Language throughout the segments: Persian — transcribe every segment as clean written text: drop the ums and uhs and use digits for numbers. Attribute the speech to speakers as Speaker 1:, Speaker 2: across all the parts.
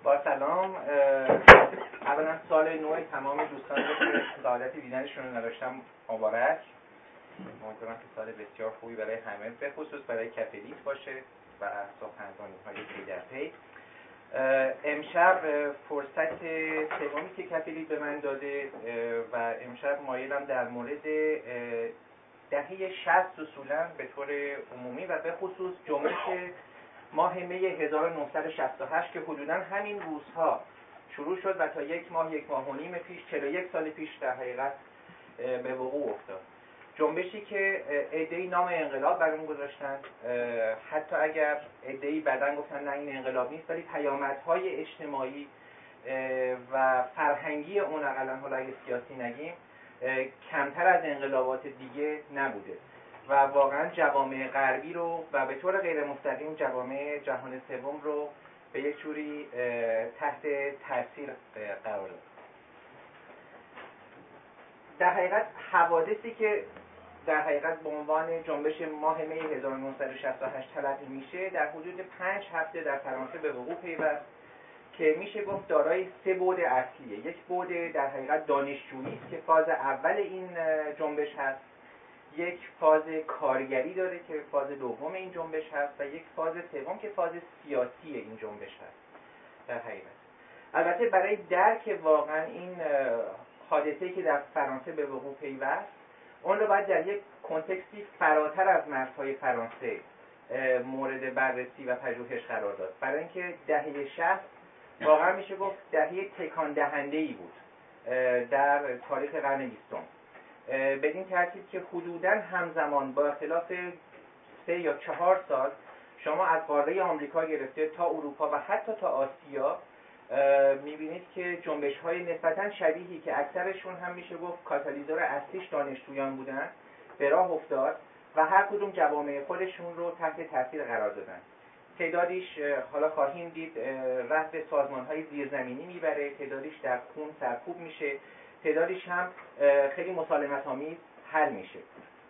Speaker 1: با سلام. اولا سال نو تمام دوستان رو که سعادت دیدنشون رو نداشتم مبارک. امیدوارم که سال بسیار خوبی برای همه، به خصوص برای کفلیت باشه و سخنرانی‌های پی در پی. امشب فرصت سومی که کفلیت به من داده و امشب مایلم در مورد دهه 60 اصولاً به طور عمومی و به خصوص جنبش ماه می 1968 که حدوداً همین روزها شروع شد و تا یک ماه و نیم پیش 41 سال پیش در حقیقت به وقوع افتاد. جنبشی که عده‌ای نام انقلاب بر اون گذاشتن، حتی اگر عده‌ای بعداً گفتن نه این انقلاب نیست، ولی پیامدهای اجتماعی و فرهنگی اون اقلاً، حالا اگه سیاسی نگیم، کمتر از انقلابات دیگه نبوده و واقعاً جوامع غربی رو و به طور غیر مستقیم جوامع جهان سوم رو به یک جوری تحت تاثیر قرار داد. در حقیقت حوادثی که در حقیقت به عنوان جنبش ماه می 1968 تلقی میشه در حدود 5 هفته در فرانسه به وقوع پیوست که میشه گفت دارای 3 بعد اصلیه. یک بعد در حقیقت دانشجویی است که فاز اول این جنبش هست، یک فاز کارگری داره که فاز دوم این جنبش هست و یک فاز سوم که فاز سیاسی این جنبش هست. در حقیقت البته برای درک واقعا این حادثه‌ای که در فرانسه به وقوع پیوست، اون رو باید در یک کنتکستی فراتر از مرزهای فرانسه مورد بررسی و پژوهش قرار داد. برای اینکه دهه 60 واقعا میشه گفت دهه تکان دهنده‌ای بود در تاریخ قرن 20. بدین ترتیب که حدوداً همزمان با اختلاف 3 یا 4 سال شما از قاره آمریکا گرفته تا اروپا و حتی تا آسیا میبینید که جنبش‌های نسبتاً شبیهی که اکثرشون هم میشه گفت کاتالیزور اصلیش دانشجویان بودن به راه افتاد و هر کدوم جوامع خودشون رو تحت تاثیر قرار دادن. تعدادیش حالا خواهیم دید راه به سازمان‌های زیرزمینی میبره، تعدادیش در خون سرکوب میشه، تعدادیش هم خیلی مسالمت‌آمیز حل میشه.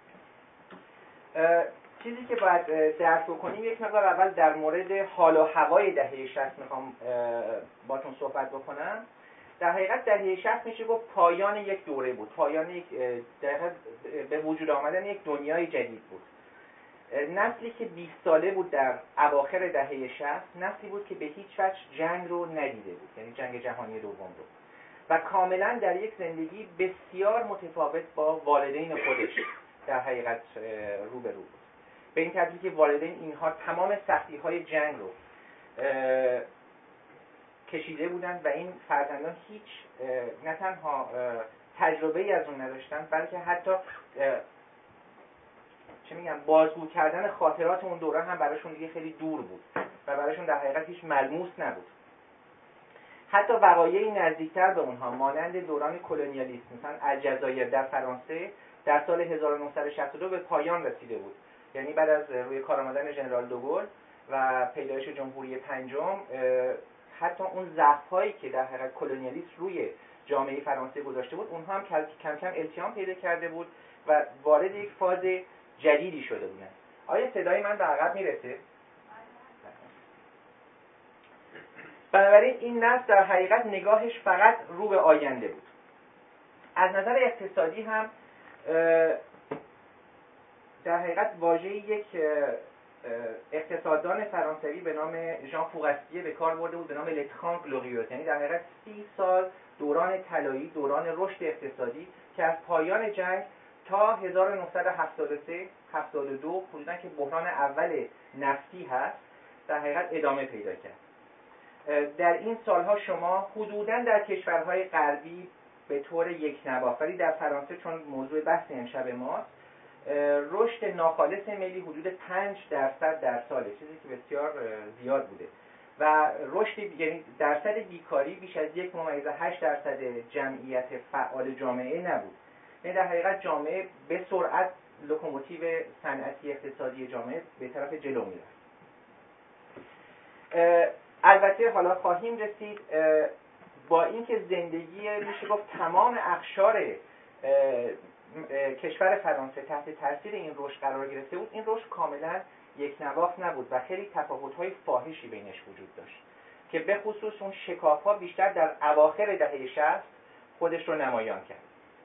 Speaker 1: چیزی که باید درک بکنیم، یک مقدار اول در مورد حال و هوای دهه 60 میخوام باتون صحبت بکنم. در حقیقت دهه 60 میشه گفت پایان یک دوره بود، پایان یک به وجود آمدن یک دنیای جدید بود. نسلی که 20 ساله بود در اواخر دهه 60 نسلی بود که به هیچ وجه جنگ رو ندیده بود، یعنی جنگ جهانی دوم رو، و کاملا در یک زندگی بسیار متفاوت با والدین خودش در حقیقت روبرو بود. به این ترتیب که والدین اینها تمام سختی‌های جنگ رو کشیده بودند و این فرزندان هیچ نه تنها تجربه‌ای از اون نداشتن، بلکه حتی بازگو کردن خاطرات اون دوره هم براشون دیگه خیلی دور بود و براشون در حقیقت هیچ ملموس نبود. حتی وقایعی نزدیکتر به اونها مانند دوران کلونیالیسم، مثلا الجزایر در فرانسه در سال 1962 به پایان رسیده بود. یعنی بعد از روی کار آمدن ژنرال دوگل و پیدایش جمهوری پنجم، حتی اون ضعف‌هایی که در حقیقت کلونیالیسم روی جامعه فرانسه گذاشته بود، اونها هم کم کم التیام پیدا کرده بود و وارد یک فاز جدیدی شده بودن. آیا صدای من به عقب میرسه؟ بنابراین این نسل در حقیقت نگاهش فقط رو به آینده بود. از نظر اقتصادی هم در حقیقت واژه‌ای یک اقتصاددان فرانسوی به نام ژان فوغاستیه به کار برده بود به نام لتران گلوریوز، یعنی در حقیقت 30 سال دوران طلایی، دوران رشد اقتصادی که از پایان جنگ تا 1973 72 حدوداً که بحران اول نفتی هست در حقیقت ادامه پیدا کرد. در این سالها شما حدوداً در کشورهای غربی به طور یک نواخت، ولی در فرانسه چون موضوع بحث امشب ماست، رشد ناخالص ملی حدود 5% در ساله، چیزی که بسیار زیاد بوده و رشد یعنی درصد بیکاری بیش از 1.8% جمعیت فعال جامعه نبود. یعنی در حقیقت جامعه به سرعت لوکوموتیو صنعتی اقتصادی جامعه به طرف جلو میرفت. البته حالا خواهیم رسید با اینکه زندگی میشه گفت تمام اقشار کشور فرانسه تحت تاثیر این رشد قرار گرفته بود، این رشد کاملا یک نواخت نبود و خیلی تفاوت‌های فاحشی بینش وجود داشت. که به خصوص اون شکاف‌ها بیشتر در اواخر دهه 60 خودش رو نمایان کرد.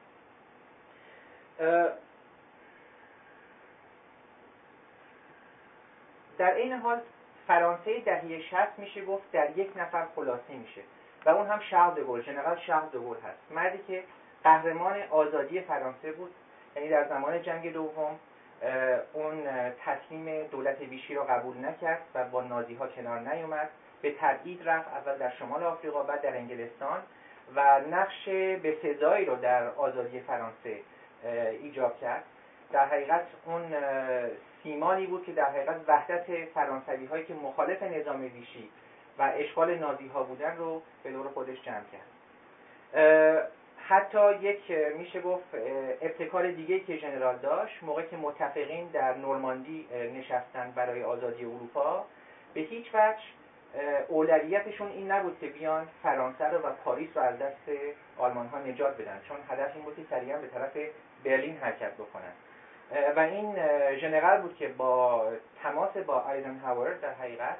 Speaker 1: در این حال فرانسه دهه 60 میشه گفت در یک نفر خلاصه میشه و اون هم شارل دو گل، ژنرال شارل دو گل هست. مردی که قهرمان آزادی فرانسه بود، یعنی در زمان جنگ دوم اون تسلیم دولت ویشی را قبول نکرد و با نازی‌ها کنار نیامد، به تبعید رفت، اول در شمال آفریقا بعد در انگلستان و نقش بسزایی رو در آزادی فرانسه ایجاد کرد. در حقیقت اون سیمانی بود که در حقیقت وحدت فرانسوی هایی که مخالف نظام ویشی و اشغال نازی ها بودن رو به دور خودش جمع کرد. حتی یک میشه گفت ابتکار دیگه‌ای که ژنرال داشت، موقعی که متفقین در نورماندی نشستن برای آزادی اروپا، به هیچ وجه اولویتشون این نبود که بیان فرانسه رو و پاریس رو از دست آلمان ها نجات بدن، چون هدف این بود که سریعا به طرف برلین حرکت بکنن و این ژنرال بود که با تماس با آیزنهاور در حقیقت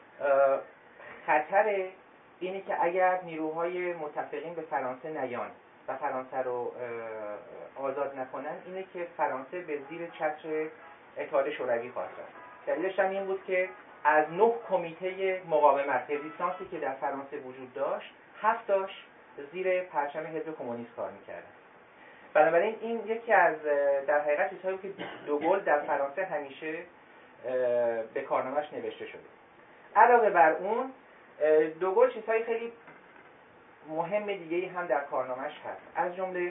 Speaker 1: خطر اینی که اگر نیروهای متفقین به فرانسه نیان و فرانسه رو آزاد نکنن، اینه که فرانسه به زیر چتر اتحاد شوروی خواهد رفت. دلیلش هم این بود که از 9 کمیته مقاومت رزیستانسی که در فرانسه وجود داشت، 7 تاش زیر پرچم حزب کمونیست کار می‌کردن. بنابراین این یکی از در حقیقت چیزهایی که دو گل در فرانسه همیشه به کارنامه‌اش نوشته شده. علاوه بر اون، دو گل چیزهای خیلی مهم دیگه‌ای هم در کارنامه‌اش هست. از جمله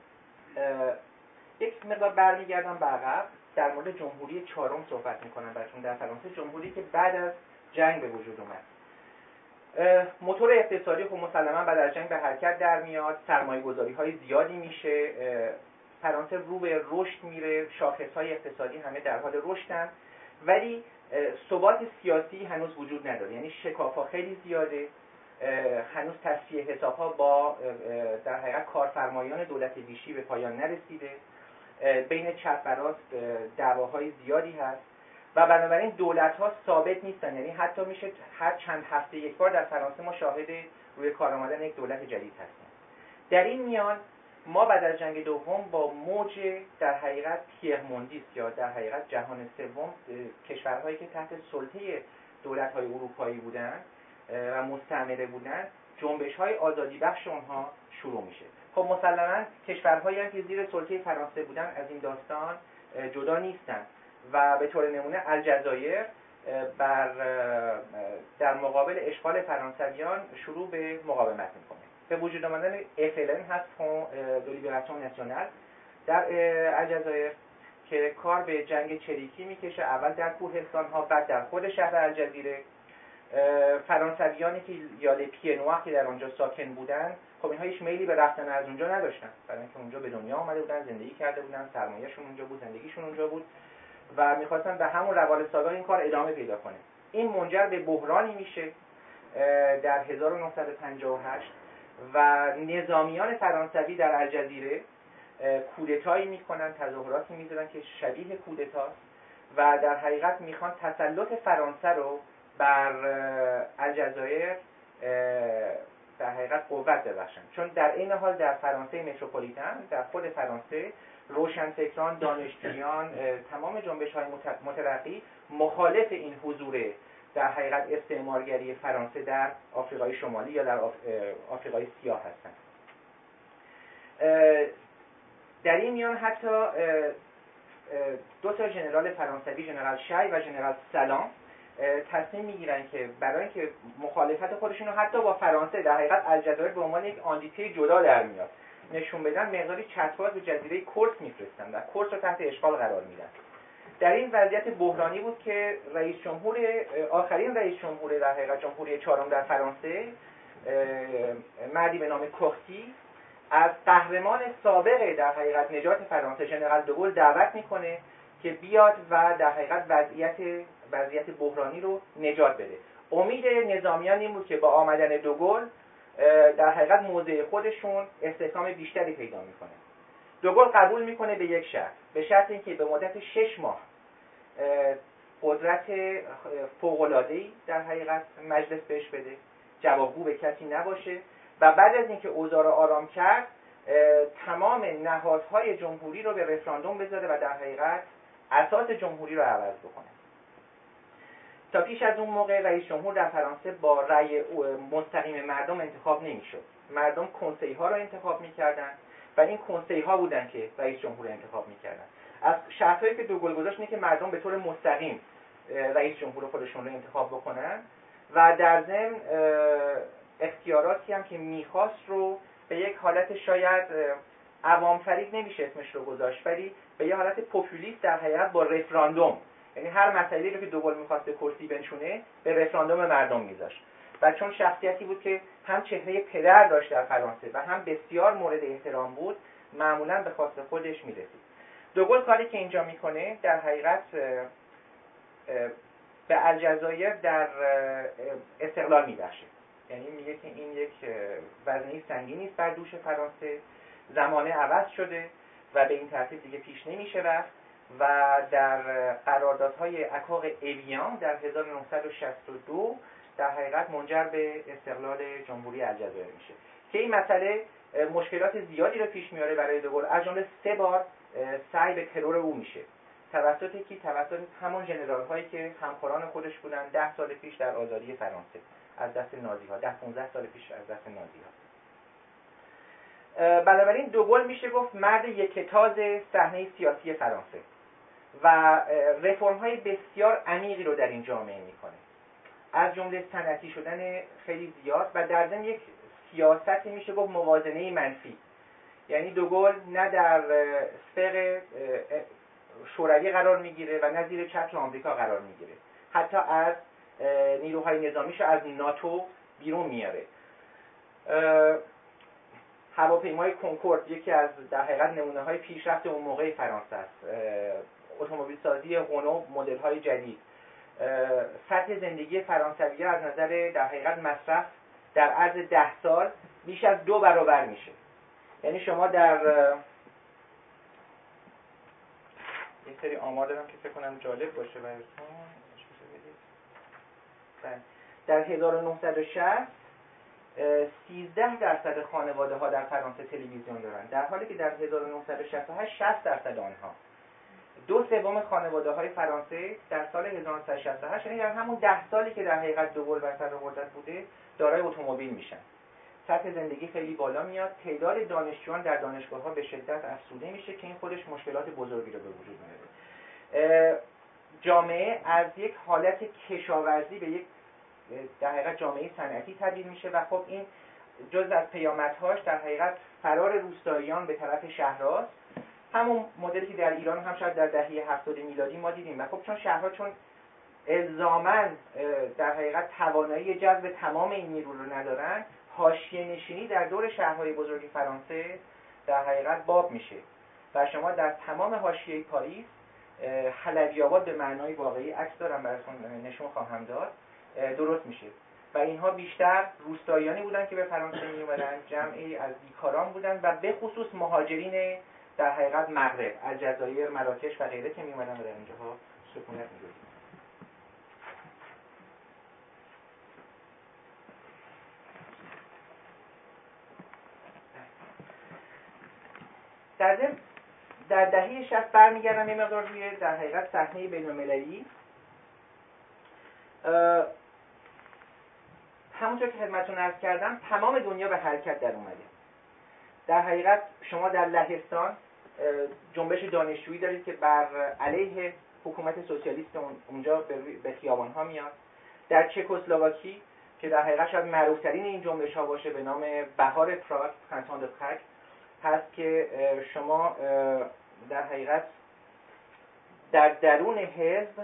Speaker 1: یک مقدار برمیگردم به عقب، در مورد جمهوری چهارم صحبت می‌کنم براتون در فرانسه، جمهوری که بعد از جنگ به وجود اومد. موتور اقتصادی خب مسلماً بعد از جنگ به حرکت در میاد، سرمایه‌گذاری‌های زیادی میشه، فرانسه رو به رشد میره، شاخص‌های اقتصادی همه در حال رشدن، ولی ثبات سیاسی هنوز وجود نداره، یعنی شکاف‌ها خیلی زیاده، هنوز تصفیه حساب‌ها با در حقیقت کارفرمایان دولت ویشی به پایان نرسیده، بین چپ و راست دعواهای زیادی هست و بنابراین دولت‌ها ثابت نیستن، یعنی حتی میشه هر چند هفته یک بار در فرانسه ما شاهد روی کار آمدن یک دولت جدید هستیم. در این میان ما بعد از جنگ دوم با موج در حقیقت تیرموندیست یا در حقیقت جهان سوم، کشورهایی که تحت سلطه دولت‌های اروپایی بودند و مستعمره بودند، جنبش‌های آزادی بخش اونها شروع میشه. خب مسلماً کشورهایی هم که زیر سلطه فرانسه بودن از این داستان جدا نیستن و به طور نمونه الجزایر در مقابل اشغال فرانسویان شروع به مقاومت میکنه. به وجود آمدن FLN هست، فون دو لیبراسیون ناسیونال در الجزایر، که کار به جنگ چریکی میکشه، اول در کوهستان ها بعد در خود شهر الجزیره. فرانسویانی که یا لپینوآ که در اونجا ساکن بودن، خب اینها هیچ میلی به رفتن از اونجا نداشتن، برای اینکه اونجا به دنیا آمده بودن، زندگی کرده بودن، سرمایه‌شون اونجا بود، زندگیشون اونجا بود و می‌خواستن به همون روال ساده این کار ادامه پیدا کنه. این منجر به بحرانی میشه در 1958 و نظامیان فرانسوی در الجزیره کودتایی میکنن، تظاهراتی میذارن که شبیه کودتاست و در حقیقت میخوان تسلط فرانسه رو بر الجزایر در حقیقت قوت ببخشن، چون در این حال در فرانسه متروپولیتن، در خود فرانسه، روشنفکران، دانشجویان، تمام جنبش‌های مترقی مخالف این حضور در حقیقت استعمارگری فرانسه در آفریقای شمالی یا در آفریقای سیاه هستند. در این میان حتی دو تا ژنرال فرانسوی، ژنرال شای و ژنرال سلام، تصمیم میگیرن که برای اینکه مخالفت خودشون رو حتی با فرانسه، در حقیقت الجزایر به عنوان یک آنتیته جدا در میاد، نشون بدن، مقداری چترواز به جزیره کورس میفرستن و کورس رو تحت اشغال قرار میدن. در این وضعیت بحرانی بود که آخرین رئیس جمهور در حقیقت جمهوری چهارم در فرانسه، مردی به نام کوختی، از قهرمان سابق در حقیقت نجات فرانسه ژنرال دو گل دعوت میکنه که بیاد و در حقیقت وضعیت بحرانی رو نجات بده. امید نظامیان این بود که با آمدن دو گل در حقیقت موضع خودشون استحکام بیشتری پیدا میکنه. دو گل قبول میکنه به یک شرط، به شرط اینکه به مدت 6 ماه قدرت فوق‌العاده‌ای در حقیقت مجلس بهش بده جوابگو به کسی نباشه و بعد از اینکه اوضاع رو آرام کرد تمام نهادهای جمهوری رو به رفراندوم بذاره و در حقیقت اساس جمهوری رو عوض بکنه. تا پیش از اون موقع رئیس جمهور در فرانسه با رأی مستقیم مردم انتخاب نمیشد. مردم کنسیل ها رو انتخاب میکردن و این کنسیل ها بودن که رئیس جمهور انتخاب میکردن. از شرطایی که دوگل گذاشت اینه که مردم به طور مستقیم رئیس جمهور خودشون رو انتخاب بکنن و در ضمن اختیاراتی هم که میخواست رو به یک حالت شاید عوام فرید نمیشه اسمش رو گذاشت، ولی به یه حالت پوپولیست در حقیقت با رفراندوم، یعنی هر مسئله‌ای رو که دوگل میخواست به کرسی بنشونه به رفراندوم مردم میذاشت. و چون شخصیتی بود که هم چهره پدر داشت در فرانسه و هم بسیار مورد احترام بود، معمولا به خواست خودش میرسید. دوگل کاری که اینجا میکنه در حقیقت به الجزایر در استقلال میبخشه، یعنی میگه که این یک وزنه سنگینی است بر دوش فرانسه، زمانه عوض شده و به این ترتیب دیگه پیش نمیشه رفت و در قراردادهای اکاق اویان در 1962 در حقیقت منجر به استقلال جمهوری الجزایر میشه که این مسئله مشکلات زیادی رو پیش میاره برای دوگل. از جمله 3 بار سعی به ترور او میشه توسط همون ژنرال هایی که همکاران خودش بودن 10 سال پیش در آزادی فرانسه از دست نازی ها، 10-15 سال پیش از دست نازی ها. بنابراین دوگل میشه گفت مرد یکتاز صحنه سیاسی فرانسه و رفرم های بسیار عمیقی رو در این جامعه میکنه، از جمله صنعتی شدن خیلی زیاد و در ضمن یک سیاستی میشه گفت موازنه منفی. یعنی دوگل نه در سفر شوروی قرار میگیره و نه زیر چتر آمریکا قرار میگیره، حتی از نیروهای نظامیش از ناتو بیرون میاره. هواپیمای کنکورد یکی از در حقیقت نمونه‌های پیشرفت اون موقع فرانسه است. اتومبیل سازی رنو مدل های جدید، سطح زندگی فرانسوی‌ها از نظر در حقیقت مصرف در عرض 10 سال بیش از 2 برابر میشه. یعنی شما در یه سری آمار دارم که فکر کنم جالب باشه براتون. در 1960 13% خانواده ها در فرانسه تلویزیون دارن، در حالی که در 1968 60% آنها. 2/3 خانواده های فرانسه در سال 1968، یعنی در همون 10 سالی که در حقیقت دوگل بر سر قدرت بوده، دارای اتومبیل میشن. سطح زندگی خیلی بالا میاد، تعداد دانشجویان در دانشگاه ها به شدت افزوده میشه که این خودش مشکلات بزرگی رو به وجود میاره. جامعه از یک حالت کشاورزی به یک در حقیقت جامعه صنعتی تبدیل میشه و خب این جز از پیامدهاش در حقیقت فرار روستاییان به طرف شهرهاست، همون مدلی که در ایران هم شاید در دهه 70 میلادی ما دیدیم. و خب چون شهرها چون الزاماً در حقیقت توانایی جذب تمام این نیرو رو ندارن، حاشیه نشینی در دور شهرهای بزرگ فرانسه در حقیقت باب میشه و شما در تمام حاشیه پاریس، حلبی‌آباد به معنای واقعی، عکس دارم براتون نشون خواهم داد، درست میشه و اینها بیشتر روستاییانی بودن که به فرانسه می اومدن، جمعی از بیکاران بودن و به خصوص مهاجرین در حقیقت مغرب، الجزایر، مراکش و غیره که می اومدن و در اینجاها سکونت می‌گرفتن. در دهه 60 برمیگردم یه مقدار روی در حقیقت صحنه بین‌المللی. همونطور که خدمتتون عرض کردم تمام دنیا به حرکت در اومده. در حقیقت شما در لهستان جنبش دانشجویی دارید که بر علیه حکومت سوسیالیست اونجا به خیابان‌ها میاد. در چکسلواکی که در حقیقت شاید معروف‌ترین این جنبش‌ها باشه به نام بهار پراگ، پرنتان دو پراگ، هست که شما در حقیقت در درون حزب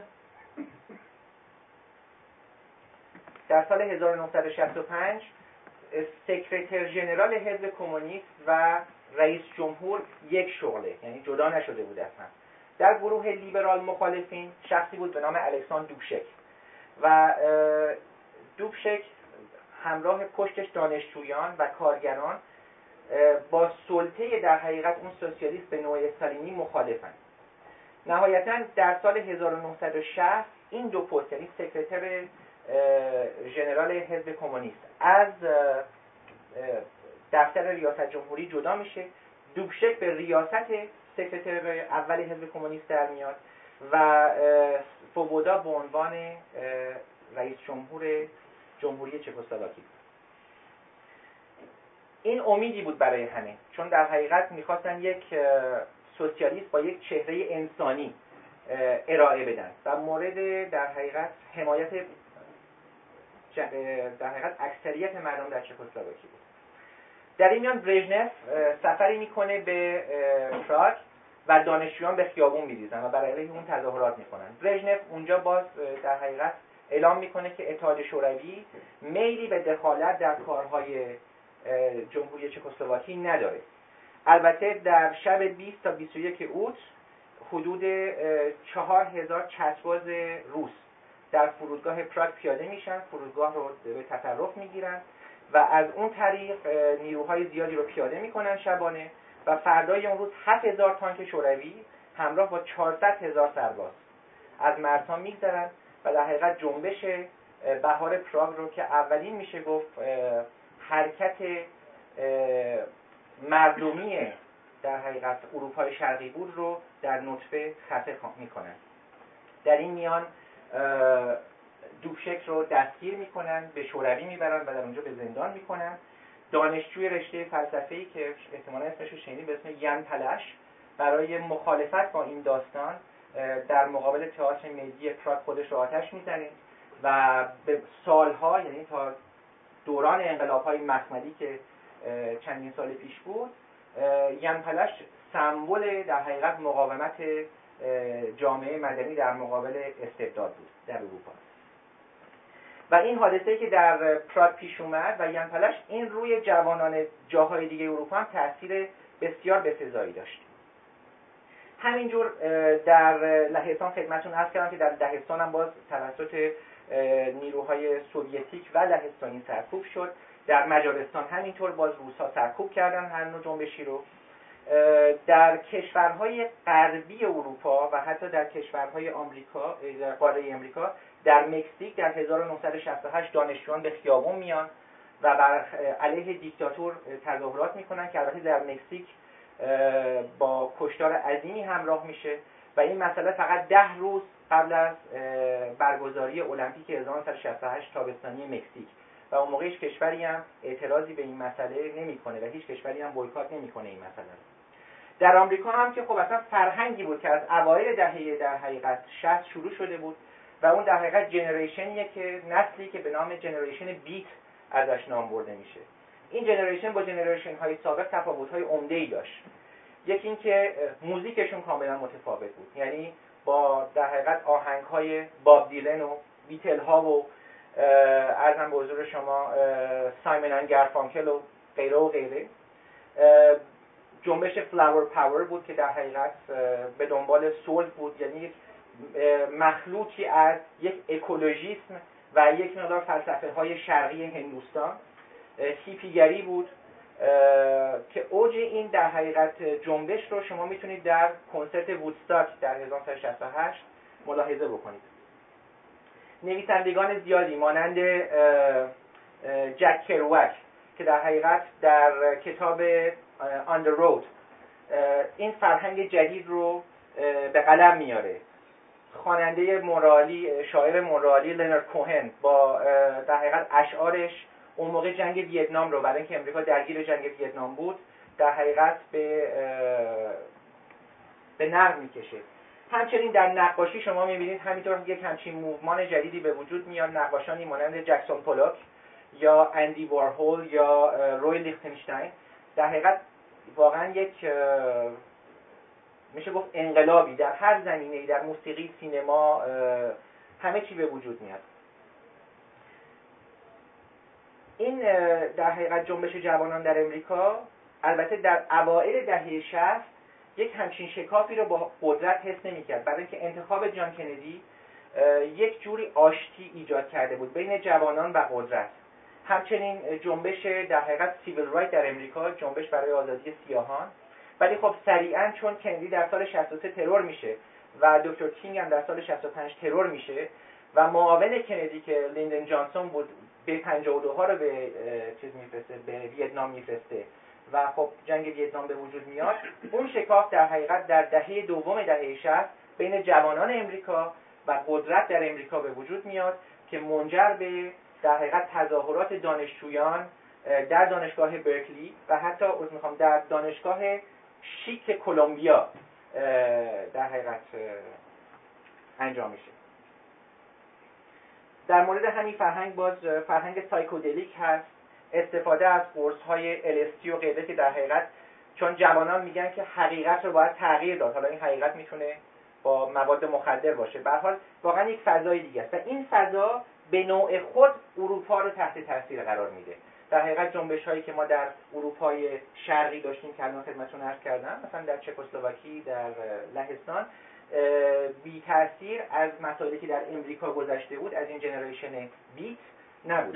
Speaker 1: در سال 1965 سکرتر ژنرال حزب کمونیست و رئیس جمهور یک شغله، یعنی جدا نشده بود اصلا. در گروه لیبرال مخالفین شخصی بود به نام الکساندر دوبشک و دوبشک همراه پشتش دانشجویان و کارگران با سلطه در حقیقت اون سوسیالیست به نوع استالینی مخالفن. نهایتاً در سال 1960 این دو پست، یعنی سکرتر ژنرال حزب کمونیست از دفتر ریاست جمهوری جدا میشه. دوبشک به ریاست سکرتر اول حزب کمونیست در میاد و سوبودا به عنوان رئیس جمهور جمهوری چکسلواکی. این امیدی بود برای همه، چون در حقیقت میخواستن یک سوسیالیست با یک چهره انسانی ارائه بدن و مورد در حقیقت حمایت در حقیقت اکثریت مردم در چکسلواکی بود. در این میان برژنف سفری میکنه به پراگ و دانشجویان به خیابون میریزن و برای علیه اون تظاهرات میکنن. برژنف اونجا باز در حقیقت اعلام میکنه که اتحاد شوروی میلی به دخالت در کارهای جمهوری چکسلواکی نداره. البته در شب 20 تا 21 اوت حدود 4000 چترباز روس در فرودگاه پراگ پیاده میشن، فرودگاه رو به تصرف میگیرن و از اون طریق نیروهای زیادی رو پیاده میکنن شبانه و فردای اون روز 7000 تانک شوروی همراه با 400000 سرباز از مرزها میگذرن و در حقیقت جنبش بهار پراگ رو که اولین میشه گفت حرکت مردمی در حقیقت اروپای شرقی بود رو در نطفه خفه میکنن. در این میان دوبشک رو دستگیر میکنن، به شوروی میبرن و در اونجا به زندان میکنن. دانشجوی رشته فلسفه‌ای که احتمالاً اسمش رو شنیدید به اسم یان پلش برای مخالفت با این داستان در مقابل تئاتر ملی پراگ خودش رو آتش میزنه و به سالها، یعنی تا دوران انقلاب‌های مخملی که چندین سال پیش بود، یان پلش سمبل در حقیقت مقاومت جامعه مدنی در مقابل استبداد بود در اروپا. و این حادثه‌ای که در پراگ پیش اومد و یان پلش این روی جوانان جاهای دیگه اروپا هم تأثیر بسیار بسزایی داشت. همینجور در لهستان خدمتتون عرض کردم که در لهستان هم باز توسط نیروهای سوویتیک و لهستانی سرکوب شد. در مجارستان همینطور باز روس‌ها سرکوب کردن هر نوع جنبشی رو. در کشورهای غربی اروپا و حتی در کشورهای آمریکا، در قاره آمریکا، در مکزیک در 1968 دانشجویان به خیابون میان و بر علیه دیکتاتور تظاهرات میکنن که البته در مکزیک با کشتار عظیمی همراه میشه و این مسئله فقط 10 روز قبل از برگزاری المپیک 1968 تابستانی مکزیک و اون موقع هیچ کشوری هم اعتراضی به این مسئله نمیکنه و هیچ کشوری هم بویکات نمیکنه این مسئله. در آمریکا هم که خب اصلا فرهنگی بود که از اوایل دهه در حقیقت 60 شروع شده بود و اون در حقیقت جنریشنیه که نسلی که به نام جنریشن بیت ازش نام برده میشه. این جنریشن با جنریشن های سابق تفاوت های عمده ای داشت. یکی این که موزیکشون کاملا متفاوت بود، یعنی با در حقیقت آهنگ های باب دیلن و بیتل ها و عرضم به حضور شما سایمون اند گارفانکل و غیره و غیره. جنبش فلاور پاور بود که در حقیقت به دنبال صلح بود، یعنی مخلوطی از یک اکولوژیسم و یک مقدار فلسفه های شرقی هندوستان. هیپیگری بود که اوج این در حقیقت جنبش رو شما میتونید در کنسرت وودستاک در 1968 ملاحظه بکنید. نویسندگان زیادی مانند جک کروک که در حقیقت در کتاب On the Road این فرهنگ جدید رو به قلم میاره. خواننده مورالی، شاعر مورالی لنارد کوهن با در حقیقت اشعارش اون موقع جنگ ویتنام رو، برای اینکه امریکا درگیر جنگ ویتنام بود، در حقیقت به نقد میکشه. همچنین در نقاشی شما میبینید همینطور یک همچین موومان جدیدی به وجود میاد. نقاشانی مانند جکسون پولاک یا اندی وارهول یا روی لیختنشتاین در حقیقت واقعا یک میشه گفت انقلابی در هر زمینه‌ای، در موسیقی، سینما، همه چی به وجود میاد. این در حقیقت جنبش جوانان در امریکا البته در اوایل دهه 60 یک همچین شکافی رو با قدرت حس نمی‌کرد، برای اینکه انتخاب جان کندی یک جوری آشتی ایجاد کرده بود بین جوانان و قدرت. همچنین جنبش در حقیقت سیویل رایت در امریکا، جنبش برای آزادی سیاهان، ولی خب سریعا چون کندی در سال 63 ترور میشه و دکتر کینگ هم در سال 65 ترور میشه، و معاون کندی که لیندن جانسون بود به 52 ها رو به چیز میفرسته، به ویتنام میفرسته و خب جنگ ویتنام به وجود میاد. اون شکاف در حقیقت در دهه دوم دهه 60 بین جوانان امریکا و قدرت در امریکا به وجود میاد که منجر به در حقیقت تظاهرات دانشجویان در دانشگاه برکلی و حتی در دانشگاه شیک کلمبیا در حقیقت انجام میشه. در مورد همین فرهنگ باز فرهنگ سایکودلیک هست، استفاده از قرص‌های LSD و غیره که در حقیقت چون جوانان میگن که حقیقت رو باید تغییر داد، حالا این حقیقت میتونه با مواد مخدر باشه، به هر حال واقعا یک فضای دیگه است و این فضا به نوع خود اروپا رو تحت تاثیر قرار میده. در حقیقت جنبش‌هایی که ما در اروپای شرقی داشتیم که الان خدمتتون عرض کردم، مثلا در چکسلواکی، در لهستان، بی تاثیر از مسائلی که در امریکا گذشته بود، از این جنریشن بیت نبود.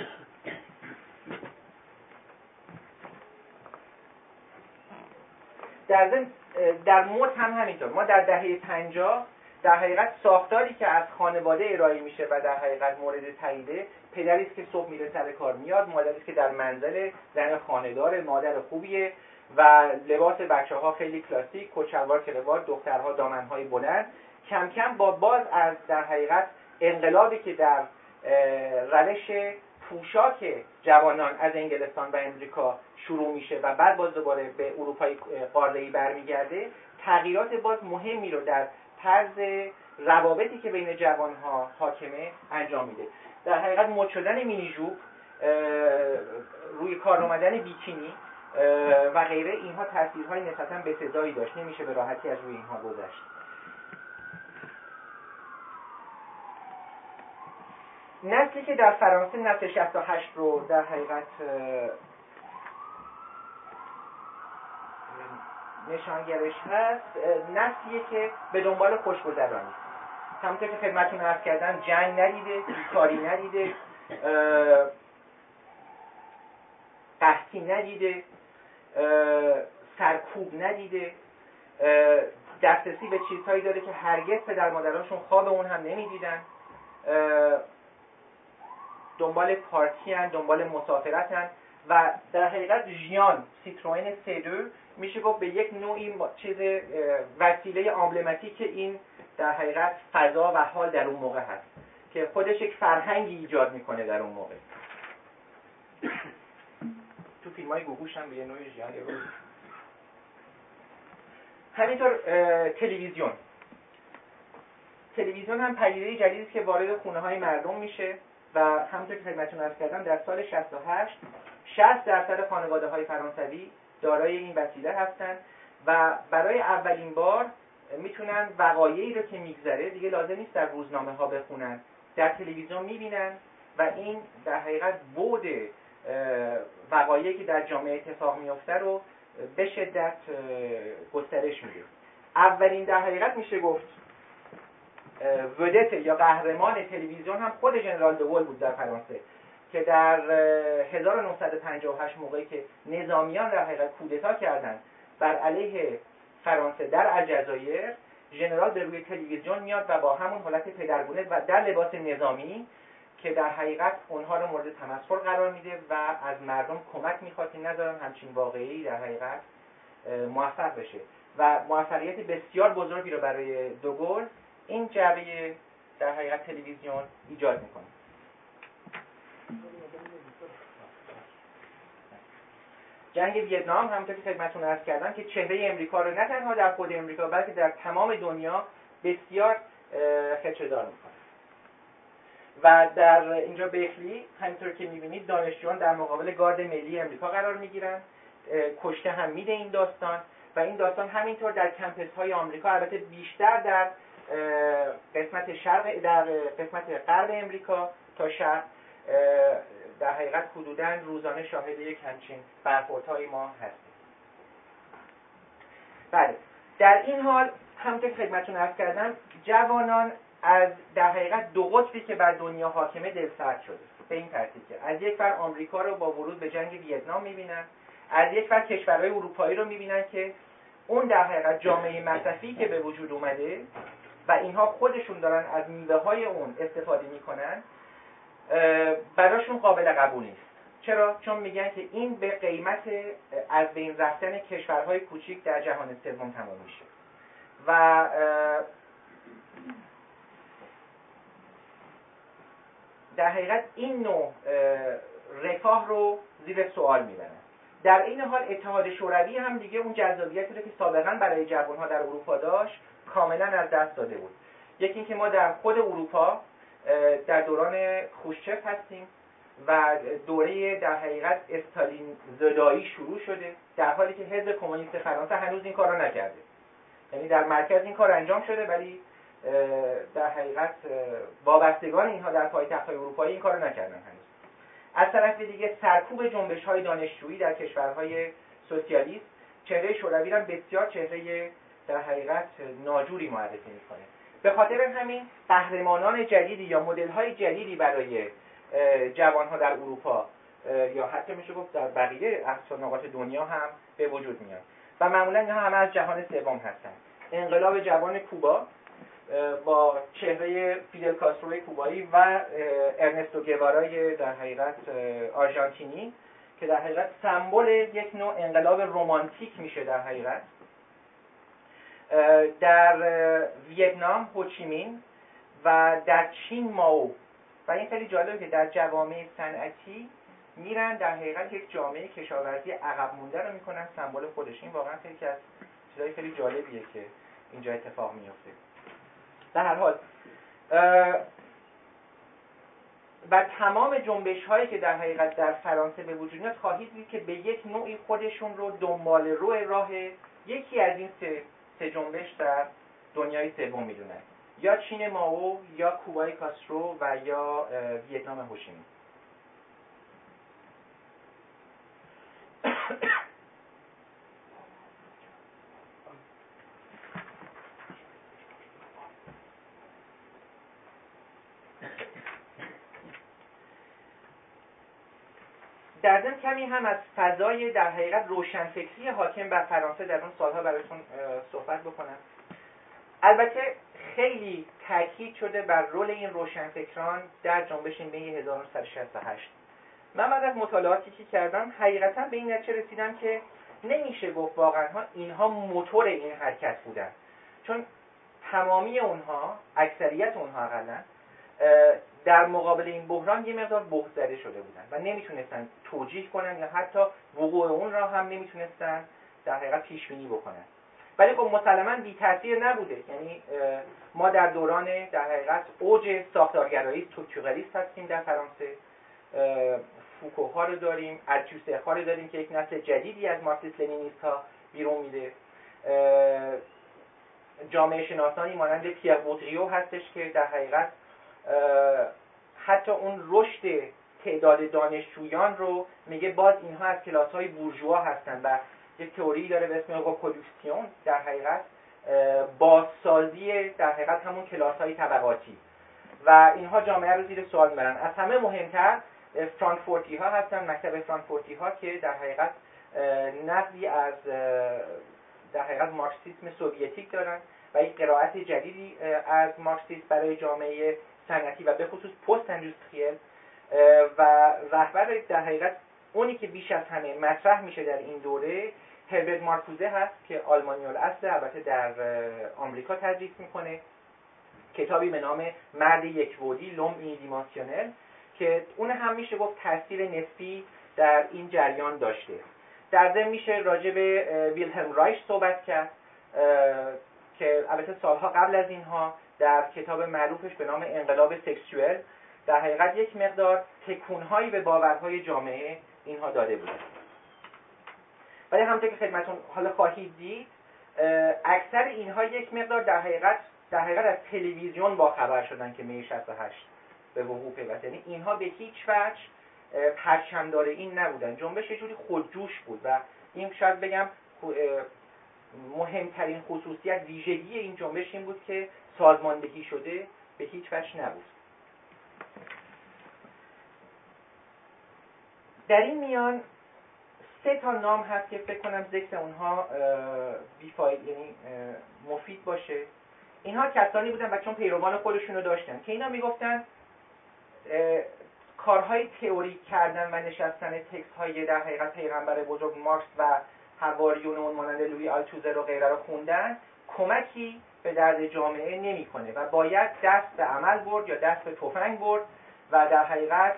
Speaker 1: در مد هم همینطور. ما در دهه 50 در حقیقت ساختاری که از خانواده ارائه میشه و در حقیقت مورد تاییده، پدری است که صبح میره سر کار میاد، مادری است که در منزل، زن خانه‌دار، مادر خوبیه و لباس بچه‌ها خیلی کلاسیک، کت شلوار کراوات، دخترها دامن‌های بلند. کم کم با باز از در حقیقت انقلابی که در روش پوشاک جوانان از انگلستان و امریکا شروع میشه و بعد باز دوباره به اروپای قاره‌ای برمیگرده، تغییرات باز مهمی رو در طرز روابطی که بین جوانها حاکمه انجام میده. در حقیقت مد شدن مینی ژوب، روی کار آمدن بیکینی و غیره، اینها تاثیرهای نسبتاً بسزایی داشت، نمیشه به راحتی از روی اینها گذشت. نسلی که در فرانسه نسل 68 رو در حقیقت نشانگرش هست، نسلیه که به دنبال خوشگذرانی، همونطور که خدمتتون عرض کردم، جنگ ندیده، بیکاری ندیده، قحطی ندیده، سرکوب ندیده، دسترسی به چیزهایی داره که هرگز پدر مادرانشون خواب اون هم نمیدیدن، دنبال پارتی هن، دنبال مسافرت هن و در حقیقت ژیان سیتروئن C2 میشه گفت به یک نوعی چیز وسیله امبلماتیک این در حقیقت فضا و حال در اون موقع هست که خودش یک فرهنگی ایجاد میکنه در اون موقع. تو فیلم‌های گوگوش هم به یه نوعی ژیان رو. همینطور تلویزیون هم پدیده جدیدی که وارد خونه‌های مردم میشه و همونطور که خدمتتون عرض کردم در سال 68 60% خانواده‌های فرانسوی دارای این وسیله هستند و برای اولین بار میتونن وقایعی رو که میگذره دیگه لازم نیست در روزنامه‌ها بخونن، در تلویزیون میبینن و این در حقیقت بعد وقایعی که در جامعه اتفاق میفته رو به شدت گسترش میده. اولین در حقیقت میشه گفت ودت یا قهرمان تلویزیون هم خود ژنرال دوگل بود در فرانسه که در 1958 موقعی که نظامیان در حقیقت کودتا کردند بر علیه فرانسه در الجزایر، ژنرال به روی تلویزیون میاد و با همون حالت پدرگونه و در لباس نظامی که در حقیقت اونها رو مورد تمسخر قرار میده و از مردم کمک میخواد که نذارن همچین واقعی در حقیقت موفق بشه و موفقیت بسیار بزرگی رو برای دوگل این جعبه در حقیقت تلویزیون ایجاد میکنه. جنگ ویتنام همونطور که خدمتتون عرض کردم که چهره امریکا رو نه تنها در خود امریکا بلکه در تمام دنیا بسیار خدشه‌دار میکنه و در اینجا برکلی همونطور که میبینید دانشجویان در مقابل گارد ملی امریکا قرار میگیرن، کشته هم میده این داستان و این داستان همینطور در کمپس های آمریکا، البته بیشتر در قسمت شرق، در قسمت غرب امریکا تا شرق، در حقیقت حدوداً روزانه شاهد یک همچین برخوردهای ما هستیم. بله، در این حال همونطور که خدمتتون عرض کردم جوانان از در حقیقت دو قطبی که بر دنیا حاکمه دلسرد شده، به این ترتیب که از یک ور آمریکا رو با ورود به جنگ ویتنام می‌بینن، از یک ور کشورهای اروپایی رو می‌بینن که اون در حقیقت جامعه مصرفی که به وجود اومده و اینها خودشون دارن از میوه های اون استفاده میکنن، براشون قابل قبول نیست. چرا؟ چون میگن که این به قیمت از بین رفتن کشورهای کوچیک در جهان سوم تمام میشه و در حقیقت این نوع رفاه رو زیر سوال میبرن. در این حال اتحاد شوروی هم دیگه اون جذابیتی رو که سابقا برای جوانها در اروپا داشت کاملا از دست داده بود. یکی اینکه ما در خود اروپا در دوران خروشچف هستیم و دوره در حقیقت استالین زدایی شروع شده، در حالی که حزب کمونیست فرانسه هنوز این کار را نکرده. یعنی در مرکز این کار انجام شده ولی در حقیقت وابستگان اینها در پایتخت‌های اروپایی این کار را نکردن هنوز. از طرف دیگه سرکوب جنبش‌های دانشجویی در کشورهای سوسیالیست چهره شوروی را بسیار چهره در حقیقت ناجوری معرفی می‌کنه. به خاطر همین قهرمانان جدیدی یا مدل‌های جدیدی برای جوان‌ها در اروپا یا حتی میشه گفت در بقیه نقاط دنیا هم به وجود میاد و معمولاً اینها همه از جهان سوم هستن. انقلاب جوان کوبا با چهره فیدل کاسترو کوبایی و ارنستو گوارای در حقیقت آرژانتینی که در حقیقت سمبل یک نوع انقلاب رمانتیک میشه. در حقیقت در ویتنام هوچیمین و در چین مائو. و این خیلی جالبه که در جوامع صنعتی میرن در حقیقت یک جامعه کشاورزی عقب مونده رو میکنن سمبل خودش. این واقعا خیلی از چیزای خیلی جالبیه که اینجا اتفاق میفته. در هر حال و تمام جنبش هایی که در حقیقت در فرانسه به وجود میاد خواهید دید که به یک نوعی خودشون رو دنبال رو راه یکی از این سه جنبش در دنیای سوم میدونن، یا چین مائو یا کوبای کاسترو و یا ویتنام هوشیمین. در ضمن کمی هم از فضای در حقیقت روشنفکری حاکم بر فرانسه در اون سالها براتون صحبت بکنم. البته خیلی تاکید شده بر رول این روشنفکران در جنبش می 1968. من بعد از مطالعاتی که کردم حقیقتا به این نتیجه رسیدم که نمیشه گفت واقعا اینها موتور این حرکت بودن، چون تمامی اونها، اکثریت اونها اقلا در مقابل این بحران یه مقدار بهت زده شده بودن و نمیتونستن توجیه کنن یا حتی وقوع اون را هم نمیتونستن در حقیقت پیش بینی بکنن. ولی خب مسلماً بی تاثیر نبوده. یعنی ما در دوران در حقیقت اوج ساختارگرایی استراکچورالیست هستیم در فرانسه. فوکوها رو داریم، التوسرها رو داریم که یک نسل جدیدی از مارکسیست لنینیست ها بیرون میده. جامعه شناسانی مانند پیر بودریو هستش که در حقیقت حتی اون رشد تعداد دانشجویان رو میگه باز اینها از کلاس‌های بورژوا هستن و یک تئوری داره به اسم رپرودوکسیون، در حقیقت بازسازی در حقیقت همون کلاس‌های طبقاتی و اینها جامعه رو زیر سوال میبرن. از همه مهمتر فرانکفورتی ها هستن، مکتب فرانکفورتی ها که در حقیقت نقدی از در حقیقت مارکسیسم سوویتیک دارن و یک قرائت جدیدی از مارکسیسم برای جامعه صنعتی و به خصوص پست اندوستریال و رهبر در حقیقت اونی که بیش از همه مطرح میشه در این دوره هربرت مارکوزه هست که آلمانی الاصل، البته در آمریکا تدریس میکنه. کتابی به نام مرد یک بعدی لوم اینیدیمانسیونل که اون هم میشه گفت تاثیر نسبی در این جریان داشته. در ضمن میشه راجع به ویلهلم رایش صحبت کرد که البته سالها قبل از اینها در کتاب معروفش به نام انقلاب سکسوال در حقیقت یک مقدار تکونهایی به باورهای جامعه اینها داده بود. ولی همونطور که خدمتون حالا خواهید دید اکثر اینها یک مقدار در حقیقت از تلویزیون با خبر شدن که می 68 به وقوع پیوست. یعنی اینها به هیچ وجه پرچمدار این نبودن. جنبش یه جوری خودجوش بود و این شاید بگم مهمترین خصوصیت ویژگی این جنبش این بود که سازماندهی شده به هیچ وجه نبود. در این میان 3 نام هست که فکر کنم ذکر اونها بیفاید یعنی مفید باشه. اینها کسانی بودن و چون پیروان خودشونو داشتن که اینا میگفتن کارهای تئوریک کردن و نشستن تکست های در حقیقت پیغمبر بزرگ مارکس و حواریون اون مانند لویی آلتوزر و غیره رو خوندن کمکی به درد جامعه نمیکنه و باید دست به عمل برد یا دست به تفنگ برد و در حقیقت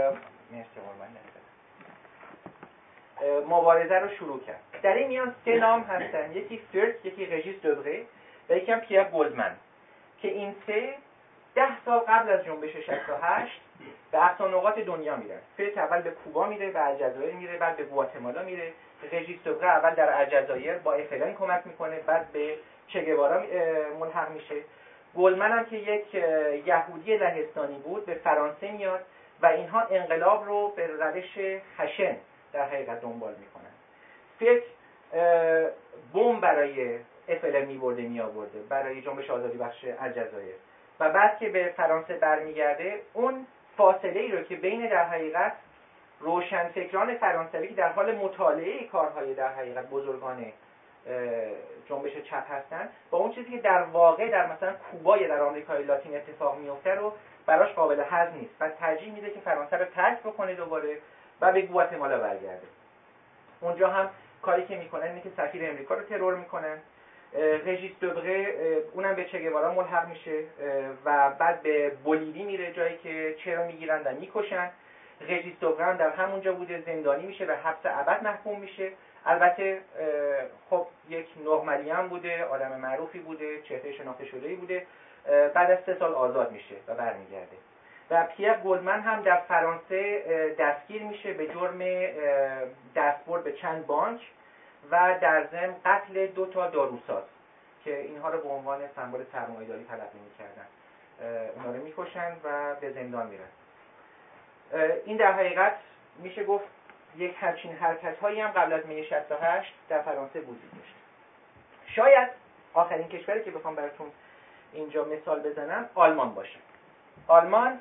Speaker 1: مبارزه رو شروع کرد. در این میان 3 نام هستن، یکی فرت، یکی رژیس دوبره و یکی هم پیر گلدمن که این 3 10 سال قبل از جنبش 68 به اقصا نقاط دنیا میرن. فرت اول به کوبا میره، به الجزایر میره، بعد به گواتمالا میره. رژیس دوبره اول در الجزایر با FLN کمک میکنه، بعد به چگوارا ملحق میشه. گلدمن هم که یک یهودی لهستانی بود به فرانسه میاد و اینها انقلاب رو به روش خشن در حقیقت دنبال میکنن. فرت بمب برای FLN میآورده برای جنبش آزادی بخش الجزایر و بعد که به فرانسه برمیگرده اون فاصله ای رو که بین در حقیقت روشنفکران فرانسوی که در حال مطالعه کارهای در حقیقت بزرگان جنبش چپ هستن با اون چیزی که در واقع در مثلا کوبا یا در آمریکای لاتین اتفاق میفته رو براش قابل هضم نیست و ترجیح میده که فرانسه رو ترک بکنه دوباره و به گواتمالا برگرده. اونجا هم کاری که میکنن اینه که سفیر امریکا رو ترور میکنن. رژیس دوبره اونم به چگوارا ملحق میشه و بعد به بولیوی میره، جایی که چه رو میگیرن و میکشن. رژیس دوبره هم در همونجا بوده، زندانی میشه و حبس ابد محکوم میشه. البته خب یک نورمالی هم بوده، آدم معروفی بوده، چهره شناخته شده‌ای بوده. بعد از 3 سال آزاد میشه و برمیگرده. و پیر گلدمن هم در فرانسه دستگیر میشه به جرم دستبرد به چند بانک و در ضمن قتل 2 داروساز که اینها رو به عنوان سمبل سرمایه‌داری تلقی می‌کردن. اونا رو می‌کشن و به زندان میرن. این در حقیقت میشه گفت یک همچین حرکت‌هایی هم قبل از می 68 در فرانسه وجود داشت. شاید آخرین کشوری که بخوام براتون اینجا مثال بزنم آلمان باشه. آلمان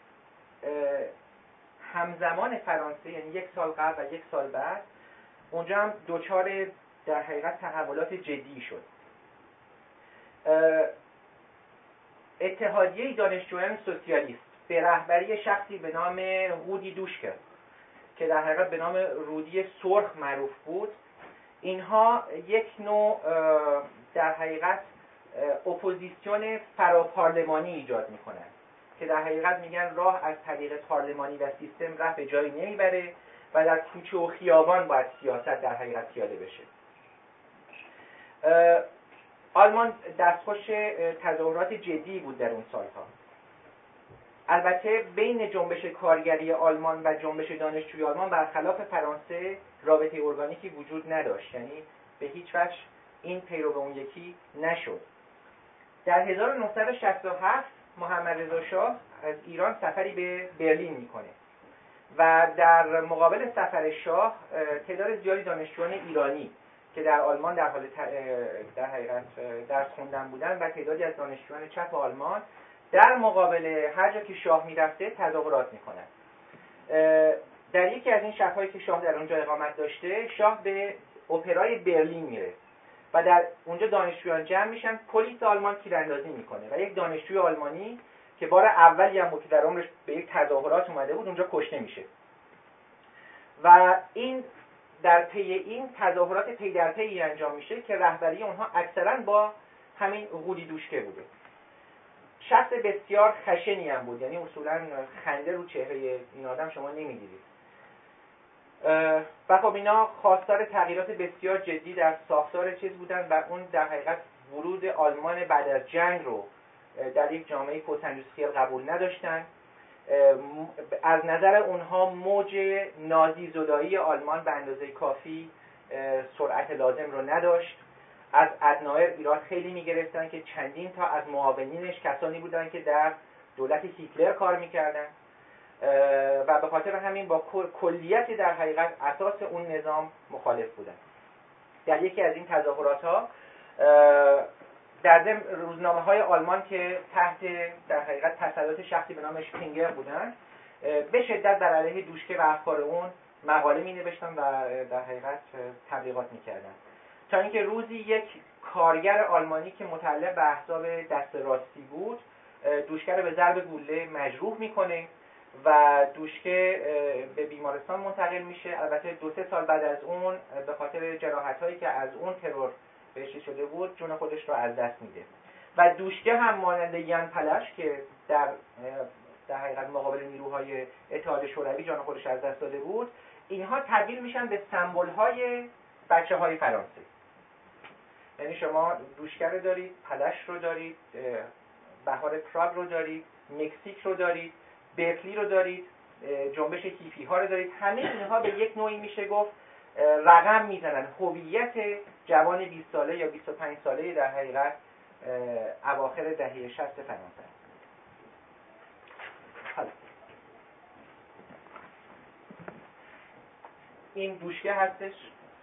Speaker 1: همزمان فرانسه، یعنی 1 سال قبل و 1 سال بعد، اونجا هم دچار در حقیقت تحولات جدی شد. اتحادیه دانشجویان سوسیالیست به رهبری شخصی به نام رودی دوشکه که در حقیقت به نام رودی سرخ معروف بود، اینها یک نوع در حقیقت اپوزیسیون فراپارلمانی ایجاد میکنن که در حقیقت میگن راه از طریق پارلمانی و سیستم راه به جایی نمیبره و در کوچه و خیابان باید سیاست در حقیقت پیاده بشه. آلمان دستخوش تظاهرات جدی بود در اون سالها. البته بین جنبش کارگری آلمان و جنبش دانشجوی آلمان برخلاف فرانسه رابطه ارگانیکی وجود نداشت، یعنی به هیچ وجه این پیرو به اون یکی نشد. در 1967 محمد رضا شاه از ایران سفری به برلین میکنه و در مقابل سفر شاه تعداد زیادی دانشجویان ایرانی که در آلمان در حال در حقیقت درس خوندن بودن و تعدادی از دانشجویان چپ آلمان در مقابل هر جا که شاه میرفته تظاهرات میکنن. در یکی از این شب‌هایی که شاه در اونجا اقامت داشته، شاه به اپرای برلین میره و در اونجا دانشجویان جمع میشن. پلیس آلمان تیراندازی میکنه و یک دانشجوی آلمانی که بار اولی هم بود که در عمرش به یک تظاهرات اومده بود اونجا کشته میشه و این در پی این تظاهرات پی در پی انجام میشه که رهبری اونها اکثرا با همین رودی دوشکه بوده. شخص بسیار خشنی هم بود، یعنی اصولا خنده رو چهره این آدم شما نمیدیدید و خب اینا خواستار تغییرات بسیار جدی در ساختار چیز بودن و اون در حقیقت ورود آلمان بعد از جنگ رو در یک جامعه پست اندوستریال قبول نداشتن. از نظر اونها موج نازی زدایی آلمان به اندازه کافی سرعت لازم رو نداشت. از ادنایر ایراد خیلی میگرفتن که چندین تا از معاونینش کسانی بودن که در دولت هیتلر کار میکردن و به خاطر همین با کلیت در حقیقت اساس اون نظام مخالف بودن. در یکی از این تظاهرات ها در ضمن روزنامه‌های آلمان که تحت در حقیقت تسلط شخصی به نام شپینگر بودن به شدت بر علیه دوشکه و افکار اون مقاله می‌نوشتن و در حقیقت تبلیغات می‌کردن، تا اینکه روزی یک کارگر آلمانی که متعلق به احزاب دست راستی بود دوشکه رو به ضرب گوله مجروح میکنه و دوشکه به بیمارستان منتقل میشه. البته 2-3 سال بعد از اون به خاطر جراحت‌هایی که از اون ترور بهش شده بود جون خودش رو از دست میده و دوشکه هم مانند یان پلش که در حقیقت مقابل نیروهای اتحاد شوروی جان خودش از دست داده بود، اینها تبدیل میشن به سمبول‌های بچه‌های فرانسه. یعنی شما دوشکه رو دارید، پلش رو دارید، بهار پراگ رو دارید، مکزیک رو دارید، برکلی رو دارید، جنبش هیپی ها رو دارید. همه اینها به یک نوعی میشه گفت رقم میزنن هویت جوان 20 ساله یا 25 ساله در حقیقت اواخر دهه 60 فرانسه. حالا این دوشکه هستش.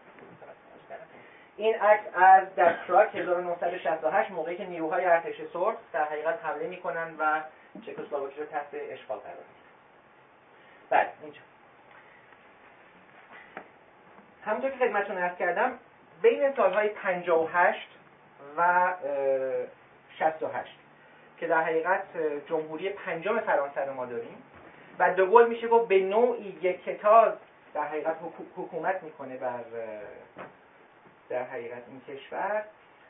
Speaker 1: این عکس از در پراگ 1968 موقعی که نیروهای ارتش سرخ در حقیقت حمله میکنن و چکسلواکی رو تحت اشغال قرار میدن. بله اینجا همونطور که خدمتتون عرض کردم بین سالهای 58 و 68 که در حقیقت جمهوری پنجم فرانسه رو ما داریم و دوگل میشه گفت به نوعی یک کتاز در حقیقت حکومت میکنه بر در حقیقت این کشور،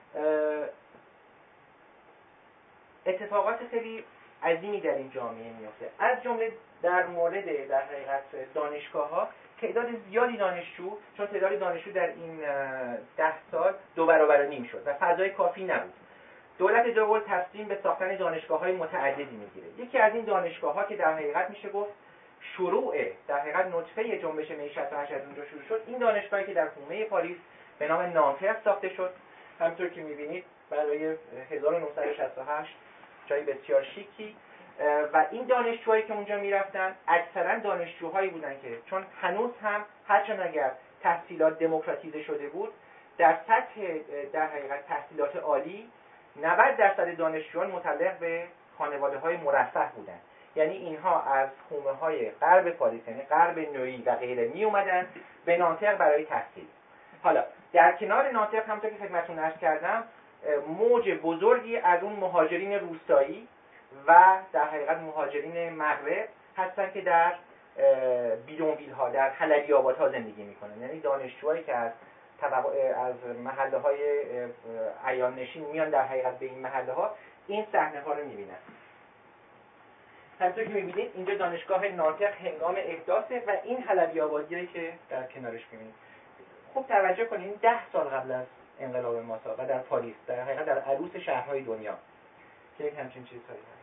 Speaker 1: اتفاقات خیلی عظیمی در این جامعه میفته. از جمله در مورد در حقیقت دانشگاه‌ها تعداد زیادی دانشجو، چون تعداد دانشجو در این 10 سال 2 برابر و نیم شد و فضای کافی نبود، دولت دوگل تصمیم به ساختن دانشگاه‌های متعددی میگیره. یکی از این دانشگاه‌ها که در حقیقت میشه گفت شروع در حقیقت نطفه جنبش می 68 از اونجا شروع شد، این دانشگاهی که در حومه پاریس به نام نانتر ساخته شد. همونطور که می‌بینید برای 1968 جای بسیار شیکی و این دانشجوهایی که اونجا میرفتن اکثرا دانشجوهایی بودن که چون هنوز هم هرچند اگر تحصیلات دموکراتیزه شده بود در سطح در حقیقت تحصیلات عالی 90% دانشجویان متعلق به خانواده‌های مرفه بودن. یعنی اینها از حومه‌های غرب پاریس یعنی غرب نوئی و غیره می اومدن به نانتر برای تحصیل. حالا در کنار نانتر همونطور که خدمتتون عرض کردم موج بزرگی از اون مهاجرین روستایی و در حقیقت مهاجرین مغرب هستن که در بیدونویل ها در حلبی آبادها زندگی میکنن. یعنی دانشجوهایی که از محله های عیان نشین میان در حقیقت به این محله ها این صحنه ها رو میبینن. همونطور که میبینید اینجا دانشگاه نانتر هنگام احداثه و این حلبی آبادیایی که در کنارش میبینید. خوب توجه کنید 10 سال قبل از انقلاب ماسا و در پاریس در حقیقت در عروس شهرهای دنیا که یک همچین چیزهایی هست.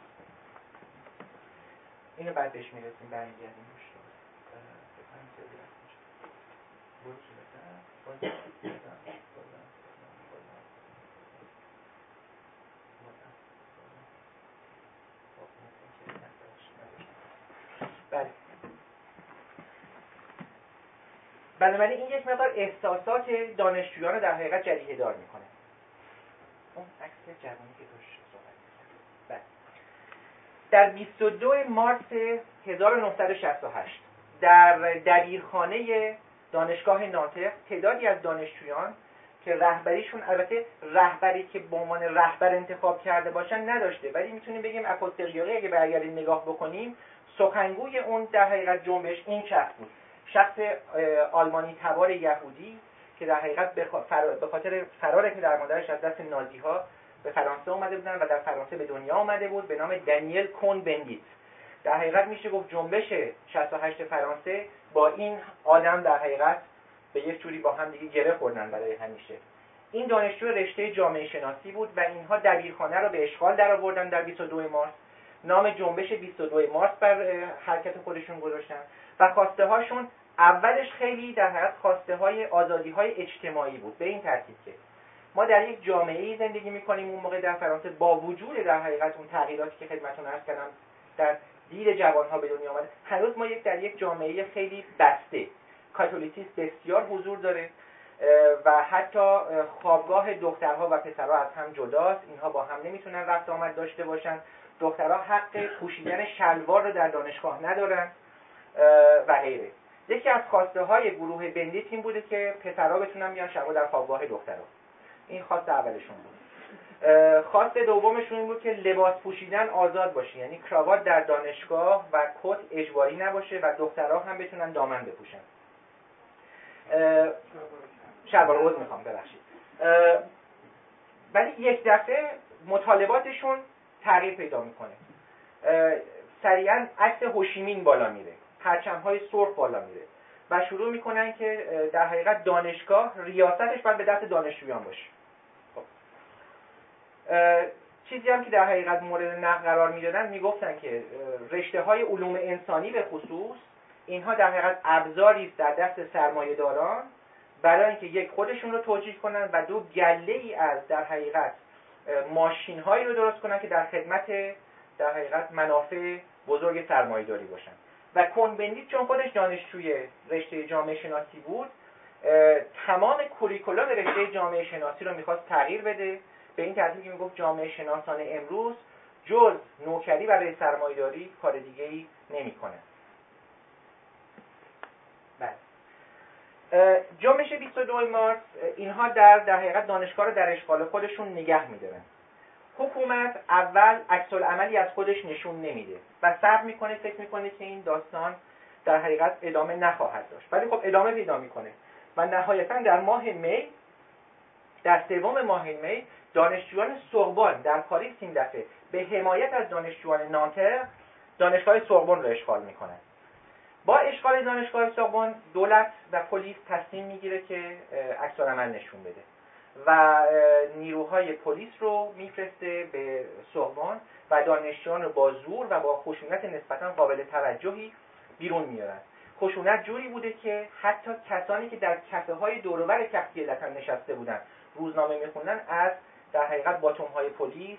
Speaker 1: اینو بعد بهش میرسیم برمیگردیم روش رو بله. بنابراین این یک مقدار احساسات دانشجویان رو در حقیقت جریحه دار میکنه. اون عکس جوانی که توش صحبت می‌کنه. بله. در 22 مارس 1968 در دبیرخانه دانشگاه نانتر تعدادی از دانشجویان که رهبریشون البته رهبری که به عنوان رهبر انتخاب کرده باشن نداشته، ولی میتونیم بگیم اپوستریوری اگه برگردیم نگاه بکنیم سخنگوی اون در حقیقت جنبش این شخص بود، شخص آلمانی تبار یهودی که در حقیقت به خاطر فرار پدر مادرش از دست نازی‌ها به فرانسه اومده بودن و در فرانسه به دنیا آمده بود به نام دانیل کون بندیت. در حقیقت میشه گفت جنبش 68 فرانسه با این آدم در حقیقت به یک جوری با هم دیگه گره خوردن برای همیشه. این دانشجو رشته جامعه شناسی بود و اینها دبیرخانه رو به اشغال درآوردن در 22 مارس. نام جنبش 22 مارس بر حرکت خودشون گذاشتن و خواسته هاشون اولش خیلی در حقیقت خواسته های آزادی های اجتماعی بود، به این ترتیب که ما در یک جامعه‌ای زندگی می‌کنیم اون موقع در فرانسه با وجود در حقیقت اون تغییراتی که خدمتتون عرض کردم در دید جوان‌ها به دنیا آمد، هنوز ما در یک جامعه خیلی بسته کاتولیسیسم بسیار حضور داره و حتی خوابگاه دخترها و پسرها از هم جداست، اینها با هم نمیتونن رفت آمد داشته باشن، دخترها حق پوشیدن شلوار رو در دانشگاه ندارن و غیره. یکی از خواسته های گروه بندیت این بوده که پسرها بتونن بیان شبا در خوابگاه دخترها. این خواست اولشون بود. خواست دومشون این بود که لباس پوشیدن آزاد باشه، یعنی کراوات در دانشگاه و کت اجباری نباشه و دخترها هم بتونن دامن بپوشن. شلوار عود میخوام ببخشید. ولی یک دفعه مطالباتشون تغییر پیدا میکنه. سریعا عکس هوشیمین بالا میره، پرچم‌های سرخ بالا میره و شروع میکنن که در حقیقت دانشگاه ریاستش باید به دست دانشجویان باشه. خب. چیزی هم که در حقیقت مورد نقد قرار میدادن میگفتن که رشته‌های علوم انسانی به خصوص اینها در حقیقت ابزاری است در دست سرمایه‌داران برای اینکه یک خودشون رو توجیه کنن و دو گله‌ای از در حقیقت ماشین‌هایی رو درست کنن که در خدمت در حقیقت منافع بزرگ سرمایه‌داری باشن. و کونبندیت چون خودش دانشجوی رشته جامعه شناسی بود، تمام کوریکولوم رشته جامعه شناسی رو می‌خواست تغییر بده، به این ترتیب که میگفت جامعه شناسان امروز جز نوکری برای سرمایه‌داری کار دیگه‌ای نمی‌کنه. بله. جنبش 22 مارس اینها در حقیقت دانشگاه رو در اشغال خودشون نگه می‌دارن. حکومت اول عکس‌العملی از خودش نشون نمیده و صبر میکنه، فکر میکنه که این داستان در حقیقت ادامه نخواهد داشت، ولی خب ادامه پیدا میکنه و نهایتاً در ماه می، در سوم ماه می، دانشجویان سوربن در پاریس این دفعه به حمایت از دانشجویان نانتر دانشگاه سوربن رو اشغال میکنن. با اشغال دانشگاه سوربن دولت و پلیس تصمیم میگیره که عکس‌العمل نشون بده و نیروهای پلیس رو میفرسته به سوربن و دانشجویان رو با زور و با خشونت نسبتاً قابل توجهی بیرون میارن. خشونت جوری بوده که حتی کسانی که در کافه های دور و بر کختی لطن نشسته بودن روزنامه میخوندن از در حقیقت باتوم های پلیس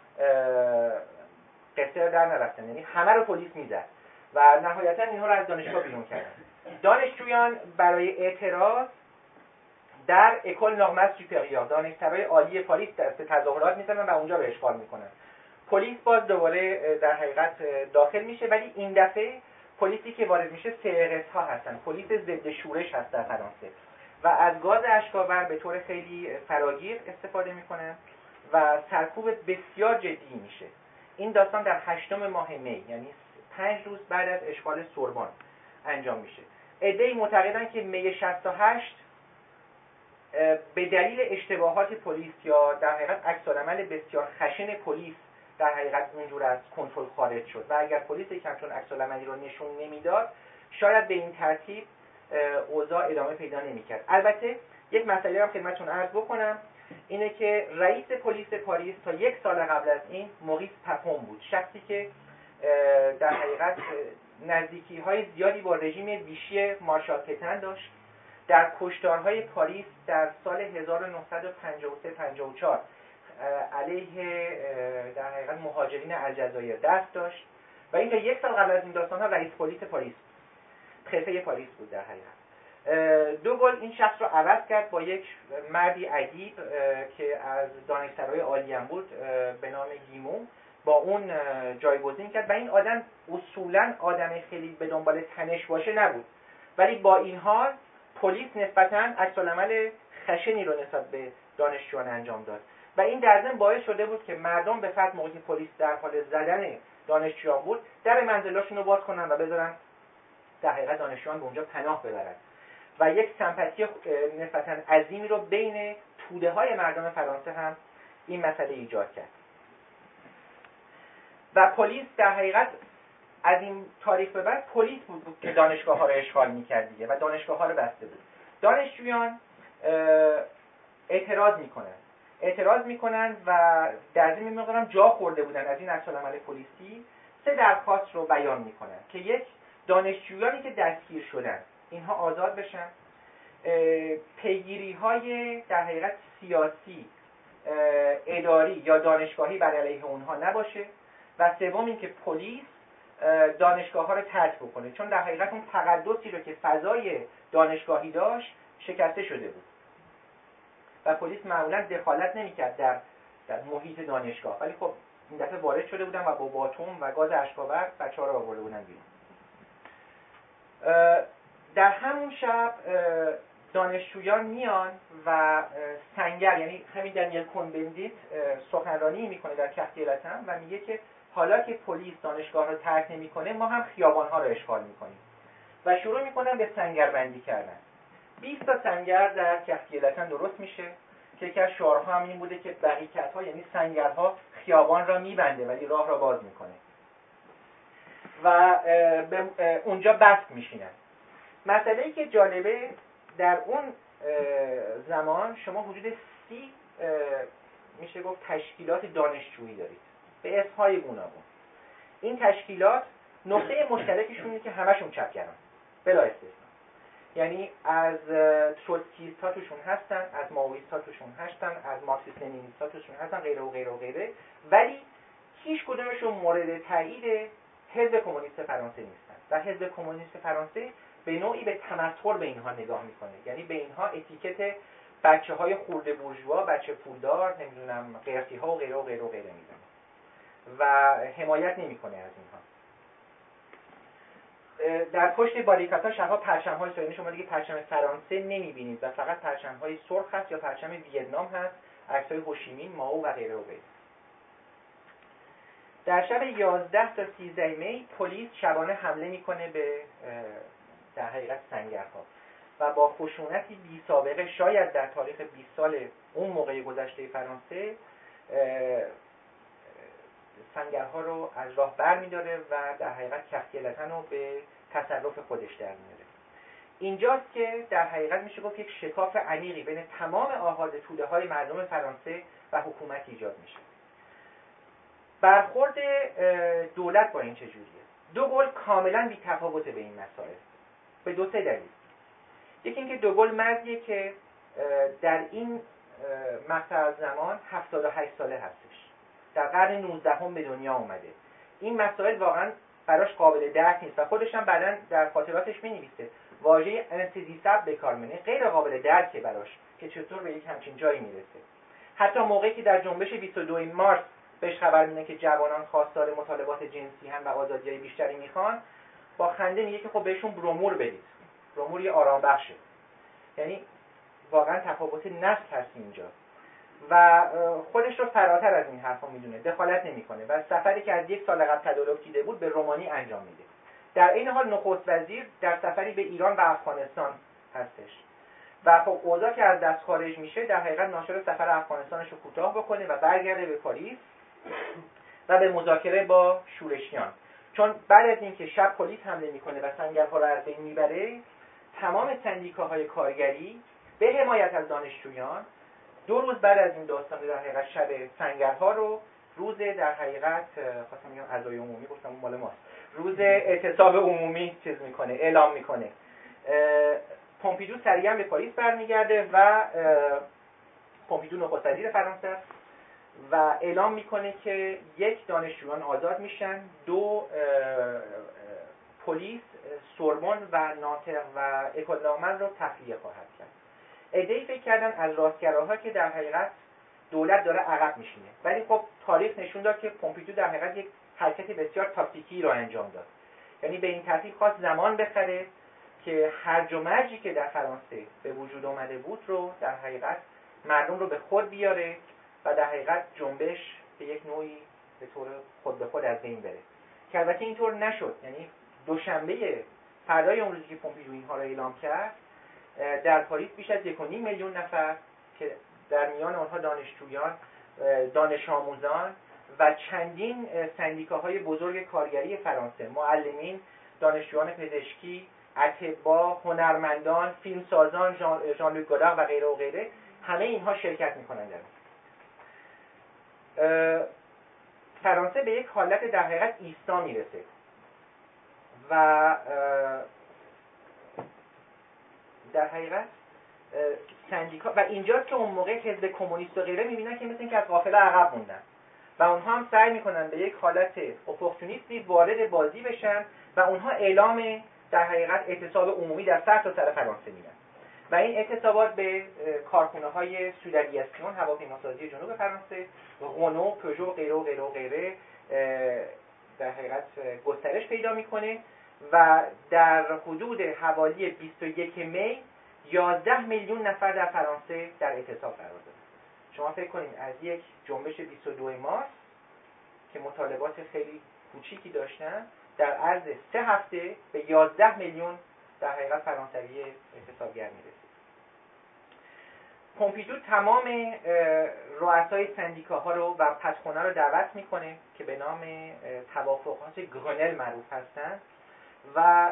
Speaker 1: قصر در نرفتن، یعنی همه رو پلیس میزد و نهایتا اینها رو از دانشگاه بیرون کردن. دانشجویان برای اعتراض در اکول نورمال سوپریور، دانشسرای عالی پاریس، دست تظاهرات میزنن و اونجا رو اشغال میکنن. پلیس باز دوباره در حقیقت داخل میشه، ولی این دفعه پلیسی که وارد میشه فئرست ها هستن، پلیس ضد شورش هست در فرانسه و از گاز اشک‌آور به طور خیلی فراگیر استفاده میکنن و سرکوب بسیار جدی میشه. این داستان در 8 ماه می، یعنی 5 روز بعد از اشغال سوربن انجام میشه. عده‌ای معتقدن که می 68 به دلیل اشتباهات پلیس یا در حقیقت عکس‌العمل بسیار خشن پلیس در حقیقت اونجور از کنترل خارج شد و اگر پلیس کمتون عکس‌العملی رو نشون نمیداد شاید به این ترتیب اوضاع ادامه پیدا نمی‌کرد. البته یک مسئله رو خدمتتون عرض بکنم، اینه که رئیس پلیس پاریس تا 1 سال قبل از این موریس پاپون بود، شخصی که در حقیقت نزدیکی‌های زیادی با رژیم ویشی مارشال پتن داشت. در کشتارهای پاریس در سال 1953-54 علیه در حقیقت مهاجرین الجزایر دست داشت و این تا 1 سال قبل از این داستان‌ها رئیس پلیس پاریس، خفه پاریس بود در حقیقت. دو گل این شخص رو عوض کرد با یک مردی ادیب که از دانشسرای عالی هم بود به نام گیمو، با اون جایگزین کرد و این آدم اصولاً آدم خیلی به دنبال تنش باشه نبود، ولی با این حال پلیس نسبتاً عکس‌العمل خشنی رو نسبت به دانشجویان انجام داد و این در ضمن باعث شده بود که مردم به فرض موقعی پلیس در حال زدن دانشجویان بود در منزلاشون رو باز کنن و بذارن در حقیقت دانشجویان به اونجا پناه ببرن و یک سمپاتی نسبتاً عظیمی رو بین توده‌های مردم فرانسه هم این مسئله ایجاد کرد و پلیس در حقیقت از این تاریخ به بعد پلیس بود که دانشگاه‌ها رو اشغال می‌کرد دیگه و دانشگاه‌ها رو بسته بود. دانشجویان اعتراض میکنن و در ضمن می‌گم جا خورده بودن از این عکس‌العمل پلیسی. 3 درخواست رو بیان میکنن که یک، دانشجویانی که دستگیر شدن اینها آزاد بشن، پیگیری‌های در حقیقت سیاسی، اداری یا دانشگاهی بر علیه اونها نباشه و سوم اینکه پلیس دانشگاه‌ها رو ترک بکنه، چون در حقیقت اون تقدسی رو که فضای دانشگاهی داشت شکسته شده بود و پلیس معمولاً دخالت نمی‌کرد در محیط دانشگاه، ولی خب این دفعه وارد شده بودن و با باتوم و گاز اشک‌آور بچه‌ها رو آورده بودن بیرون. در همون شب دانشجویان میان و سنگر، یعنی همین دنیل کون-بندیت سخنرانی میکنه در کهگلتن و میگه که حالا که پلیس دانشگاه رو ترک نمیکنه ما هم خیابان‌ها رو اشغال میکنیم و شروع میکنن به سنگربندی کردن. 20 تا سنگر در کهگلتن درست میشه که یکی از شعارها هم این بوده که بریکدها یعنی سنگرها خیابان را میبنده ولی راه را باز میکنه و اونجا بست میشینن. مسئله‌ای که جالبه در اون زمان شما حدود 30 میشه گفت تشکیلات دانشجویی دارید به اسم‌های گوناگون. این تشکیلات نقطه مشترکشون اینه که همشون چپگران بلا استثنا، یعنی از تروتسکیست ها توشون هستن، از مائویست ها توشون هستن، از مارکسیست لنینیست ها توشون هستن، غیره و غیره و غیره، ولی هیچ کدومشون مورد تایید حزب کمونیست فرانسه نیستن و حزب کمونیست فرانسه به نوعی به تمسخر به اینها نگاه میکنه، یعنی به اینها اتیکت بچه‌های خرده بورژوا، بچه پولدار، نمیدونم قرطی‌ها و غیره و غیره و غیره میزنه و حمایت نمیکنه از اینها. در پشت باریکادها شبها پرچم‌های سرخ، شما دیگه پرچم فرانسه نمی‌بینید و فقط پرچم‌های سرخ هست یا پرچم ویتنام هست، عکس‌های هوشیمین، مائو و غیره و غیره. در شب 11 تا 13 می پلیس شبانه حمله میکنه به در حقیقت سنگرها و با خشونتی بی سابقه شاید در تاریخ 20 سال اون موقع گذشته فرانسه سنگرها رو از راه بر می‌داره و در حقیقت کهگلتن رو به تصرف خودش در میاره. اینجاست که در حقیقت میشه گفت یک شکاف عمیقی بین تمام آحاد توده‌های مردم فرانسه و حکومت ایجاد میشه. برخورد دولت با این چجوریه؟ دوگل کاملا بی تفاوته به این مسائل به دو سه دلیل. یکی اینکه دوگل مردیه که در این مقطع از زمان 78 ساله هستش، در قرن 19 به دنیا اومده. این مسائل واقعا براش قابل درک نیست و خودش هم بعداً در خاطراتش می‌نویسه واژه انتدیساب به کار می‌بره، غیر قابل درکه براش که چطور به یک همچین جایی میرسه. حتی موقعی که در جنبش 22 مارس بهش خبر میده که جوانان خواستار مطالبات جنسی هم و آزادی‌های بیشتری میخوان، با خنده میگه که خب بهشون برومور بدید. برومور یه آرام بخشه. یعنی واقعا تفاوت نسل هست اینجا و خودش رو فراتر از این حرفا میدونه، دخالت نمیکنه و سفری که از 1 سال قبل تدارک دیده بود به رومانی انجام میده. در این حال نخست وزیر در سفری به ایران و افغانستان هستش و خب اوضاع که از دست خارج میشه در حقیقت ناچار سفر افغانستانش رو کوتاه بکنه و برگرده به پاریس و به مذاکره با شورشیان. چون بعد از اینکه شب پلیس حمله میکنه و سنگرها رو از بین میبره، تمام سندیکاهای کارگری به حمایت از دانشجویان 2 روز بعد از این داستان در حقیقت شب سنگرها رو روز در حقیقت خواستم بگم عزای عمومی، گفتم اون مال ماست، روز اعتصاب عمومی چیز میکنه، اعلام میکنه. پومپیدو سریعا به پاریس برمیگرده و پومپیدو نخست وزیر فرانسه است و اعلام میکنه که 1 دانشجویان آزاد میشن، 2 پلیس سوربن و ناطق و اکول نورمال رو تخلیه خواهد کرد. عده‌ای فکر کردن از راستگراها که در حقیقت دولت داره عقب میشینه، ولی خب تاریخ نشون داد که پومپیدو در حقیقت یک حرکت بسیار تاکتیکی رو انجام داد. یعنی به این ترتیب خواست زمان بخره که هرج و مرجی که در فرانسه به وجود آمده بود رو در حقیقت مردم رو به خود بیاره و در حقیقت جنبش به یک نوعی به طور خود به خود از بین بره، که البته اینطور نشد. یعنی دوشنبه فردای اون روزی که پومپیدو اینها رو اعلام کرد، در پاریس بیش از 1.5 میلیون نفر که در میان آنها دانشجویان، دانش آموزان و چندین سندیکاهای بزرگ کارگری فرانسه، معلمین، دانشجویان پزشکی، اطباء، هنرمندان، فیلمسازان، ژان لوک گودار و غیره و غیره، همه اینها شرکت میکنند. فرانسه به یک حالت در حقیقت ایستا میرسه و در حقیقت سندیکا و اینجاست که اون موقع حزب کمونیست و غیره میبینن که مثل اینکه از قافله عقب موندن و اونها هم سعی میکنن به یک حالت اپورتونیستی وارد بازی بشن و اونها اعلام در حقیقت اعتصاب عمومی در سر تا سر فرانسه میدن و این اعتصابات به کارخانه‌های سوداویاسیون، هواپیماسازی جنوب فرانسه، رونو، پژو، غیره و غیره و غیره در حقیقت گسترش پیدا میکنه و در حدود حوالی 21 می 11 میلیون نفر در فرانسه در اعتصاب قرار دارن. شما فکر کنید از یک جنبش 22 مارس که مطالبات خیلی کوچیکی داشتن، در عرض 3 هفته به 11 میلیون در حقیقت فرانسوی اعتصابگر میرسید. پومپیدو تمام رؤسای سندیکاها رو و پتخونه رو دعوت میکنه که به نام توافقات گرنل معروف هستند و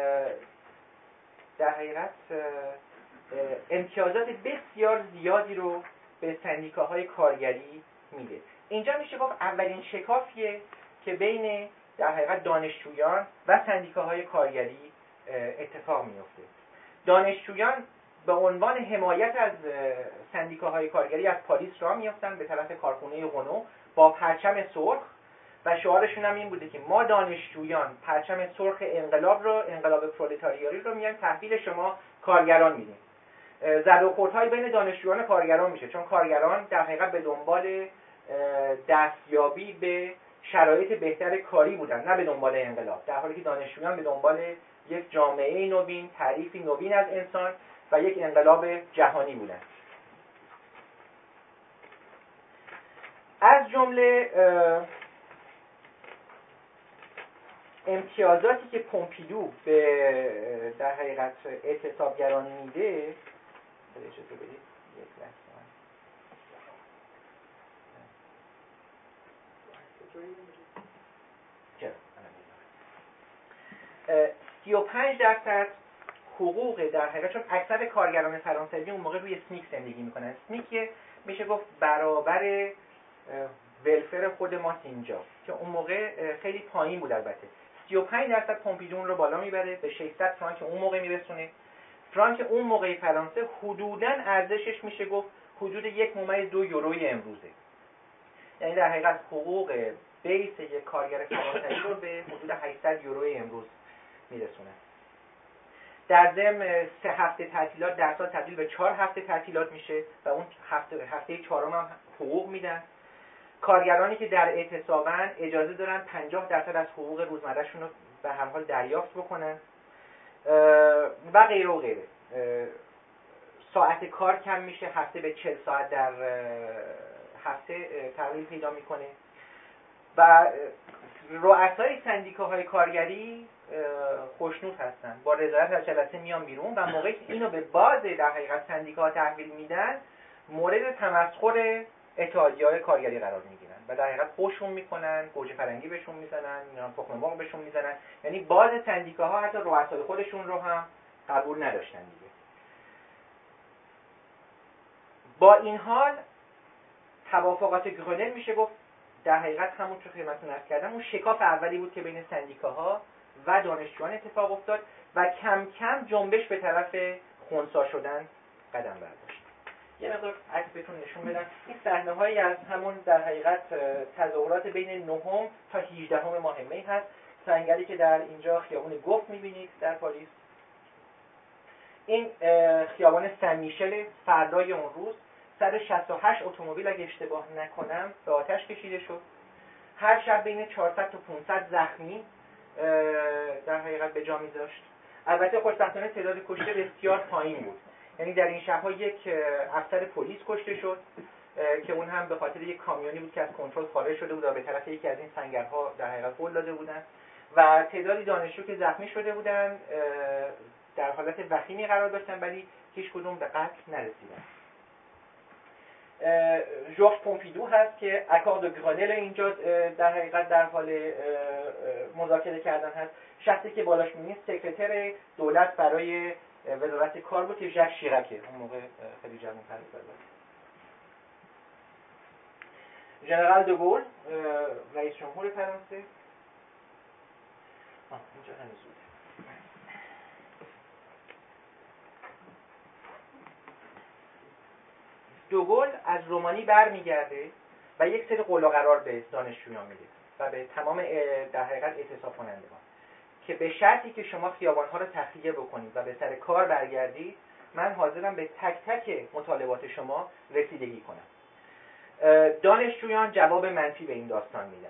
Speaker 1: در حقیقت امتیازات بسیار زیادی رو به سندیکاهای کارگری میده. اینجا میشه گفت اولین شکافیه که بین در حقیقت دانشجویان و سندیکاهای کارگری اتفاق میفته. دانشجویان به عنوان حمایت از سندیکاهای کارگری از پاریس راه میافتن به طرف کارخونه غنو با پرچم سرخ و شعارشون هم این بوده که ما دانشجویان پرچم سرخ انقلاب پرولتاریایی رو میایم تحویل شما کارگران میدیم. زد و خوردهای بین دانشجویان و کارگران میشه، چون کارگران در حقیقت به دنبال دستیابی به شرایط بهتر کاری بودن، نه به دنبال انقلاب، در حالی که دانشجویان به دنبال یک جامعه نوین، تعریفی نوین از انسان و یک انقلاب جهانی بودن. از جمله امتیازاتی که پومپیدو به در حقیقت اعتصابگران میده، اجازه بدید یک لحظه 35% حقوق در حقیقت، چون اکثر کارگران فرانسوی اون موقع روی سمیک زندگی میکنن. سمیک میشه گفت برابر ولفر خود ماست اینجا، که اون موقع خیلی پایین بود. البته 35% پومپیدو رو بالا میبره به 600 فرانک اون موقع میرسونه. فرانک اون موقع فرانسه حدوداً ارزشش میشه گفت حدود 1.2 یوروی امروزه. یعنی در حقیقت حقوق بیس یک کارگر فرانسوی رو به حدود 800 یوروی امروز میرسونه. در ضمن 3 هفته تعطیلات در سال تبدیل به 4 هفته تعطیلات میشه و اون هفته چهارم هم حقوق میدن. کارگرانی که در اعتصابن اجازه دارن 50% از حقوق روزمرهشون رو به هر حال دریافت بکنن و غیره و غیره. ساعت کار کم میشه، هفته به 40 ساعت در هفته تغییر پیدا میکنه و رؤسای سندیکاهای کارگری خوشنود هستن، با رضایت از جلسه میان بیرون و موقعی که اینو به باز در حقیقت سندیکاها تحویل میدن مورد تمسخر اتحادیه‌های کارگری قرار میگیرن و در حقیقت خوششون میکنن، گوجه فرنگی بهشون میزنن، تخم مرغ بهشون میزنن. یعنی باز سندیکاها حتی رؤسای خودشون رو هم قبول نداشتن دیگه. با این حال توافقات گرنل میشه گفت در حقیقت همون که خدمتتون عرض کردم اون شکاف اولی بود که بین سندیکاها و دانشجویان اتفاق افتاد و کم کم جنبش به طرف خنثی شدن قدم برداشت. یه مقدار عکس بهتون نشون بدم. این صحنه‌هایی از همون در حقیقت تظاهرات بین 9 تا 18 ماه می هست. سنگری که در اینجا خیابان گفت می‌بینید در پاریس. این خیابان سن میشل فردای اون روز 168 اتومبیل اگه اشتباه نکنم به آتش کشیده شد. هر شب بین 400 تا 500 زخمی در حقیقت به جا می‌ذاشت. البته خوشبختانه تعداد کشته بسیار پایین بود. یعنی در این شب‌ها یک افسر پلیس کشته شد که اون هم به خاطر یک کامیونی بود که از کنترل خارج شده بود و به طرف یکی از این سنگرها در حقیقت هل داده بودن و تعدادی دانشجو که زخمی شده بودن در حالت وخیمی قرار داشتن ولی هیچ کدوم به قتل نرسیدن. ژورژ پومپیدو هست که اکورد گرنل اینجا در حقیقت در حال مذاکره کردن هست. شخصی که بالاش می‌بینید سکرتر دولت برای وزارت کار بود که ژاک شیراکه، اون موقع خیلی جوان‌تر بود. ژنرال دوگل رئیس جمهور فرانسه اینجا هنوز بود. دوگل از رومانی برمیگرده و یک سری قول و قرار به دانشجویان میده و به تمام در حقیقت اعتصاب کنندگان که به شرطی که شما خیابان‌ها رو تخلیه بکنید و به سر کار برگردید من حاضرم به تک تک مطالبات شما رسیدگی کنم. دانشجویان جواب منفی به این داستان میدن.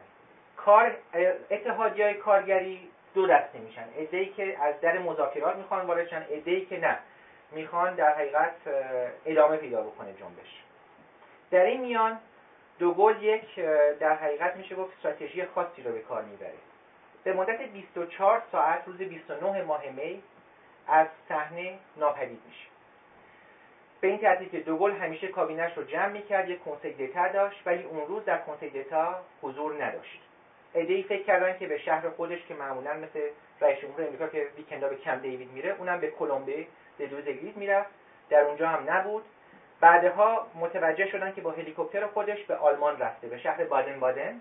Speaker 1: اتحادیه‌های کارگری دو دسته میشن، عده‌ای که از در مذاکرات میخوان وارد شن، عده‌ای که نه میخوان در حقیقت ادامه پیدا بکنه جنبش. در این میان دوگل یک در حقیقت میشه گفت استراتژی خاصی رو به کار میبره. به مدت 24 ساعت روز 29 ماه می از صحنه ناپدید میشه. به این ترتیب که دوگل همیشه کابینش رو جمع میکرد، یک کنسیل دیتا داشت، ولی اون روز در کنسیل دیتا حضور نداشت. عده‌ای فکر کردن که به شهر خودش که معمولا مثل رئیس جمهور امریکا که ویکندا به کمپ دیوید میره، اونم به کلمبه دلوزگلیت میرفت، در اونجا هم نبود. بعدها متوجه شدن که با هلیکوپتر خودش به آلمان رفته، به شهر بادن بادن،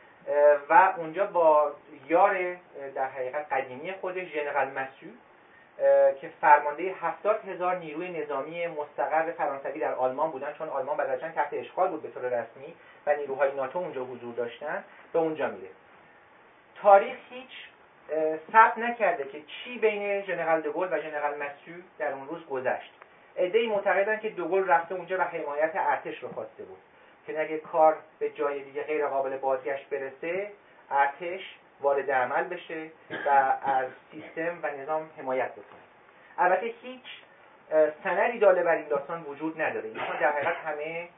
Speaker 1: و اونجا با یار در حقیقت قدیمی خودش ژنرال مسو که فرمانده 70,000 نیروی نظامی مستقر فرانسوی در آلمان بودن، چون آلمان بعد از جنگ تحت اشغال بود به طور رسمی و نیروهای ناتو اونجا حضور داشتن، به اونجا میره. تاریخ هیچ ثبت نکرده که چی بین ژنرال دوگل و ژنرال مسو در اون روز گذشت. عده‌ای معتقدن که دوگل رفته اونجا و حمایت ارتش رو خواسته بود که اگه کار به جای دیگه غیر قابل بازگشت برسه، ارتش وارد عمل بشه و از سیستم و نظام حمایت بکنه. البته هیچ سندی داله بر این داستان وجود نداره. اینها در حقیقت همه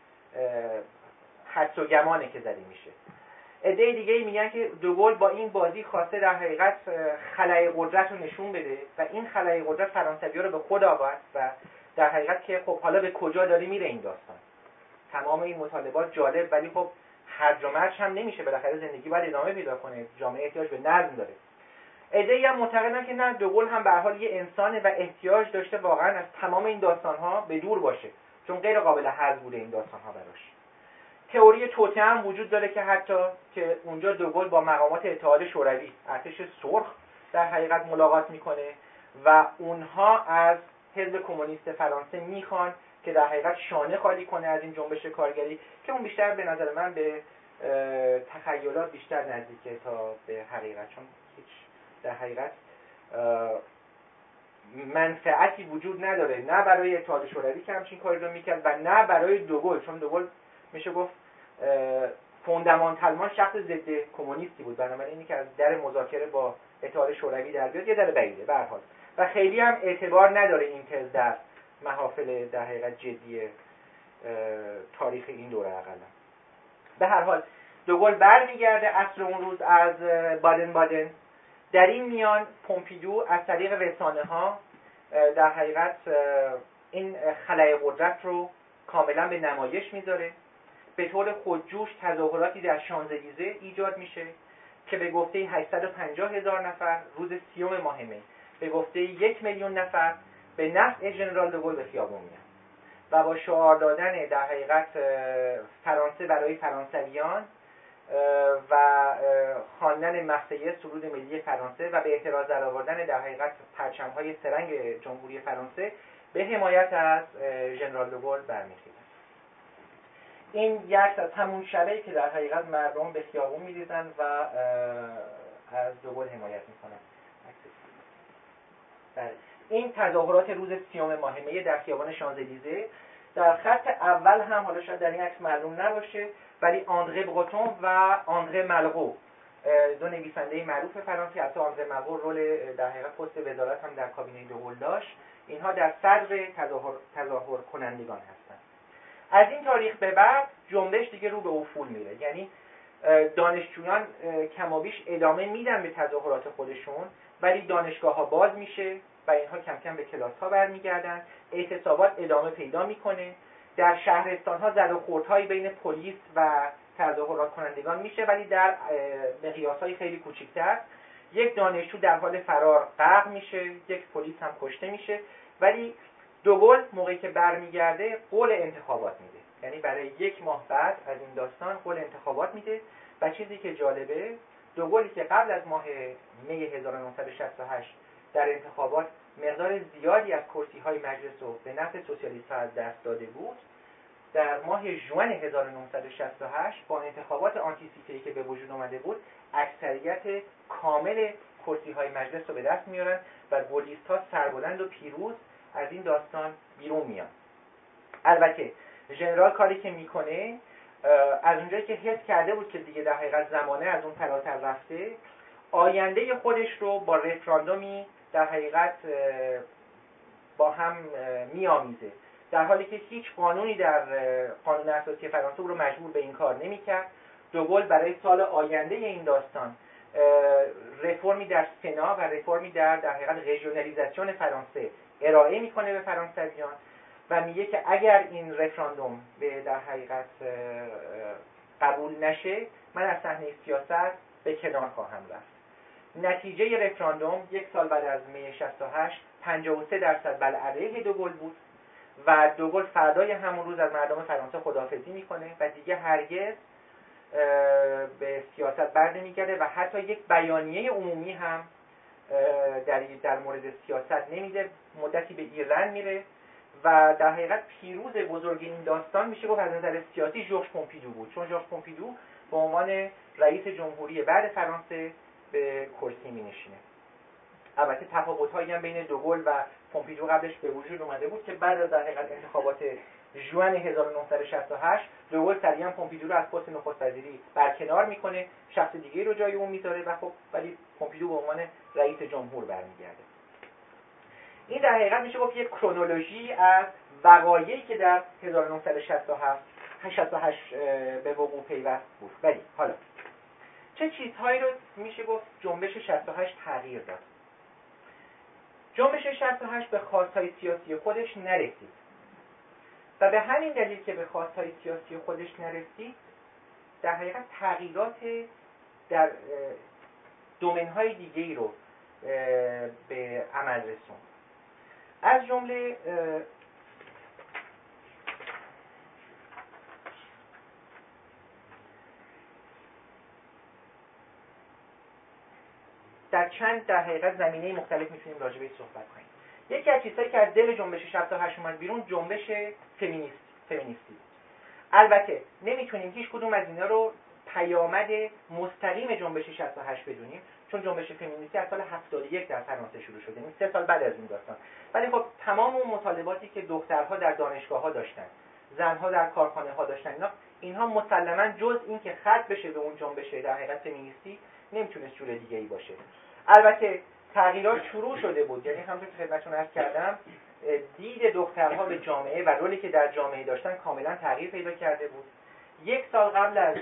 Speaker 1: حدس و گمانه که زده میشه. عده دیگه میگن که دوگل با این بازی خواسته در حقیقت خلأ قدرت رو نشون بده و این خلأ قدرت فرانسوی‌ها رو به خود آورد و در حقیقت که خب حالا به کجا داره میره این داستان. تمام این مطالبات جالب، ولی خب هرج و مرج هم نمیشه، بالاخره زندگی باید ادامه پیدا کنه، جامعه احتیاج به نظم داره. عده‌ای هم معتقدن که نه، دوگل هم به هر حال یه انسانه و احتیاج داشته واقعا از تمام این داستان‌ها به دور باشه، چون غیر قابل هضم بوده این داستان‌ها براش. تئوری توطئه هم وجود داره که حتی که اونجا دوگل با مقامات اتحاد شوروی، ارتش سرخ، در حقیقت ملاقات میکنه و اونها از حزب کمونیست فرانسه میخوان که در حقیقت شانه خالی کنه از این جنبش کارگری، که اون بیشتر به نظر من به تخیلات بیشتر نزدیکه تا به حقیقت، چون هیچ در حقیقت منفعتی وجود نداره، نه برای اتحاد شوروی که همچین کاری رو میکرد و نه برای دوگل، چون دوگل میشه گفت فوندامانتالمان شخص ضد کمونیستی بود، بنابراین اینی که از در مذاکره با اتحاد شوروی در بیاد یه در بعیده به هر حال و خیلی هم اعتبار نداره این تز در محافل در حقیقت جدی تاریخ این دوره اقلا. به هر حال دوگل برمیگرده عصر اون روز از بادن بادن. در این میان پومپیدو از طریق رسانه ها در حقیقت این خلأ قدرت رو کاملا به نمایش میذاره. به طور خودجوش تظاهراتی در شانزلیزه ایجاد میشه که به گفته 850,000 نفر روز 30 ماه می، به گفته 1,000,000 نفر به نفع ژنرال دوگل به خیابون میان و با شعار دادن در حقیقت فرانسه برای فرانسویان و خواندن مقطعه سرود ملی فرانسه و به اعتراض درآوردن در حقیقت پرچم‌های سرنگ جمهوری فرانسه به حمایت از ژنرال دوگل برمیخیزن. این یک از همون شبیه که در حقیقت مردم به خیابون می‌ریزن و از دوگل حمایت میکنن. این تظاهرات روز 30 ماه می در خیابان شانزلیزه، در خط اول هم حالا شاید در این عکس معلوم نباشه، ولی آندره برتون و آندره مالرو، دو نویسنده معروف فرانسه، حتی آندره مالرو رول در حقیقت پست وزارت هم در کابینه دوگل داشت، اینها در صدر تظاهر کنندگان هستند. از این تاریخ به بعد جنبش دیگه رو به افول میره، یعنی دانشجویان کمابیش ادامه میدن به تظاهرات خودشون، ولی دانشگاه ها باز میشه و اینها کم کم به کلاس ها برمیگردن، اعتصابات ادامه پیدا میکنه، در شهرستان ها زد و خوردهایی بین پلیس و تظاهرات کنندگان میشه، ولی در مقیاس های خیلی کوچکتر. یک دانشجو در حال فرار غرق میشه، یک پلیس هم کشته میشه، ولی دوگل موقعی که برمیگرده قول انتخابات میده، یعنی برای 1 ماه بعد از این داستان قول انتخابات میده. و چیزی که جالبه، دوگلی که قبل از ماه می 1968 در انتخابات مقدار زیادی از کرسی‌های مجلس رو به نفع سوسیالیست‌ها از دست داده بود، در ماه ژوئن 1968 با انتخابات آنتیسیپه‌ای که به وجود آمده بود، اکثریت کامل کرسی‌های مجلس رو به دست میارن و گلیست‌ها سربلند و پیروز از این داستان بیرون میان. البته ژنرال کاری که میکنه، از اونجایی که حس کرده بود که دیگه در حقیقت زمانه از اون فراتر رفته، آینده خودش رو با رفراندومی در حقیقت با هم میآمیزه، در حالی که هیچ قانونی در قانون اساسی فرانسه او رو مجبور به این کار نمی‌کرد. دوگل برای سال آینده این داستان رفرمی در سنا و رفرمی در حقیقت رژیونالیزاسیون فرانسه ارائه میکنه به فرانسویان و میگه که اگر این رفراندوم به در حقیقت قبول نشه، من از صحنه سیاست به کنار خواهم رفت. نتیجه رفراندوم یک سال بعد از می 68 53% بر علیه دوگل بود و دوگل فردای همون روز از مردم فرانسه خداحافظی میکنه و دیگه هرگز به سیاست بر نمیگرده و حتی یک بیانیه عمومی هم در مورد سیاست نمیده. مدتی به ایرلند میره و در حقیقت پیروز بزرگ این داستان میشه گفت از نظر سیاسی ژورژ پومپیدو بود، چون ژورژ پومپیدو به عنوان رئیس جمهوری بعد فرانسه به کرسی مینشینه. البته تفاوت‌هایی هم بین دوگل و پومپیدو قبلش به وجود اومده بود که بعد از در حقیقت انتخابات ژوئن 1968 دوگل سریعا پومپیدو رو از پست نخست وزیری برکنار میکنه، شخص دیگه‌ای رو جای اون میذاره و خب ولی پومپیدو به عنوان رئیس جمهور برمیگرده. این در حقیقت میشه گفت یک کرونولوژی از وقایعی که در 1968 به وقوع پیوست بود. ولی حالا چه چیزهایی رو میشه گفت جنبش 68 تغییر داد؟ جنبش 68 به خواستهای سیاسی خودش نرسید و به همین دلیل که به خواستهای سیاسی خودش نرسید، در حقیقت تغییرات در دومین‌های دیگه‌ای رو به عمل رسوند. از جمله در چند در حقیقت زمینه مختلف میتونیم راجع بهش صحبت کنیم. یکی از چیزهایی که از دل جنبش 68 اومد بیرون جنبش فمینیستی بود. البته نمیتونیم هیچ کدوم از اینا رو پیامد مستقیم جنبش 68 بدونیم، چون جنبش فمینیستی از سال 71 در فرانسه شروع شده، یعنی 3 سال بعد از این داستان. ولی خب تمام اون مطالباتی که دخترها در دانشگاه‌ها داشتن، زنها در کارخانه‌ها داشتن، اینها مسلماً جز این که ختم بشه به اون جنبش در حقیقت فمینیستی نمیتونست جور دیگه‌ای باشه. البته تغییرات شروع شده بود، یعنی همونطور که خدمتتون عرض کردم دید دخترها به جامعه و رولی که در جامعه داشتن کاملا تغییر پیدا کرده بود. 1 سال قبل از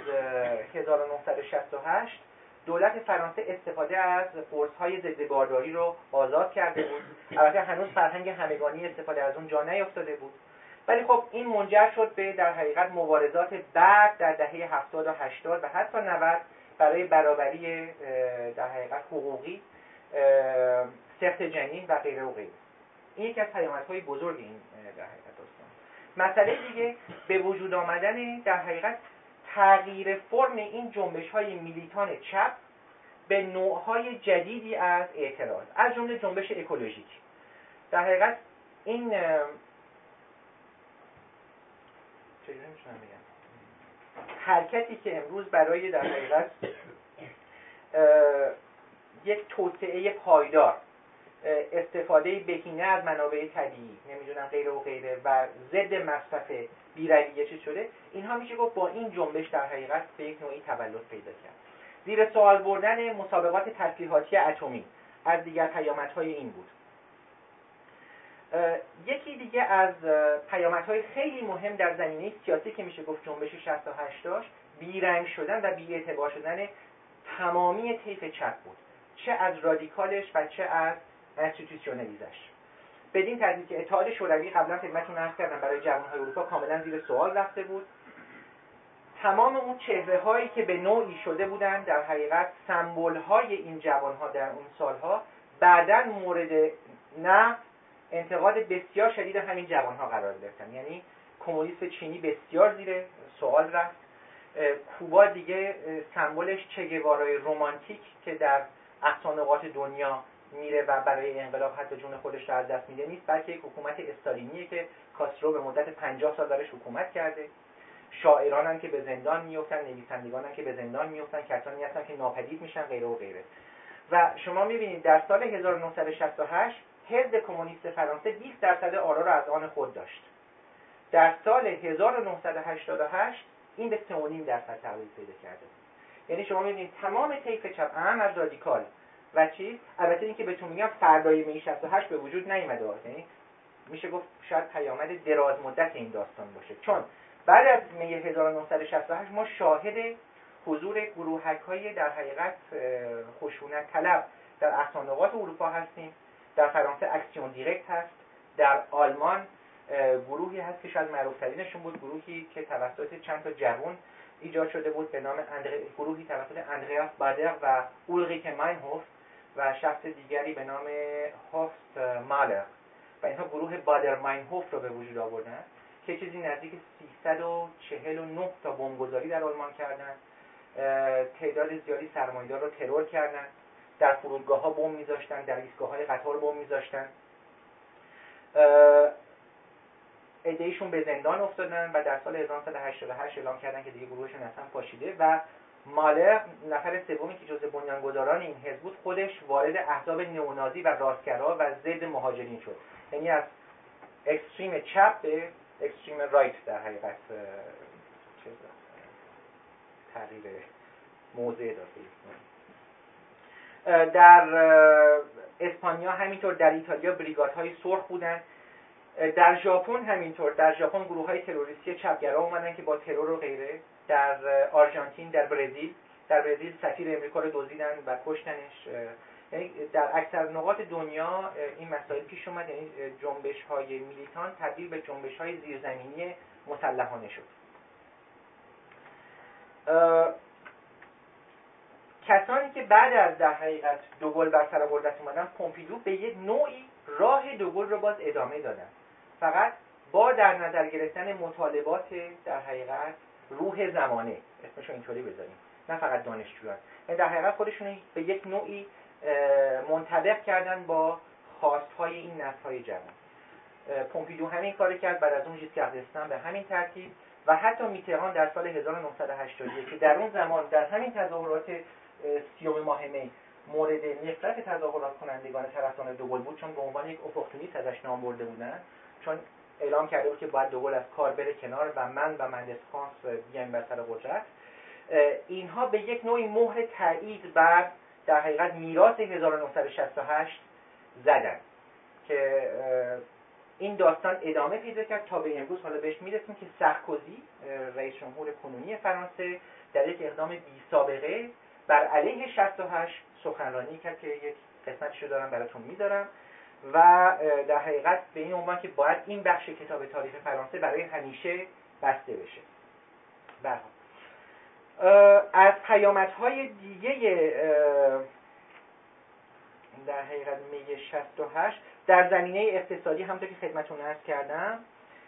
Speaker 1: 1968 دولت فرانسه استفاده از قرص‌های ضد بارداری رو آزاد کرده بود. البته هنوز فرهنگ همگانی استفاده از اون جا نیفتاده بود، ولی خب این منجر شد به در حقیقت مبارزات بعد در دهه 70 و 80 و حتی 90 برای برابری در حقیقت حقوقی، سقط جنین و غیره و غیره. این یکی از پیامدهای بزرگ این در حقیقت داستان. مسئله دیگه به وجود آمدن در حقیقت تغییر فرم این جنبش‌های میلیتان چپ به نوع‌های جدیدی از اعتراض، از جمله جنبش اکولوژیک. در حقیقت این چجوری میتونم بگم، حرکتی که امروز برای در حقیقت یک توسعه پایدار، استفاده بهینه از منابع طبیعی، نمیدونم غیره و غیره و ضد مصرف بی‌رویه چه شده، اینها میشه گفت با این جنبش در حقیقت به یک نوعی تولد پیدا کرد. زیر سوال بردن مسابقات تسلیحاتی اتمی از دیگر پیامدهای این بود. یکی دیگه از پیامدهای خیلی مهم در زمینه سیاسی که میشه گفت جنبش 68 داشت، بیرنگ شدن و بی‌اعتبار شدن تمامی طیف چپ بود، چه از رادیکالش و چه از انستیتوشنالیزش. بدین ترتیب که اتحاد شوروی قبلا خدمتتون عرض کردم برای جوانهای اروپا کاملا زیر سوال رفته بود. تمام اون چهره‌هایی که به نوعی شده بودن در حقیقت سمبول‌های این جوانها در اون سالها، بعداً مورد انتقاد بسیار شدید همین جوانها قرار گرفتن. یعنی کمونیست چینی بسیار زیر سوال رفت. کوبا دیگه سمبولش چه گوارای رمانتیک که در اقصا نقاط دنیا میره و برای انقلاب حتی جون خودش رو از دست میده نیست، بلکه یک حکومت استالینیه که کاسترو به مدت 50 سال درش حکومت کرده. شاعرانن که به زندان میافتن، نویسندگانن که به زندان میافتن، کسانی هستن که ناپدید میشن غیره و غیره. و شما میبینید در سال 1968 حزب کمونیست فرانسه 20% آرا را از آن خود داشت. در سال 1988 این به 3.5% تغییر پیدا کرده. یعنی شما میبینید تمام طیف چپ، اهم از رادیکال و چیز، البته این که بهتون میگم فردای می 68 به وجود نیامده، یعنی میشه گفت شاید پیامد دراز مدت این داستان باشه، چون بعد از می 1968 ما شاهد حضور گروهک‌های در حقیقت خشونت طلب در اقصانقاط اروپا هستیم. در فرانسه اکسیون دیرکت هست، در آلمان گروهی هست که شاید معروف‌ترینشون بود، گروهی که توسط چند تا جوان ایجاد شده بود به نام گروهی توسط اندریاس بادر و اولریک ماینهوف و شخص دیگری به نام هوست مالر، و اینها گروه بادر ماینهوف رو به وجود آوردن که چیزی نزدیک 349 تا بمبگذاری در آلمان کردن، تعداد زیادی سرمایه‌دار رو ترور کردن، در فرودگاه‌ها بمب می‌ذاشتن، در ایستگاه‌های قطار بمب می‌ذاشتن، عده‌ایشون به زندان افتادن و در سال 1988 اعلام کردن که دیگه گروهشون اصلا پاشیده و مالر، نفر سومی که جزء بنیانگذاران این حزب بود، خودش وارد احزاب نئونازی و راستگرا و ضد مهاجرین شد. یعنی از اکستریم چپ به اکستریم رایت در حقیقت تغییر موضع داده. در اسپانیا همینطور، در ایتالیا بریگادهای سرخ بودن، در ژاپن همینطور، در ژاپن گروه‌های تروریستی چپگرا اومدن که با ترور و غیره، در آرژانتین، در برزیل سفیر امریکا رو دزدیدن و کشتنش. یعنی در اکثر نقاط دنیا این مسائل پیش اومد، یعنی جنبش‌های میلیتان تبدیل به جنبش‌های زیرزمینی مسلحانه شد. کسانی که بعد از در حقیقت دوگل بر سر قدرت اومدن، پومپیدو به یک نوعی راه دوگل رو باز ادامه دادن، فقط با در نظر گرفتن مطالبات در حقیقت روح زمانه، اسمشو اینطوری بذاریم، نه فقط دانشجویان. یعنی در حقیقت خودشون به یک نوعی منطبق کردن با خواستهای این نسل‌های جوان. پومپیدو همین کارو کرد، بعد از اون ژیسکار دستن به همین ترتیب، و حتی میتران در سال 1981 که در اون زمان در همین تظاهرات 30 ماه می مورد نفرت تظاهرات کنندگان طرفداران دوگل بود، چون به عنوان یک اپورتونیست ازش نام برده بودن، چون اعلام کرده بود که باید دوگل از کار بره کنار و من و مندس فرانس بیایم بر سر قدرت. اینها به یک نوعی مهر تایید بر در حقیقت میراث 1968 زدن که این داستان ادامه پیدا کرد تا به امروز. حالا بهش میرسیم که سارکوزی رئیس جمهور کنونی فرانسه در یک اقدام بی سابقه بر علیه 68 سخنرانی کرد که یک قسمتشو دارم براتون میذارم و در حقیقت به این عنوان که باید این بخش کتاب تاریخ فرانسه برای همیشه بسته بشه. برها از پیامدهای دیگه در حقیقت می 68 در زمینه اقتصادی همونطور که خدمتتون عرض کردم،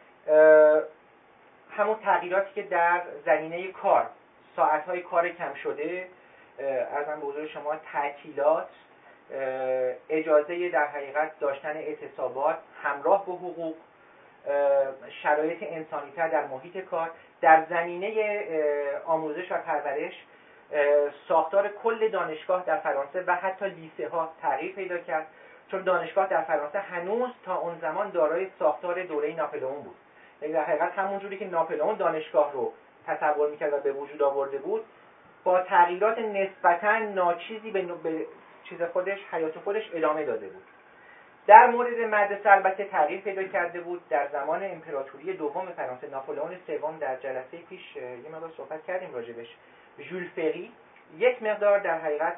Speaker 1: همون تغییراتی که در زمینه کار، ساعتهای کار کم شده، عرضم به حضور شما تعطیلات، اجازه در حقیقت داشتن اعتصابات همراه با حقوق، شرایط انسانی‌تر در محیط کار، در زمینه آموزش و پرورش، ساختار کل دانشگاه در فرانسه و حتی لیسه ها تغییر پیدا کرد، چون دانشگاه در فرانسه هنوز تا اون زمان دارای ساختار دوره ناپلئون بود. یعنی در حقیقت همون جوری که ناپلئون دانشگاه رو تصور می‌کرد و به وجود آورده بود، با تغییرات نسبتاً ناچیزی به چیز خودش، حیات خودش ادامه داده بود. در مورد مدرسه البته تغییر پیدا کرده بود. در زمان امپراتوری دوم فرانسه، ناپلئون سوم، در جلسه پیش یه مقدار صحبت کردیم راجبش، ژول فری یک مقدار در حقیقت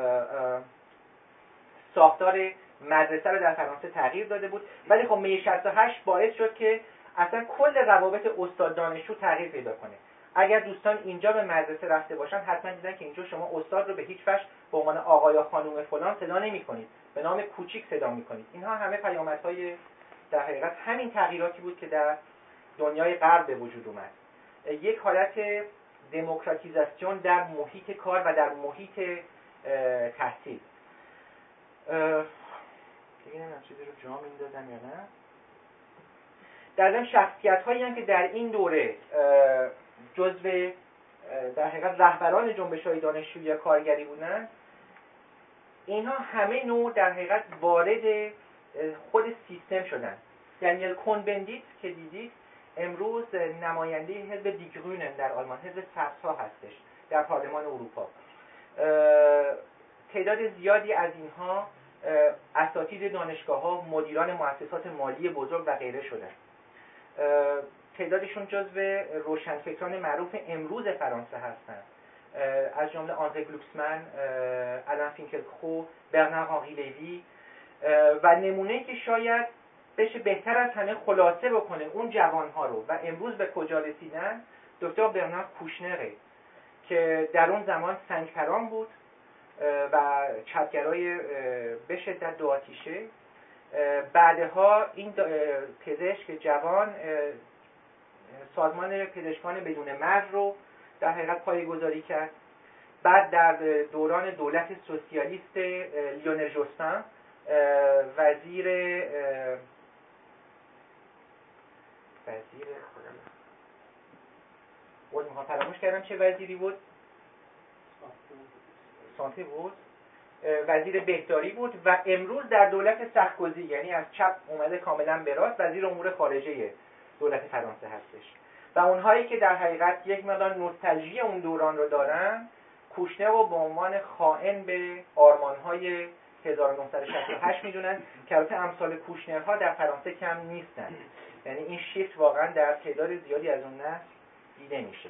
Speaker 1: ساختار مدرسه رو در فرانسه تغییر داده بود، ولی خب می 68 باعث شد که اصلا کل روابط استاد دانشجو تغییر پیدا کنه. اگر دوستان اینجا به مدرسه رفته باشن حتما دیدن که اینجا شما استاد رو به هیچ وجه به عنوان آقا یا خانم فلان صدا نمی‌کنید، به نام کوچیک صدا می‌کنید. اینها همه پیامدهای در حقیقت همین تغییراتی بود که در دنیای غرب به وجود اومد. یک حالت دموکراتیزاسیون در محیط کار و در محیط تحصیل. دیگه نمیدونم چیزی رو جا میندازم یا نه. در ضمن شخصیت‌هایی هم که در این دوره جزو در حقیقت رهبران جنبش‌های دانشجویی یا کارگری بودن، اینها همه نوع در حقیقت وارد خود سیستم شدن. دانیل کون بندیت که دیدید امروز نماینده حزب دی گرونن در آلمان، حزب سبزها هستش در پارلمان اروپا. تعداد زیادی از اینها اساتید دانشگاه‌ها، مدیران مؤسسات مالی بزرگ و غیره شدن. تعدادشون جزو روشنفکران معروف امروز فرانسه هستند، از جمله آندره گلوکسمن، آلن فینکلکرو، برنار آنری لوی، و نمونه‌ای که شاید بشه بهتر از همه خلاصه بکنه اون جوانها رو و امروز به کجا رسیدن، دکتر برنار کوشنره که در اون زمان سنگپران بود و چپگرای به شدت دو آتیشه. بعدها این پزشک جوان سازمان پزشکان بدون مرز رو در حقیقت پایه‌گذاری کرد. بعد در دوران دولت سوسیالیست لیونل جوستین وزیر خودم فراموش کردم چه وزیری بود، سانته بود، وزیر بهداری بود و امروز در دولت سرکوزی، یعنی از چپ اومده کاملا به راست، وزیر امور خارجه دولت فرانسه هستش. و اونهایی که در حقیقت یک مقدار نوستالژی اون دوران رو دارن، کوشنر رو به عنوان خائن به آرمان‌های 1968 میدونن که البته امثال کوشنرها در فرانسه کم نیستن. یعنی این شیفت واقعا در تعداد زیادی از اون نسل دیده میشه.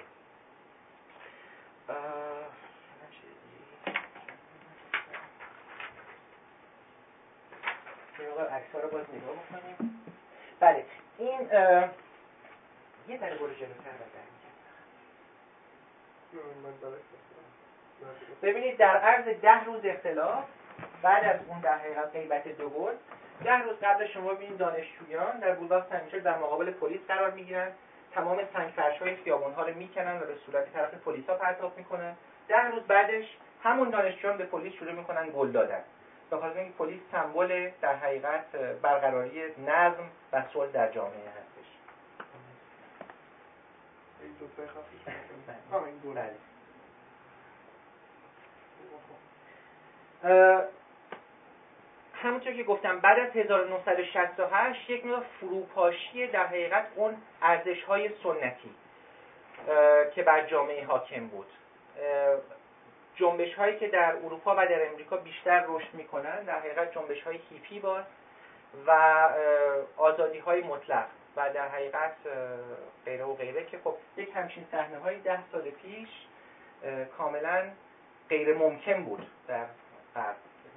Speaker 1: عکس‌ها رو باز نگاه بکنیم. بله، این یه ذره برو جلوتر ببینید در عرض 10 روز اختلاف بعد از اون در حقیقت غیبت دوگل، 10 روز قبل شما ببینید دانشجویان در بولوار سن میشل در مقابل پلیس قرار میگیرن، تمام سنگفرش‌های خیابان‌ها رو میکنن و به صورت طرف پلیسا پرتاب میکنن. 10 روز بعدش همون دانشجویان به پلیس شروع میکنن گل دادن. به خاطر اینکه پلیس سمبل در حقیقت برقراری نظم و صلح در جامعه هستش.
Speaker 2: این دو تا خاصش این دو
Speaker 1: همونطور که گفتم بعد از 1968 یک نوع فروپاشی در حقیقت اون ارزش‌های سنتی که بر جامعه حاکم بود. جنبش‌هایی که در اروپا و در امریکا بیشتر رشد می‌کنن در حقیقت جنبش‌های هیپی باز و آزادی‌های مطلق و در حقیقت غیره و غیره که خب یک همچین صحنه‌هایی 10 سال پیش کاملا غیر ممکن بود در غرب.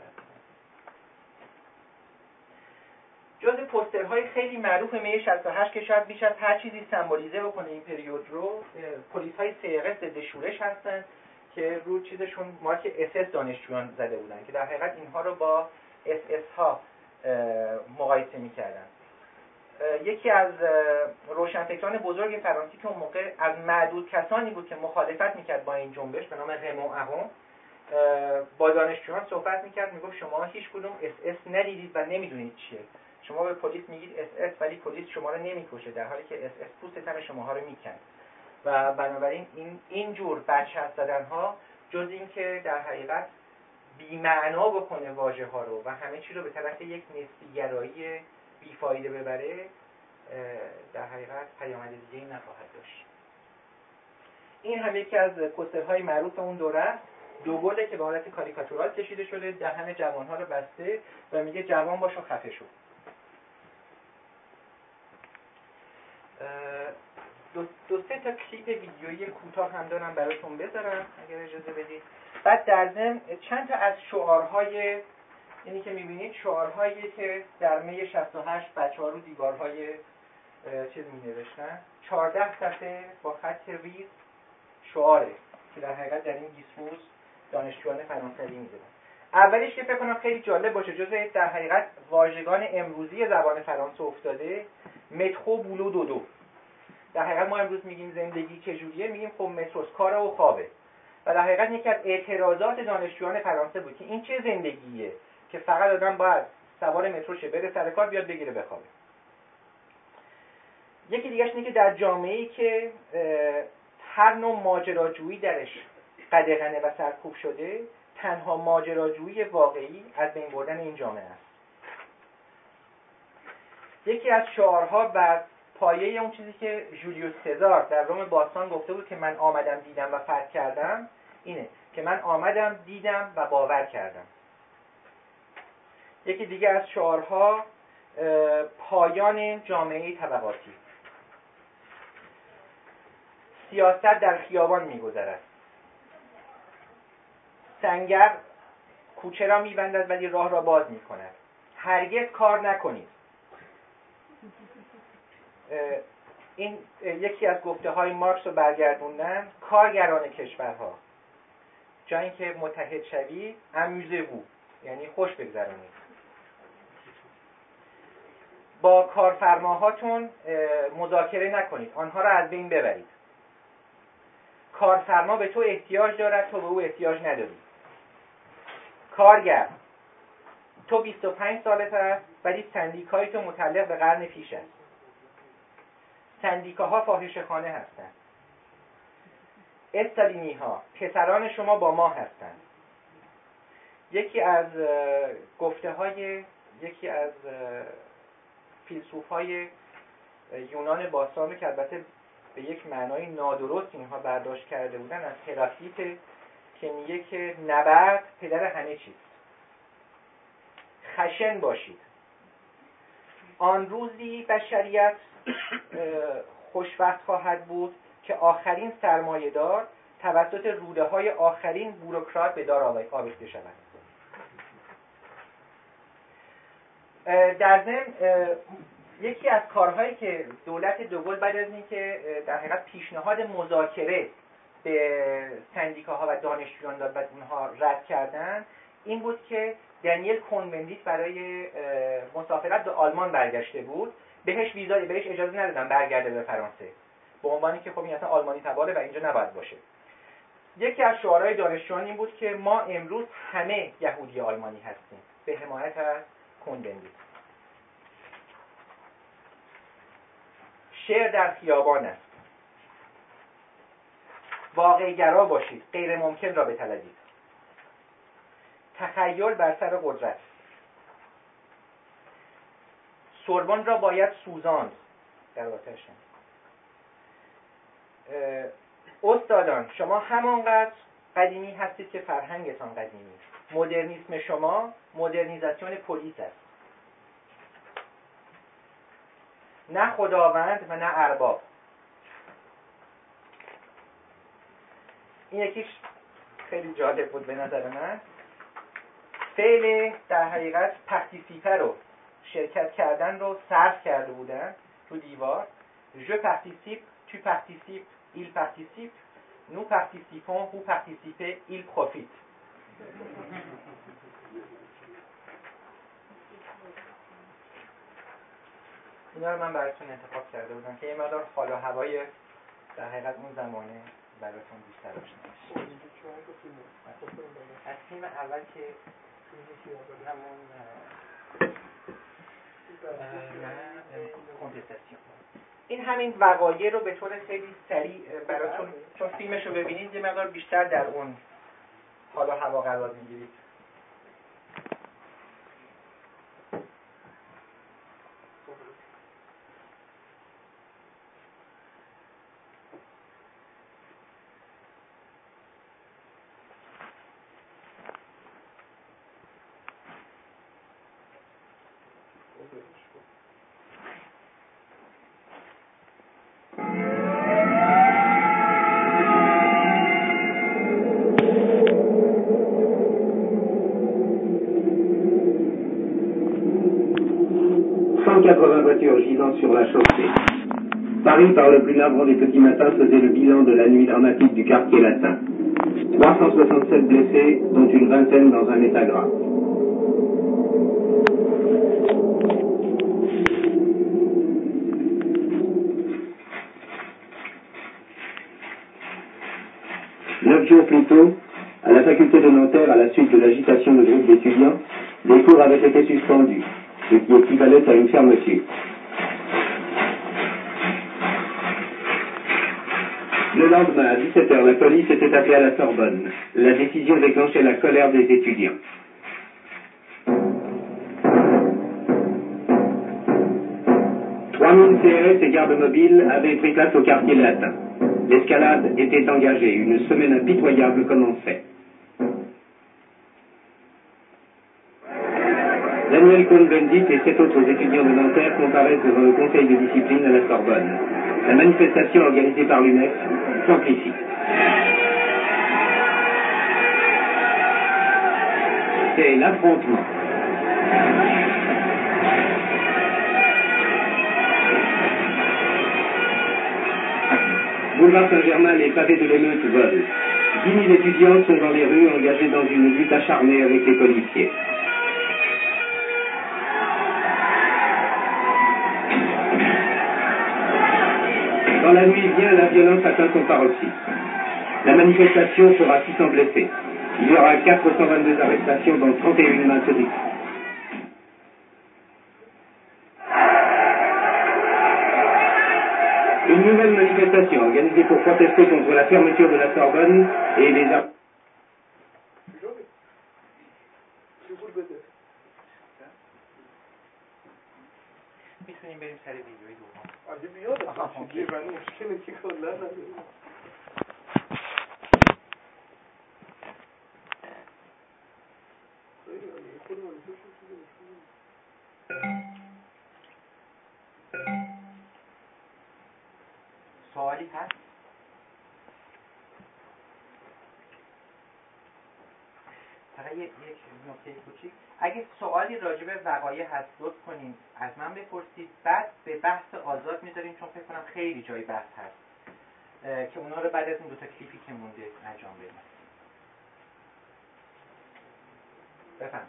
Speaker 1: جز پوسترهای خیلی معروف می 68 که شاید بیش از هر چیزی سمبولیزه بکنه این پریود رو، پلیس‌های سیاره ضد شورش هستن که رو چیزشون مارک SS دانشجویان زده بودن که در حقیقت اینها رو با SS ها مقایسه می‌کردن. یکی از روشنفکران بزرگ فرانسه که اون موقع از معدود کسانی بود که مخالفت می‌کرد با این جنبش به نام رمو اهون با دانشجویان صحبت می‌کرد، میگفت شما هیچ کدوم SS ندیدید و نمی‌دونید چیه. شما به پلیس میگید SS ولی پلیس شما رو نمی‌کشه، در حالی که SS پوست تن شماها رو می‌کنه. و بنابراین این جور برچسب زدن‌ها جز این که در حقیقت بی‌معنا بکنه واژه‌ها رو و همه چی رو به طرف یک نسبی‌گرایی بی‌فایده ببره، در حقیقت پیامد دیگه‌ای نخواهد داشت. این هم یکی از پوسترهای معروف اون دوره است. دوگله که به حالت کاریکاتورال کشیده شده، دهن جوان‌ها رو بسته و میگه جوان باش و خفه شو. دو سه تا کلیپ ویدیویی کوتاه هم دارم براتون بذارم اگر اجازه بدید. بعد در ضمن چند تا از شعارهای، اینی که میبینید شعارهایی که در می 68 بچه‌ها رو دیوارهای چیز می‌نوشتن، 14 صفحه با خط ریز شعاره که در حقیقت در این 20 روز دانشجویان فرانسوی می‌دادن. اولیش که فکر کنم خیلی جالب باشه، جزء در حقیقت واژگان امروزی زبان فرانسه افتاده، مترو بولو دودو. در حقیقت ما امروز میگیم زندگی چجوریه، میگیم خب متروس کار و خوابه. و در حقیقت یکی از اعتراضات دانشجویان فرانسه بود که این چه زندگیه که فقط آدم باید سوار مترو شه بره سر کار بیاد بگیره بخوابه. یکی دیگه‌اش اینه که در جامعه‌ای که هر نوع ماجراجویی درش قدغنه و سرکوب شده، تنها ماجراجویی واقعی از بین بردن این جامعه است. یکی از شعارها بر پایه اون چیزی که جولیوس سزار در روم باستان گفته بود که من آمدم دیدم و فرق کردم، اینه که من آمدم دیدم و باور کردم. یکی دیگه از شعارها پایان جامعه طبقاتی. سیاست در خیابان می‌گذرد. سنگر کوچه را می‌بندد ولی راه را باز می‌کند. هرگز کار نکنید. این یکی از گفته‌های مارکس رو برگردوندن. کارگران کشورها جای اینکه متحد شوید، amusez-vous، یعنی خوش بگذرونید. با کارفرماهاتون مذاکره نکنید، آنها را از بین ببرید. کارفرما به تو احتیاج دارد، تو به او احتیاج نداری. کارگر، تو 25 سالت است ولی سندیکای تو متعلق به قرن پیش است. سندیکاها فاحشه‌خانه هستند. استالینی ها، پسران شما با ما هستند. یکی از یکی از فیلسوف‌های یونان باستان که البته به یک معنای نادرست اینها برداشت کرده بودن، از هراکلیت، که میگه که نبرد پدر همه چیز. خشن باشید. آن روزی بشریت خوشبخت خواهد بود که آخرین سرمایه‌دار توسط روده‌های آخرین بوروکرات به دار آویخته شود. در ضمن یکی از کارهایی که دولت دوگل بعد از اینکه در حقیقت پیشنهاد مذاکره به سندیکاها و دانشجویان داد و اونها رد کردن، این بود که دانیل کون-بندیت برای مسافرت به آلمان برگشته بود. بهش اجازه ندادن برگرده به فرانسه، به عنوانی که خب این اصلا آلمانی تباره و اینجا نباید باشه. یکی از شعارهای دانشجویان این بود که ما امروز همه یهودی آلمانی هستیم، به حمایت از کون-بندیت. شعر در خیابان است. واقع‌گرا باشید، غیر ممکن را بطلبید. تخیل بر سر قدرت. سوربن را باید سوزاند در آتش. استادان، شما همانقدر قدیمی هستید که فرهنگتان قدیمی. مدرنیسم شما مدرنیزاسیون پلیس است. نه خداوند و نه ارباب. این یکیش خیلی جالب بود به نظر من. فعل در حقیقت پارتیسیپه رو، شرکت کردن رو صرف کرده بودن رو دیوار. Je participe, tu participes, il participe, nous participons, vous participez, il profite. اینا رو من براتون انتخاب کرده بودم که یه مقدار حال و هوای در حقیقت اون زمانه براتون بیشتر آشنا بشه. از فیلم اول که همون کانتستاسیون، این همین وقایع رو به طور خیلی سریع براتون، چون فیلمش رو ببینید یه مقدار بیشتر در اون حال و هوا قرار میگیرید.
Speaker 3: voitures gisant sur la chaussée. Paris, par le plus navrant des petits matins, faisait le bilan de la nuit dramatique du quartier latin. 367 blessés, dont une vingtaine dans un état grave. Neuf jours plus tôt, à la faculté de Nanterre, à la suite de l'agitation de groupes d'étudiants, les cours avaient été suspendus, ce qui équivalait à une fermeture. Le lendemain, à 17h, la police était appelée à la Sorbonne. La décision déclenchait la colère des étudiants. « 3000 CRS et gardes mobiles avaient pris place au quartier latin. L'escalade était engagée. Une semaine impitoyable commençait. Daniel Cohn-Bendit et 7 autres étudiants de Nanterre comparaissent devant le conseil de discipline à la Sorbonne. La manifestation organisée par l'UNEF s'amplifie. C'est l'affrontement. Boulevard Saint-Germain, les pavés de l'émeute volent. 10 000 étudiants sont dans les rues, engagés dans une lutte acharnée avec les policiers. Quand la nuit vient, la violence atteint son paroxysme. La manifestation fera 600 blessés. Il y aura 422 arrestations, dont 31 maintenues. Une nouvelle manifestation organisée pour protester contre la fermeture de la Sorbonne et les
Speaker 1: میتونیم بریم سر ویدیوی دوم.
Speaker 2: اگه بیاد من مشکلی که کلا نداره.
Speaker 1: سوالی هست؟ فقط یک نکته کوچیک، اگه سوالی راجع به وقایع هست لطف کنین از من بپرسید، بعد به بحث آزاد میذاریم چون فکر کنم خیلی جای بحث هست که اونا رو بعد از این 2 تا کلیپی که مونده انجام بدیم. بفهم.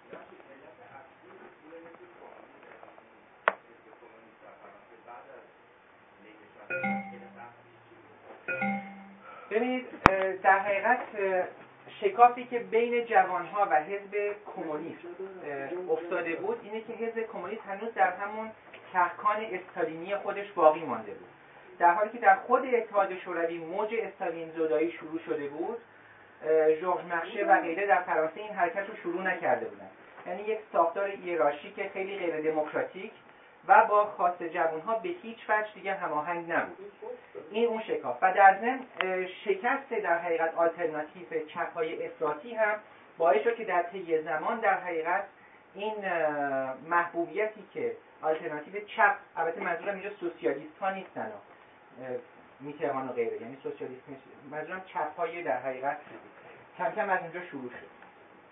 Speaker 1: ببینید در حقیقت شکافی که بین جوانها و حزب کمونیست افتاده بود اینه که حزب کمونیست هنوز در همون کهکان استالینی خودش باقی مانده بود، در حالی که در خود اتحاد شوروی موج استالین زدایی شروع شده بود. ژورژ مارشه و غیره در فرانسه این حرکت رو شروع نکرده بودن، یعنی یک ساختار هیرارشی که خیلی غیر دموکراتیک و با خواست جوانها به هیچ وجه دیگه هماهنگ نبود. این اون شکاف و در ضمن شکست در حقیقت آلترناتیو چپ‌های افراطی هم باعث شد که در طی زمان در حقیقت این محبوبیتی که آلترناتیو چپ، البته منظورم اینجا سوسیالیست ها نیستن، میتران و غیره، یعنی سوسیالیست نیست، منظورم چپ‌های در حقیقت کم کم از اونجا شروع شد.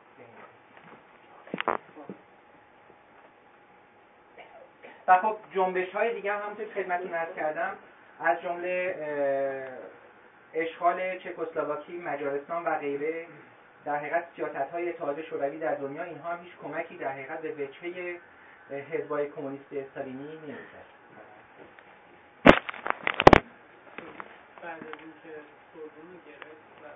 Speaker 1: و خب جنبش‌های دیگه هم همونطور که خدمتتون عرض کردم، از جمله اشغال چکسلواکی، مجارستان و غیره، در حقیقت سیاست‌های اتحاد شوروی در دنیا، اینها هم هیچ کمکی در حقیقت به وجهه حزب‌های کمونیست استالینی نمی‌کرد.
Speaker 2: بعد از اینکه سوربن گرفت و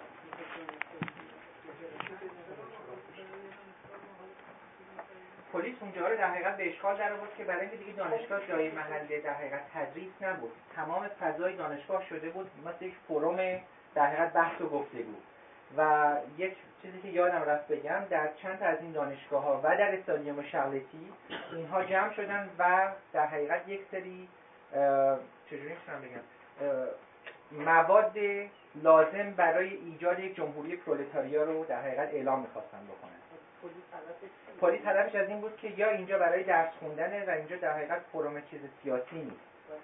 Speaker 1: پلیس اونجا رو در حقیقت به اشغال در آورد که برای اینکه دیگه دانشگاه جای محل در حقیقت تدریس نبود، تمام فضای دانشگاه شده بود مثل یک فروم در حقیقت بحث و گفتگو. و یک چیزی که یادم رفت بگم، در چند تا از این دانشگاه‌ها و در استادیوم شارلتی اینها جمع شدن و در حقیقت یک سری چجوری میتونم بگم مواد لازم برای ایجاد یک جمهوری پرولتاریا رو در حقیقت اعلام می‌خواستن بکنن. پلیس هدفش از این بود که یا اینجا برای درس خوندنه و اینجا در حقیقت فروم چیز سیاسی نیست.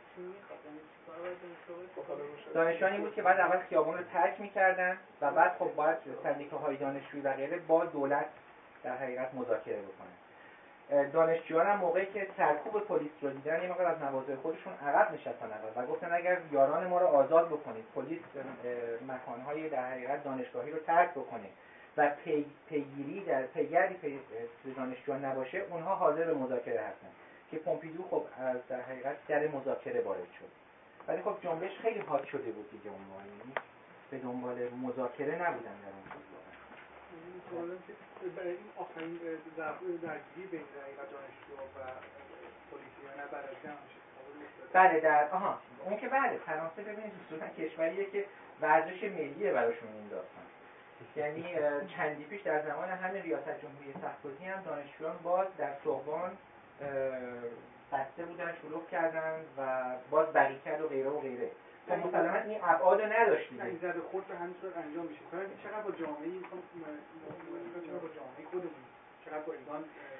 Speaker 1: دانشجویانی بود که بعد اول خیابان رو ترک می‌کردن و بعد خب باید سندیکاهای دانشجویی و غیره با دولت در حقیقت مذاکره بکنن. دانشجویان هم موقعی که سرکوب پلیس رو دیدن یه مقدار از مواضع خودشون عقب نشستن و گفتن اگر یاران ما رو آزاد بکنید، پلیس مکان‌های در حقیقت دانشگاهی رو ترک بکنه و پیگیری دانشجویان نباشه، اونها حاضر به مذاکره هستن. که پومپیدو خب از در حقیقت در مذاکره وارد شد. ولی خب جنبش خیلی حاد شده بود دیگه اون موقع، یعنی به دنبال مذاکره نبودن در اون
Speaker 2: واقع. برای این آخرین درگیری بین دانشجو و پلیسیان بررسی هم میشه.
Speaker 1: بله اون که بله، فرانسه ببینید اصولا کشوریه که ورزش ملیه براشون این داستان. یعنی چندی پیش در زمان همین ریاست جمهوری سرکوزی هم دانشجویان باز در سوربن بسته بودن، شلوغ کردن و باز بریکد و غیره و غیره. خب مسلماً این ابعاد نداشت دیگه.
Speaker 2: این زده خورد به همین صورت انجام میشه. چقدر با جامعه چقدر با جامعه خودمون، چقدر با ایران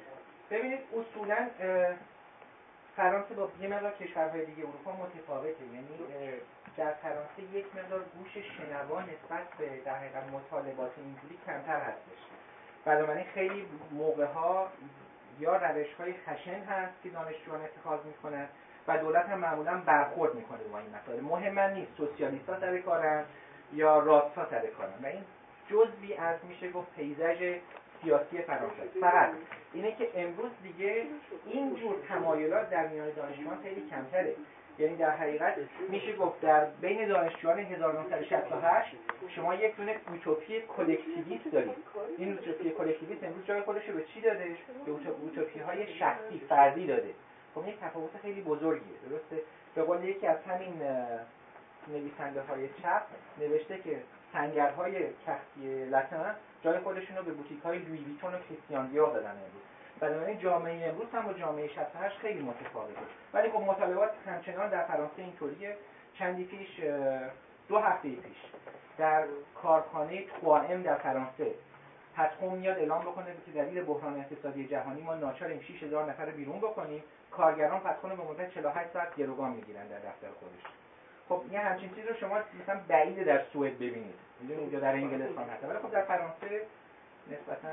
Speaker 1: ببینید اصولاً فرانسه با یه مقدار کشورهای دیگه اروپا متفاوته. یعنی در فرانسه یک مقدار گوش شنوا نسبت به در حقیقت مطالبات اینجوری کمتر هستش. بنابراین خیلی موقع‌ها یا روش‌های خشن هست که دانشجویان اتخاذ می‌کنن و دولت هم معمولاً برخورد می‌کنه با این مسائل. مهم نیست سوسیالیست‌ها سر کارن یا راست‌ها سر کارن و این جزئی از میشه گفت پیزاژ سیاسی فرانسه. فقط اینه که امروز دیگه این جور تمایلات در میان دانشجویان خیلی کمتره. یعنی در حقیقت میشه گفت در بین دانشجویان 1968 شما یک دونه اوتوپی کلکتیویست دارید. این اوتوپی کلکتیویست امروز جای خودش رو به چی داده؟ به اوتوپی‌های شخصی فردی داده. خب این تفاوت خیلی بزرگیه. درسته؟ به قول یکی از همین نویسنده‌های چپ نوشته که سنگرهای کختی لاتن جای خودشون رو به بوتیک‌های لویی ویتون و کریستیان دیور دادن امروز. بنابراین جامعه امروز هم با جامعه 68 خیلی متفاوته. ولی خب مطالبات همچنان در فرانسه اینطوریه. چندی پیش 2 هفته پیش در کارخانه 3M در فرانسه پترون میاد اعلام بکنه که دلیل بحران اقتصادی جهانی ما ناچاریم 6000 نفر بیرون بکنیم. کارگران پترون به مدت 48 ساعت گروگان میگیرن در دفتر خودش. خب یه همچین چیز رو شما مثلا بعید در سوئد ببینید. میدونید اینجا در انگلستان هست. ولی خب در فرانسه نسبتاً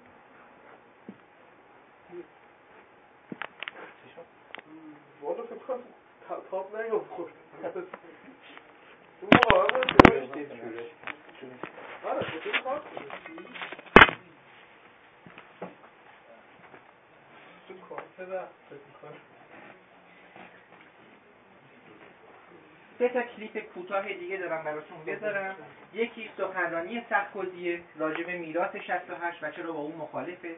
Speaker 2: والا فکر کنم تاب نیافت. اون موقع آره خیلی کار
Speaker 1: سه تا کلیپ کوتاه دیگه دارم براتون بذارم. یکی سخنرانی سرکوزیه راجع به میراث 68 و چرا با اون مخالفه.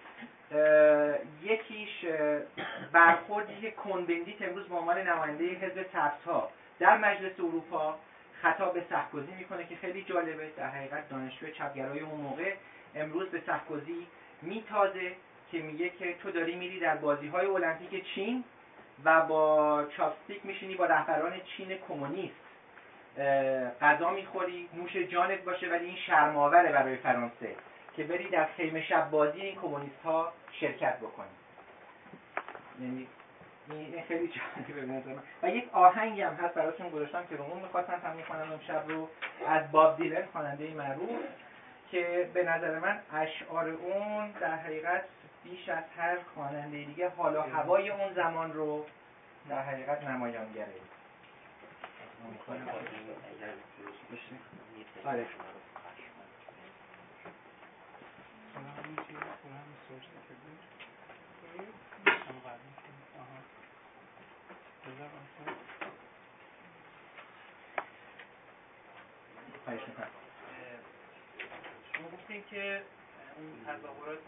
Speaker 1: یکیش برخوردی کونبندیت امروز به عنوان نماینده حزب سبزها در مجلس اروپا خطاب به سرکوزی میکنه که خیلی جالبه. در حقیقت دانشجو چپگرای اون موقع امروز به سرکوزی میتازه که میگه که تو داری میری در بازی‌های المپیک چین و با چاپستیک میشینی با رهبران چین کمونیست غذا میخوری، نوش جانت باشه، ولی این شرم‌آوره برای فرانسه که بری در خیمه شب بازی این کمونیست ها شرکت بکنی. یعنی این خیلی جالبه به نظر من. و یک آهنگی هم هست براتون گذاشتم که رومون می‌خواستم هم می‌خونم امشب رو از باب دیلن خواننده معروف که به نظر من اشعار اون در حقیقت بیش از هر خواننده دیگه حال و هوای اون زمان رو در حقیقت نمایانگره. آره.
Speaker 4: شما گفتین که اون تظاهرات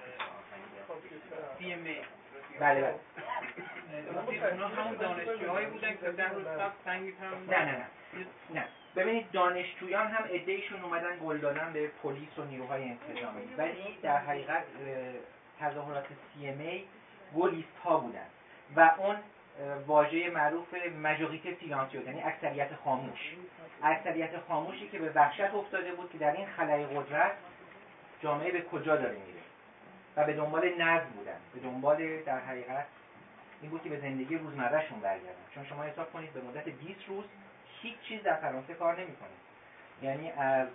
Speaker 4: CMA
Speaker 1: بله
Speaker 4: اونا همون دانشجوهایی بودن که 10 روز قبل سنگ می‌پرن؟
Speaker 1: نه. ببینید دانشجویان هم عده‌ایشون اومدن گل دادن به پلیس و نیروهای انتظامی، ولی در حقیقت تظاهرات CMA گلیست ها بودن و اون واژه معروف ماژوریته سیلانسیوز یعنی اکثریت خاموش. اکثریت خاموشی که به وحشت افتاده بود که در این خلأ قدرت جامعه به کجا داره میره و به دنبال نظم بودن، به دنبال در حقیقت این بود که به زندگی روزمرهشون برگردن. چون شما حساب کنید به مدت 20 روز هیچ چیز در فرانسه کار نمی‌کنه. یعنی از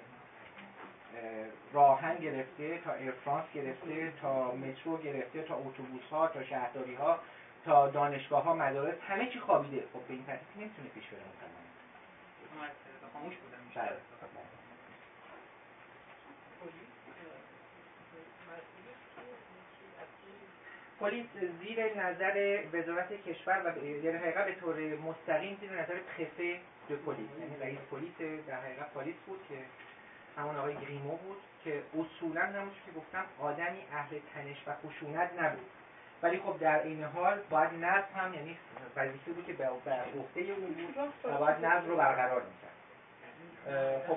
Speaker 1: راهن گرفته تا ایرفرانس گرفته تا مترو گرفته تا اتوبوس‌ها تا شهرداری‌ها تا دانشگاه‌ها مدارس همه چی خوابیده. خب به این ترتیب نمیتونه پیش بره مثلا.
Speaker 4: خاموش بودن.
Speaker 1: بله. پلیس زیر نظر وزارت کشور و در حقیقت به طور مستقیم زیر نظر پرفه دو پلیس، یعنی رئیس پلیس در حقیقت پلیس بود که همون آقای گریمو بود که اصولا همونش که گفتم آدمی اهل تنش و خشونت نبود، ولی خب در این حال باید نظم هم یعنی وظیفه بود که بر عهده او بود و باید نظم رو برقرار می‌کرد. خب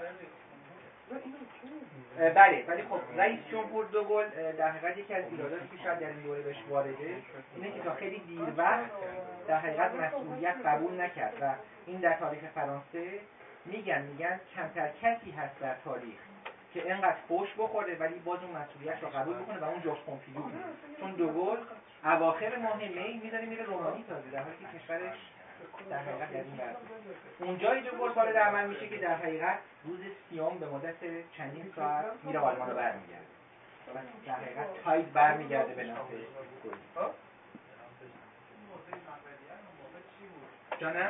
Speaker 1: بله، ولی خب رئیس جمهور دوگل در حقیقت یکی از ایراداتی که شاید در این دوره بهش وارده اینه که تا خیلی دیر وقت در حقیقت مسئولیت قبول نکرد و این در تاریخ فرانسه میگن کمتر کسی هست در تاریخ که اینقدر فوش بخوره ولی باز اون مسئولیت رو قبول بکنه و اون جورج پومپیدو بود. چون دوگل اواخر ماه می میره رومانی سازی در حالی که کشورش در حقیقت در این برد. اونجای دوگل وارد عمل میشه که در حقیقت روز سیام به مدت چندین ساعت میره آلمان رو برمیگرده و در حقیقت تاید برمیگرده به نفع گل. جانم؟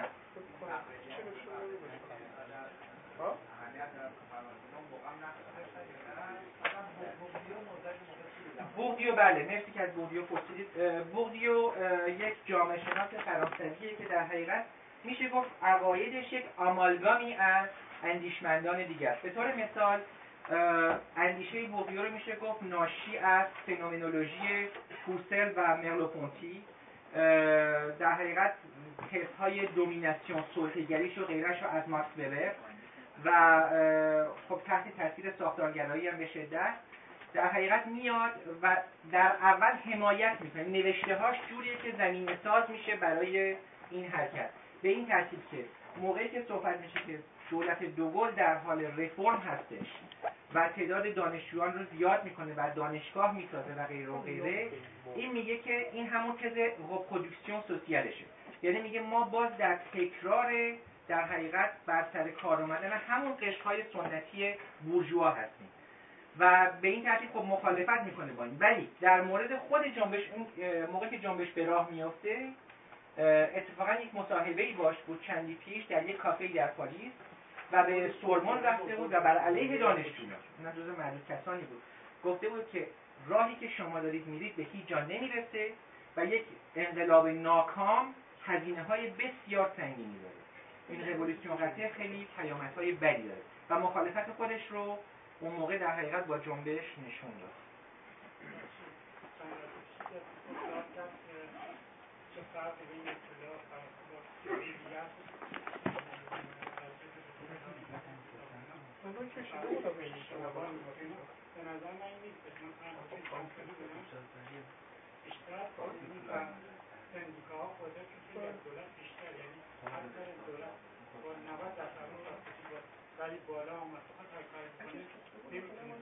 Speaker 1: بوردیو، بله مرسی که از بوردیو پرسیدید. بوردیو یک جامعه شناس فرانسویه که در حقیقت میشه گفت عقایدش یک آمالگامی از اندیشمندان دیگر است. به طور مثال اندیشه بوردیو رو میشه گفت ناشی از فنومنولوژی پوسل و مرلو-پونتی، در حقیقت حس‌های دومیناسیون سلطه‌گریش و غیرش رو از ماکس وبر و خب تحت تاثیر ساختارگرایی هم به شدت در حقیقت میاد و در اول حمایت میکنه. نوشته‌هاش جوریه که زمینه‌ساز میشه برای این حرکت، به این ترتیب که موقعی که صحبت میشه که دولت دوگل در حال رفرم هستش و تعداد دانشجویان رو زیاد میکنه و دانشگاه میسازه و غیره و غیره، این میگه که این همون تز رپرودوکسیون سوسیالشه، یعنی میگه ما باز در تکرار در حقیقت بر سر کار اومدن همون قشرهای سنتی بورژوا هستیم و به این ترتیب خب مخالفت میکنه با این. ولی در مورد خود جنبش، اون موقعی که جنبش به راه میفته اتفاقا یک مصاحبه‌ای باش بود چندی پیش در یک کافه‌ای در پاریس و به سوربن رفته بود و بر علیه دانشجویان، اون جزو معدود کسانی بود، گفته بود که راهی که شما دارید میرید به هیچ جا نمیرسه و یک انقلاب ناکام هزینه‌های بسیار سنگینی داره. این رولوسیون قطعه خیلی پیامدهای بدی داره و مخالفت خودش رو اون موقع در حقیقت با جنبش نشون داد.
Speaker 5: سندیکاها قدرتشون از دولت بیشتر، یعنی هر کار دولت با 90% ولی بالا هم مثلا هر کاری کنه نمیتونه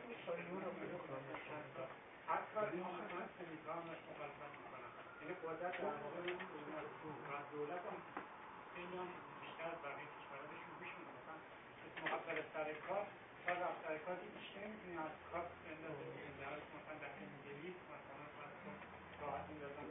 Speaker 5: هر کاری هم مثلا سندیکاها هم مخالفت میکنن، یعنی قدرت در واقع و دولت هم خیلی هم بیشتر از بقیه کشورها بهشون گوش میدن. مثلا کسی مقابل سر کار تا رفت سر کار بیشتر نمیتونی از کار بندازه بیرون، در حالی که مثلا در انگلیس مثلا راحت میدازن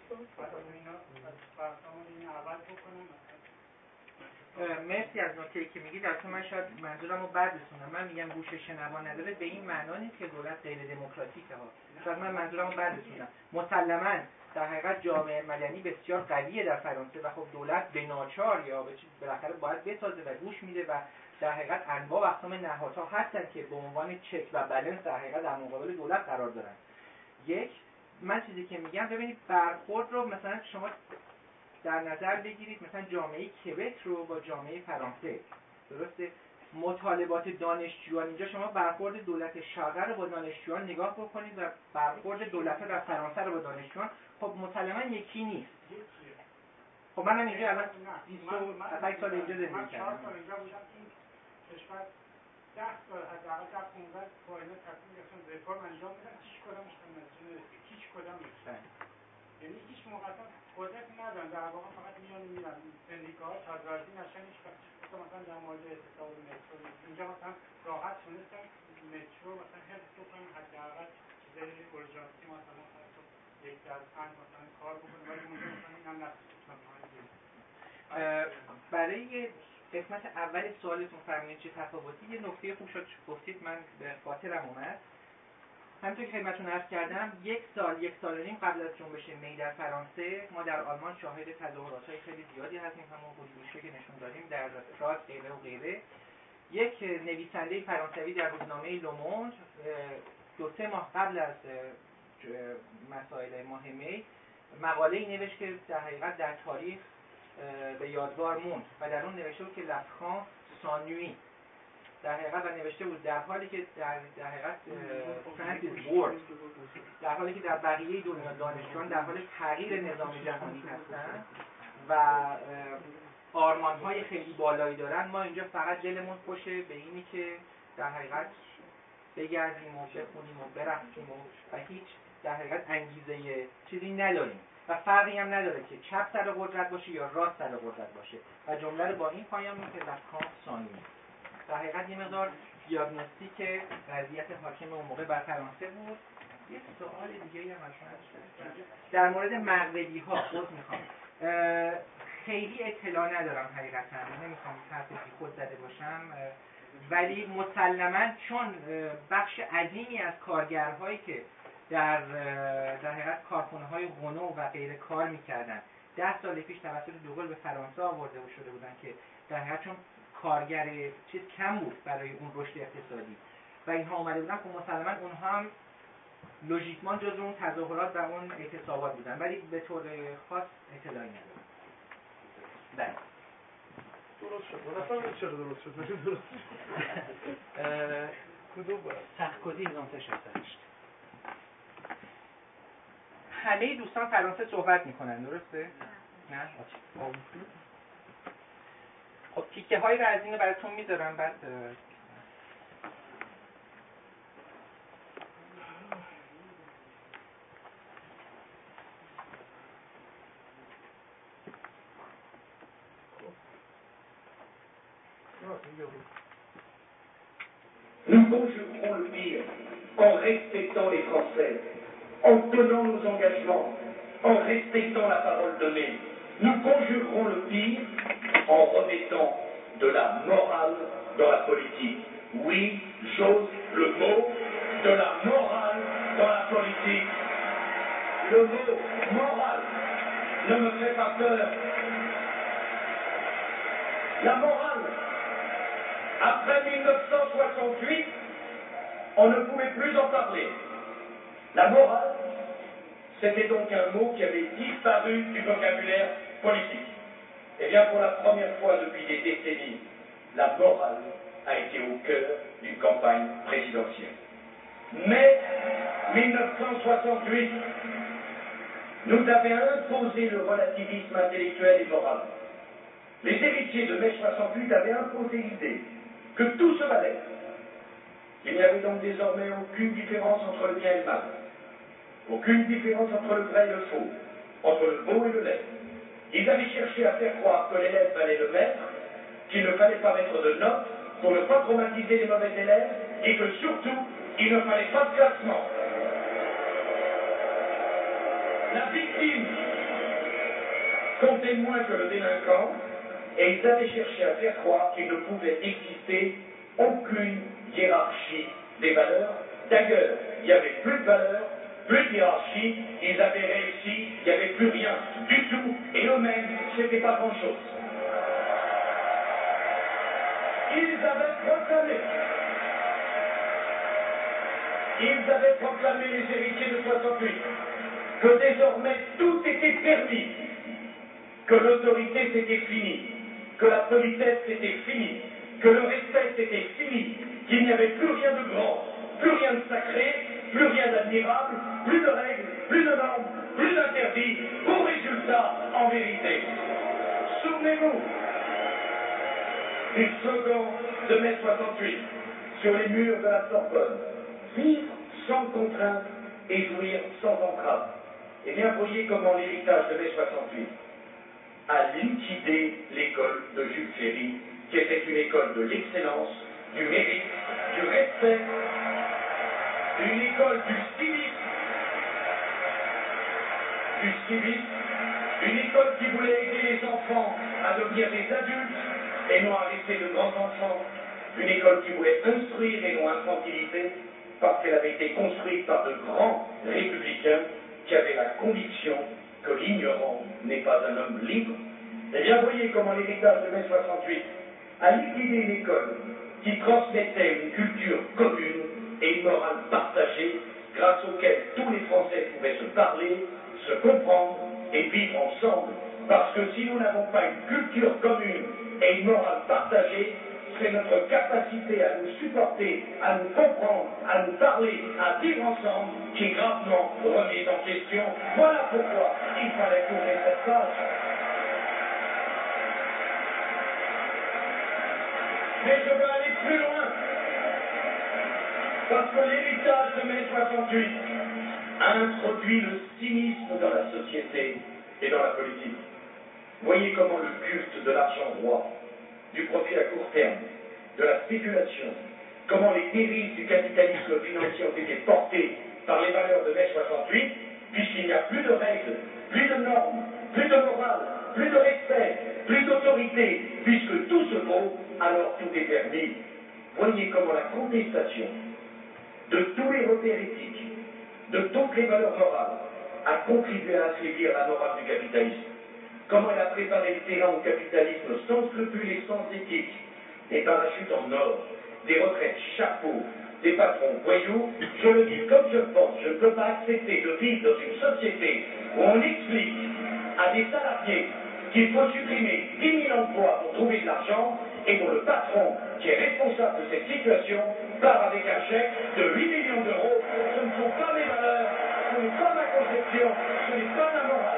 Speaker 1: مرسی از نکته‌ای که میگید. البته من شاید منظورم رو بد رسوندم. من میگم گوش شنوا نداره به این معنا نیست که دولت غیر دموکراتیکه ها. شاید من منظورم رو بد رسوندم. مسلماً در حقیقت جامعه مدنی بسیار قویه در فرانسه و خب دولت به ناچار یا بالاخره باید بسازه و گوش میده و در حقیقت انواع و اقسام نهادها هستن که به عنوان چک و بالانس در حقیقت در مقابل دولت قرار دارن. من چیزی که میگم ببینید برخورد رو مثلا شما در نظر بگیرید، مثلا جامعه کبک رو با جامعه فرانسه، درسته؟ مطالبات دانشجویان اینجا شما برخورد دولت شرق رو با دانشجویان نگاه بکنید و برخورد دولت در فرانسه رو با دانشجویان خب مسلماً یکی نیست. خب منم اینجا الان 27 سال اینجا زندگی کردم.
Speaker 5: 4 سال اینجا بودم. این کشور 10 سال حداقل 15 پایینه تصمیم گرفتن رفرم انجام بدن، هیچ کدامش به نتیجه نرسید. هیچ کدام نیست. یعنی هیچ موقع قدرت ندارن، در واقع فقط میرن سندیکاها تازه‌رازی نشن. هیچ مثلا در مورد اقتصاد مترو اینجا مثلا راحت تونستن مترو مثلا حفظ بکنن، حداقل چیزای اورژانسی مثلا یک در 5 مثلا کار بکنه، ولی اونجا مثلا اینم نتونستن.
Speaker 1: برای قسمت اول سوالتون فرمایید چه تفاوتی، یه نکته خوب شد گفتید، من به خاطرم اومد. همونطور که خدمتتون عرض کردم یک سال و نیم قبل از جنبش می در فرانسه ما در آلمان شاهد تظاهرات‌های خیلی زیادی هستیم، همون بودیوشه که نشون دادیم در پراگ غیره و غیره. یک نویسنده فرانسوی در روزنامه لوموند 2-3 ماه قبل از مسائل ماه می مقاله‌ای نوشت که در حقیقت در تاریخ به یادگار موند و در اون نوشته بود که لفرانس سانوی در حقیقت نوشته بود در حالی که در حقیقت فرانسیس وورد در حالی که در بقیه دنیا دانشجویان در حال تغییر نظام جهانی هستن و آرمان‌های خیلی بالایی دارن، ما اینجا فقط دلمون خوشه به اینی که در حقیقت بگردیم و بخونیم و برفتیم و هیچ در حقیقت انگیزه چیزی نداریم و فرقی هم نداره که چپ سر قدرت باشه یا راست سر قدرت باشه و جمله رو با این پایان می‌کنه لکان ثانی. در حقیقت یه مقدار دیاگنوستیک وضعیت حاکم اون موقع بر فرانسه بود. یه سوال دیگه هم از در مورد مغربی‌ها خود می‌خوام خیلی اطلاع ندارم حقیقتا، نمی‌خوام حرف بیخود زده باشم، ولی مسلماً چون بخش عظیمی از کارگرهایی که در حقیقت کارخانه‌های غنو و غیره کار می‌کردن 10 سال پیش توسط دوگل به فرانسه آورده شده بودن که در حقیقت چون کارگر چیز کم بود برای اون رشد اقتصادی و اینها اومده بودن که مسلماً اونها هم لوژیکمان جزو اون تظاهرات و اون اعتصابات بودن، ولی به طور خاص اطلاعی ندارم. بله
Speaker 2: درست شد. مثلا چرا درست شد؟ کدوم بود؟
Speaker 1: سرکوزی 1968. همه دوستان فرانسه صحبت میکنن درسته؟ نه؟ خب تیکه های رو از اینو براتون میذارم بعد
Speaker 3: Nous conjuguerons le pire en respectant les Français, en tenant nos engagements, en respectant la parole donnée. Nous conjuguerons le pire en remettant de la morale dans la politique. Oui, j'ose le mot de la morale dans la politique. Le mot morale ne me fait pas peur. La morale, après 1968, on ne pouvait plus en parler. La morale, c'était donc un mot qui avait disparu du vocabulaire politique. Eh bien, pour la première fois depuis des décennies, la morale a été au cœur d'une campagne présidentielle. Mais 1968 nous avait imposé le relativisme intellectuel et moral. Les héritiers de mai 68 avaient imposé l'idée que tout se valait. Il n'y avait donc désormais aucune différence entre le bien et le mal, aucune différence entre le vrai et le faux, entre le beau et le laid. Ils avaient cherché à faire croire que l'élève valait le maître, qu'il ne fallait pas mettre de notes pour ne pas traumatiser les mauvais élèves et que surtout, il ne fallait pas de classement. La victime comptait moins que le délinquant et ils avaient cherché à faire croire qu'il ne pouvait exister aucune hiérarchie des valeurs. D'ailleurs, il n'y avait plus de valeurs, plus de hiérarchie, ils avaient réussi, il n'y avait plus rien du tout, et eux-mêmes, c'était pas grand-chose. Ils avaient proclamé, les héritiers de 68, que désormais tout était permis, que l'autorité c'était fini, que la politesse c'était fini, que le respect c'était fini, qu'il n'y avait plus rien de grand, plus rien de sacré, plus rien d'admirable, plus de règles, plus de normes, plus d'interdits, au résultat, en vérité. Souvenez-vous du slogan de mai 68 sur les murs de la Sorbonne. Vivre sans contrainte et jouir sans entrave. Eh bien, voyez comment l'héritage de mai 68 a liquidé l'école de Jules Ferry, qui était une école de l'excellence, du mérite, du respect, une école du civisme, une école qui voulait aider les enfants à devenir des adultes et non à rester de grands enfants, une école qui voulait instruire et non infantiliser, parce qu'elle avait été construite par de grands républicains qui avaient la conviction que l'ignorant n'est pas un homme libre. Eh bien, voyez comment l'héritage de mai 68 a liquidé une école qui transmettait une culture commune et une morale partagée, grâce auquel tous les Français pouvaient se parler, se comprendre et vivre ensemble. Parce que si nous n'avons pas une culture commune et une morale partagée, c'est notre capacité à nous supporter, à nous comprendre, à nous parler, à vivre ensemble qui est gravement remise en question. Voilà pourquoi il fallait tourner cette page. Mais je veux aller plus loin.
Speaker 6: Parce que l'héritage de mai 68 a introduit le cynisme dans la société et dans la politique. Voyez comment le culte de l'argent roi, du profit à court terme, de la spéculation, comment les dérives du capitalisme financier ont été portées par les valeurs de mai 68, puisqu'il n'y a plus de règles, plus de normes, plus de morale, plus de respect, plus d'autorité, puisque tout se vaut, alors tout est permis. Voyez comment la contestation de tous les repères éthiques, de toutes les valeurs morales, a contribué à affaiblir la morale du capitalisme. Comment elle a préparé le terrain au capitalisme sans scrupules et sans éthique, des parachutes en or, des retraites chapeaux, des patrons voyous. Je le dis comme je le pense, je ne peux pas accepter de vivre dans une société où on explique à des salariés qu'il faut supprimer 10 000 emplois pour trouver de l'argent et dont le patron, qui est responsable de cette situation, part avec un chèque de 8 millions d'euros. Ce ne sont pas mes valeurs, ce n'est pas ma conception, ce n'est pas ma morale.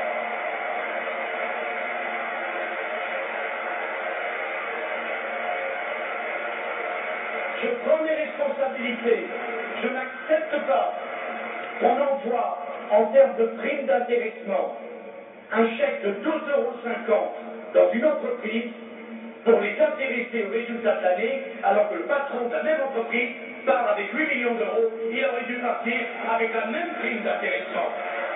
Speaker 6: Je prends mes responsabilités. Je n'accepte pas qu'on envoie, en termes de prime d'intéressement, un chèque de 12,50 € dans une entreprise pour les intéresser aux résultats de l'année, alors que le patron de la même entreprise part avec 8 millions d'euros. Il aurait dû partir avec la même prime d'intéressement.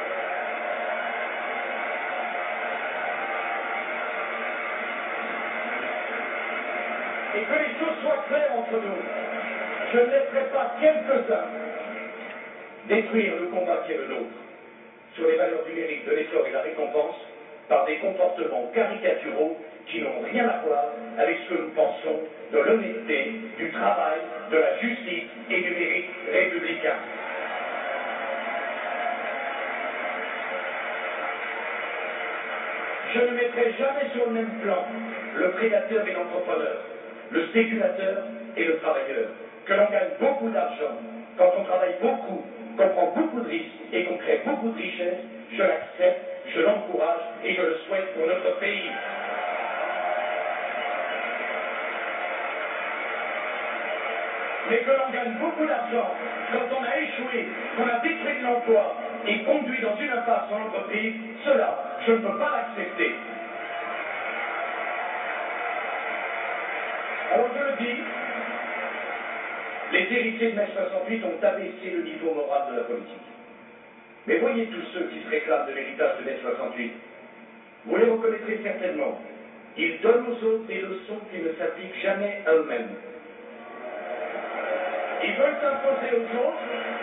Speaker 6: Et que les choses soient claires entre nous. Je ne laisserai pas quelques-uns détruire le combat qui est le nôtre sur les valeurs du mérite, de l'effort et de la récompense par des comportements caricaturaux qui n'ont rien à voir avec ce que nous pensons de l'honnêteté, du travail, de la justice et du mérite républicain. Je ne mettrai jamais sur le même plan le prédateur et l'entrepreneur, le spéculateur et le travailleur. Que l'on gagne beaucoup d'argent quand on travaille beaucoup, qu'on prend beaucoup de risques et qu'on crée beaucoup de richesses, je l'accepte, je l'encourage et je le souhaite pour notre pays. Mais que l'on gagne beaucoup d'argent quand on a échoué, qu'on a détruit de l'emploi et conduit dans une impasse son entreprise, cela, je ne peux pas l'accepter. Alors je le dis, les héritiers de mai 68 ont abaissé le niveau moral de la politique. Mais voyez tous ceux qui se réclament de l'héritage de mai 68. Vous les reconnaîtrez certainement. Ils donnent aux autres des leçons qui ne s'appliquent jamais à eux-mêmes. Ils veulent imposer aux autres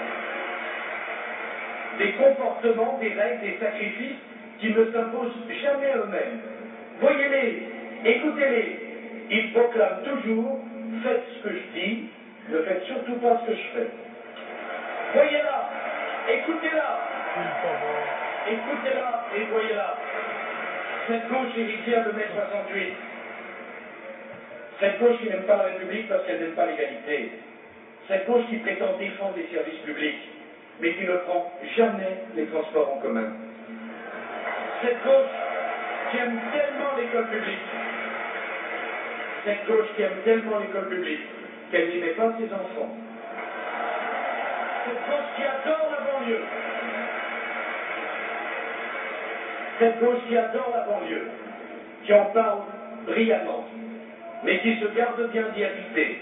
Speaker 6: des comportements, des règles, des sacrifices qui ne s'imposent jamais à eux-mêmes. Voyez-les, écoutez-les. Ils proclament toujours « faites ce que je dis, ne faites surtout pas ce que je fais ». Voyez-la, écoutez-la, écoutez-la et voyez-la. Cette gauche héritière de mai 68, cette gauche qui n'aime pas la République parce qu'elle n'aime pas l'égalité, cette gauche qui prétend défendre les services publics, mais qui ne prend jamais les transports en commun. Cette gauche qui aime tellement l'école publique, cette gauche qui aime tellement l'école publique, qu'elle n'y met pas ses enfants. Cette gauche qui adore la banlieue. Cette gauche qui adore la banlieue, qui en parle brillamment, mais qui se garde bien d'y habiter.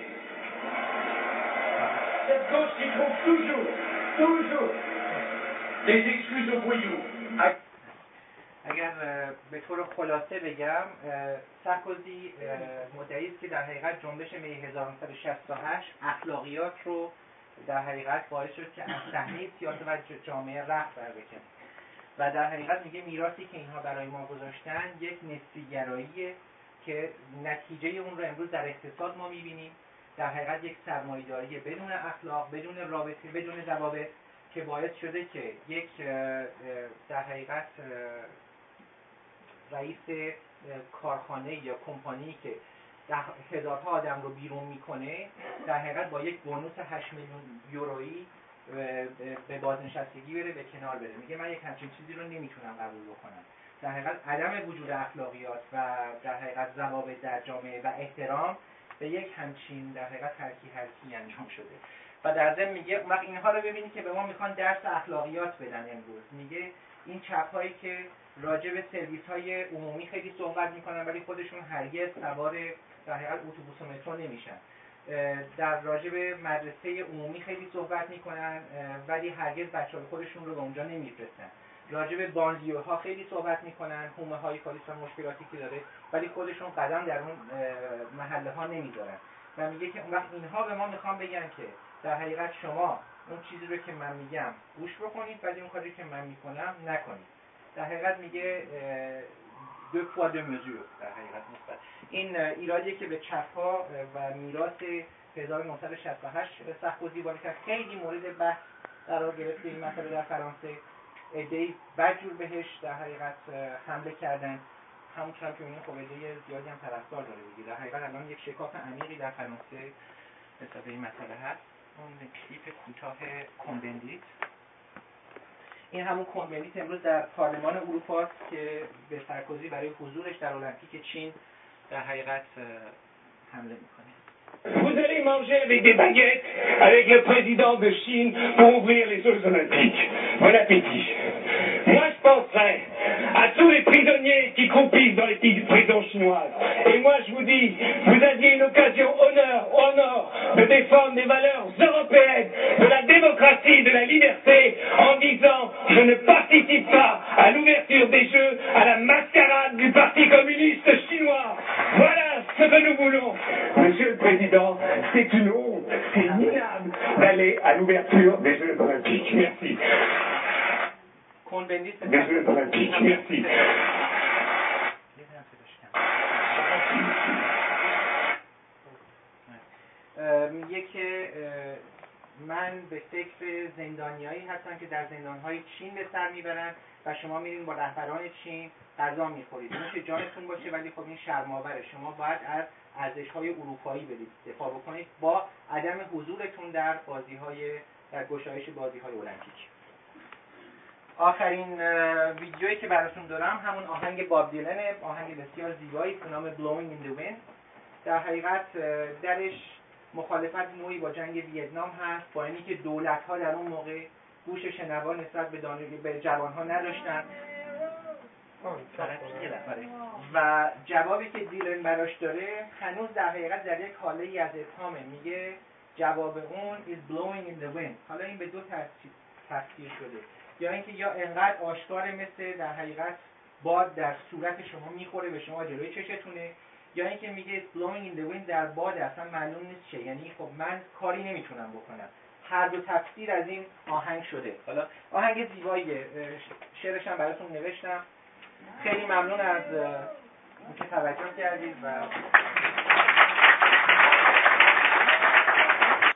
Speaker 6: Cette gauche qui trouve toujours, des excuses aux voyous.
Speaker 1: اگر به طور خلاصه بگم سرکوزی مدعی است که در حقیقت جنبش می 1968 اخلاقیات رو در حقیقت باعث شد که از صحنه سیاست و جامعه رفت بر بکنه و در حقیقت میگه میراثی که اینها برای ما گذاشتن یک نسبی‌گراییه که نتیجه اون رو امروز در اقتصاد ما میبینیم. در حقیقت یک سرمایه‌داری بدون اخلاق، بدون رابطه، بدون ضوابط که باعث شده که یک در حقیقت رئیس کارخانه یا کمپانی که هزارها آدم رو بیرون میکنه در حقیقت با یک بونوس 8 میلیون یورویی به بازنشستگی بره، به کنار بره. میگه من یک همچین چیزی رو نمیتونم قبول بکنم. در حقیقت عدم وجود اخلاقیات و در حقیقت ضوابط در جامعه و احترام به یک همچین در حقیقت هرکی انجام شده. و در ضمن میگه وقت اینها رو ببینید که به ما میخوان درس اخلاقیات بدن امروز. میگه این چپ‌هایی که راجع به سرویس‌های عمومی خیلی صحبت میکنن ولی خودشون هرگز سوار در حقیقت اتوبوس و مترو نمیشن، در راجع به مدرسه عمومی خیلی صحبت میکنن ولی هرگز بچه‌های خودشون رو به اونجا نمیفرستن، راجع به بانلیوها خیلی صحبت میکنن، حومه‌های پلیس و مشکلاتی که داره ولی خودشون قدم در اون محله ها نمیذارن. و میگه که اون وقت اینها به ما میخوان بگن که در حقیقت شما اون چیزی رو که من میگم گوش بکنید ولی اون کاری که من میکنم نکنید. در حقیقت میگه دو پوا دو مزور در حقیقت مثبت. این ایرادیه که به چپ‌ها و میراث 1968 سخت و زیبایی کرد. خیلی مورد بحث قرار گرفته این مسئله در فرانسه. ایده‌ای بدجور بهش در حقیقت حمله کردن. همونطور که می‌بینید خب ایده زیادی هم طرفدار داره دیگه. در حقیقت الان یک شکاف عمیقی در فرانسه نسبت به این مسئله هست. اون کلیپ کوتاه کونبندیت، این همون کونبندیت امروز در پارلمان اروپا است که به سارکوزی برای حضورش در المپیک چین در حقیقت حمله میکنه.
Speaker 6: Vous allez manger avec des baguettes avec le président de Chine pour ouvrir les Jeux Olympiques. Bon appétit. Moi, je penserais à tous les prisonniers qui croupissent dans les prisons chinoises. Et moi, je vous dis, vous aviez une occasion honneur de défendre les valeurs européennes, de la démocratie, de la liberté, en disant, je ne participe pas à l'ouverture des Jeux, à la mascarade du Parti communiste chinois. Voilà ce que nous voulons. Monsieur le Président, c'est une honte, c'est minable d'aller à l'ouverture des Jeux Olympiques. Merci. Des Jeux Olympiques. Merci.
Speaker 1: میگه که من به فکر زندانیایی هستم که در زندانهای چین به سر میبرن و شما میرین با رهبران چین غذا میخورید. نوش جانتون باشه ولی خب این شرم‌آوره. شما باید از ارزش‌های اروپایی برید دفاع بکنید با عدم حضورتون در گشایش بازی‌های المپیک. آخرین ویدیویی که براتون دارم همون آهنگ باب دیلنه، آهنگ بسیار زیبایی به نام Blowing in the Wind. در حقیقت درش مخالفت نوعی با جنگ ویتنام هست، با اینی که دولت‌ها در اون موقع گوش شنوا نسبت به جوان‌ها نداشتن و جوابی که دیلن براش داره هنوز در حقیقت در یک حاله‌ای از اتهامه. میگه جواب اون is blowing in the wind. حالا این به دو تفسیر شده، یا اینکه یا انقدر آشکار مثل در حقیقت باد در صورت شما میخوره به شما جلوی چشتونه، یا اینکه میگه blowing in the wind در باد اصلا معلوم نیست چه، یعنی خب من کاری نمیتونم بکنم. هر دو تفسیر از این آهنگ شده. حالا آهنگ زیباییه، شعرش هم براتون نوشتم. خیلی ممنون از اینکه توجه کردید و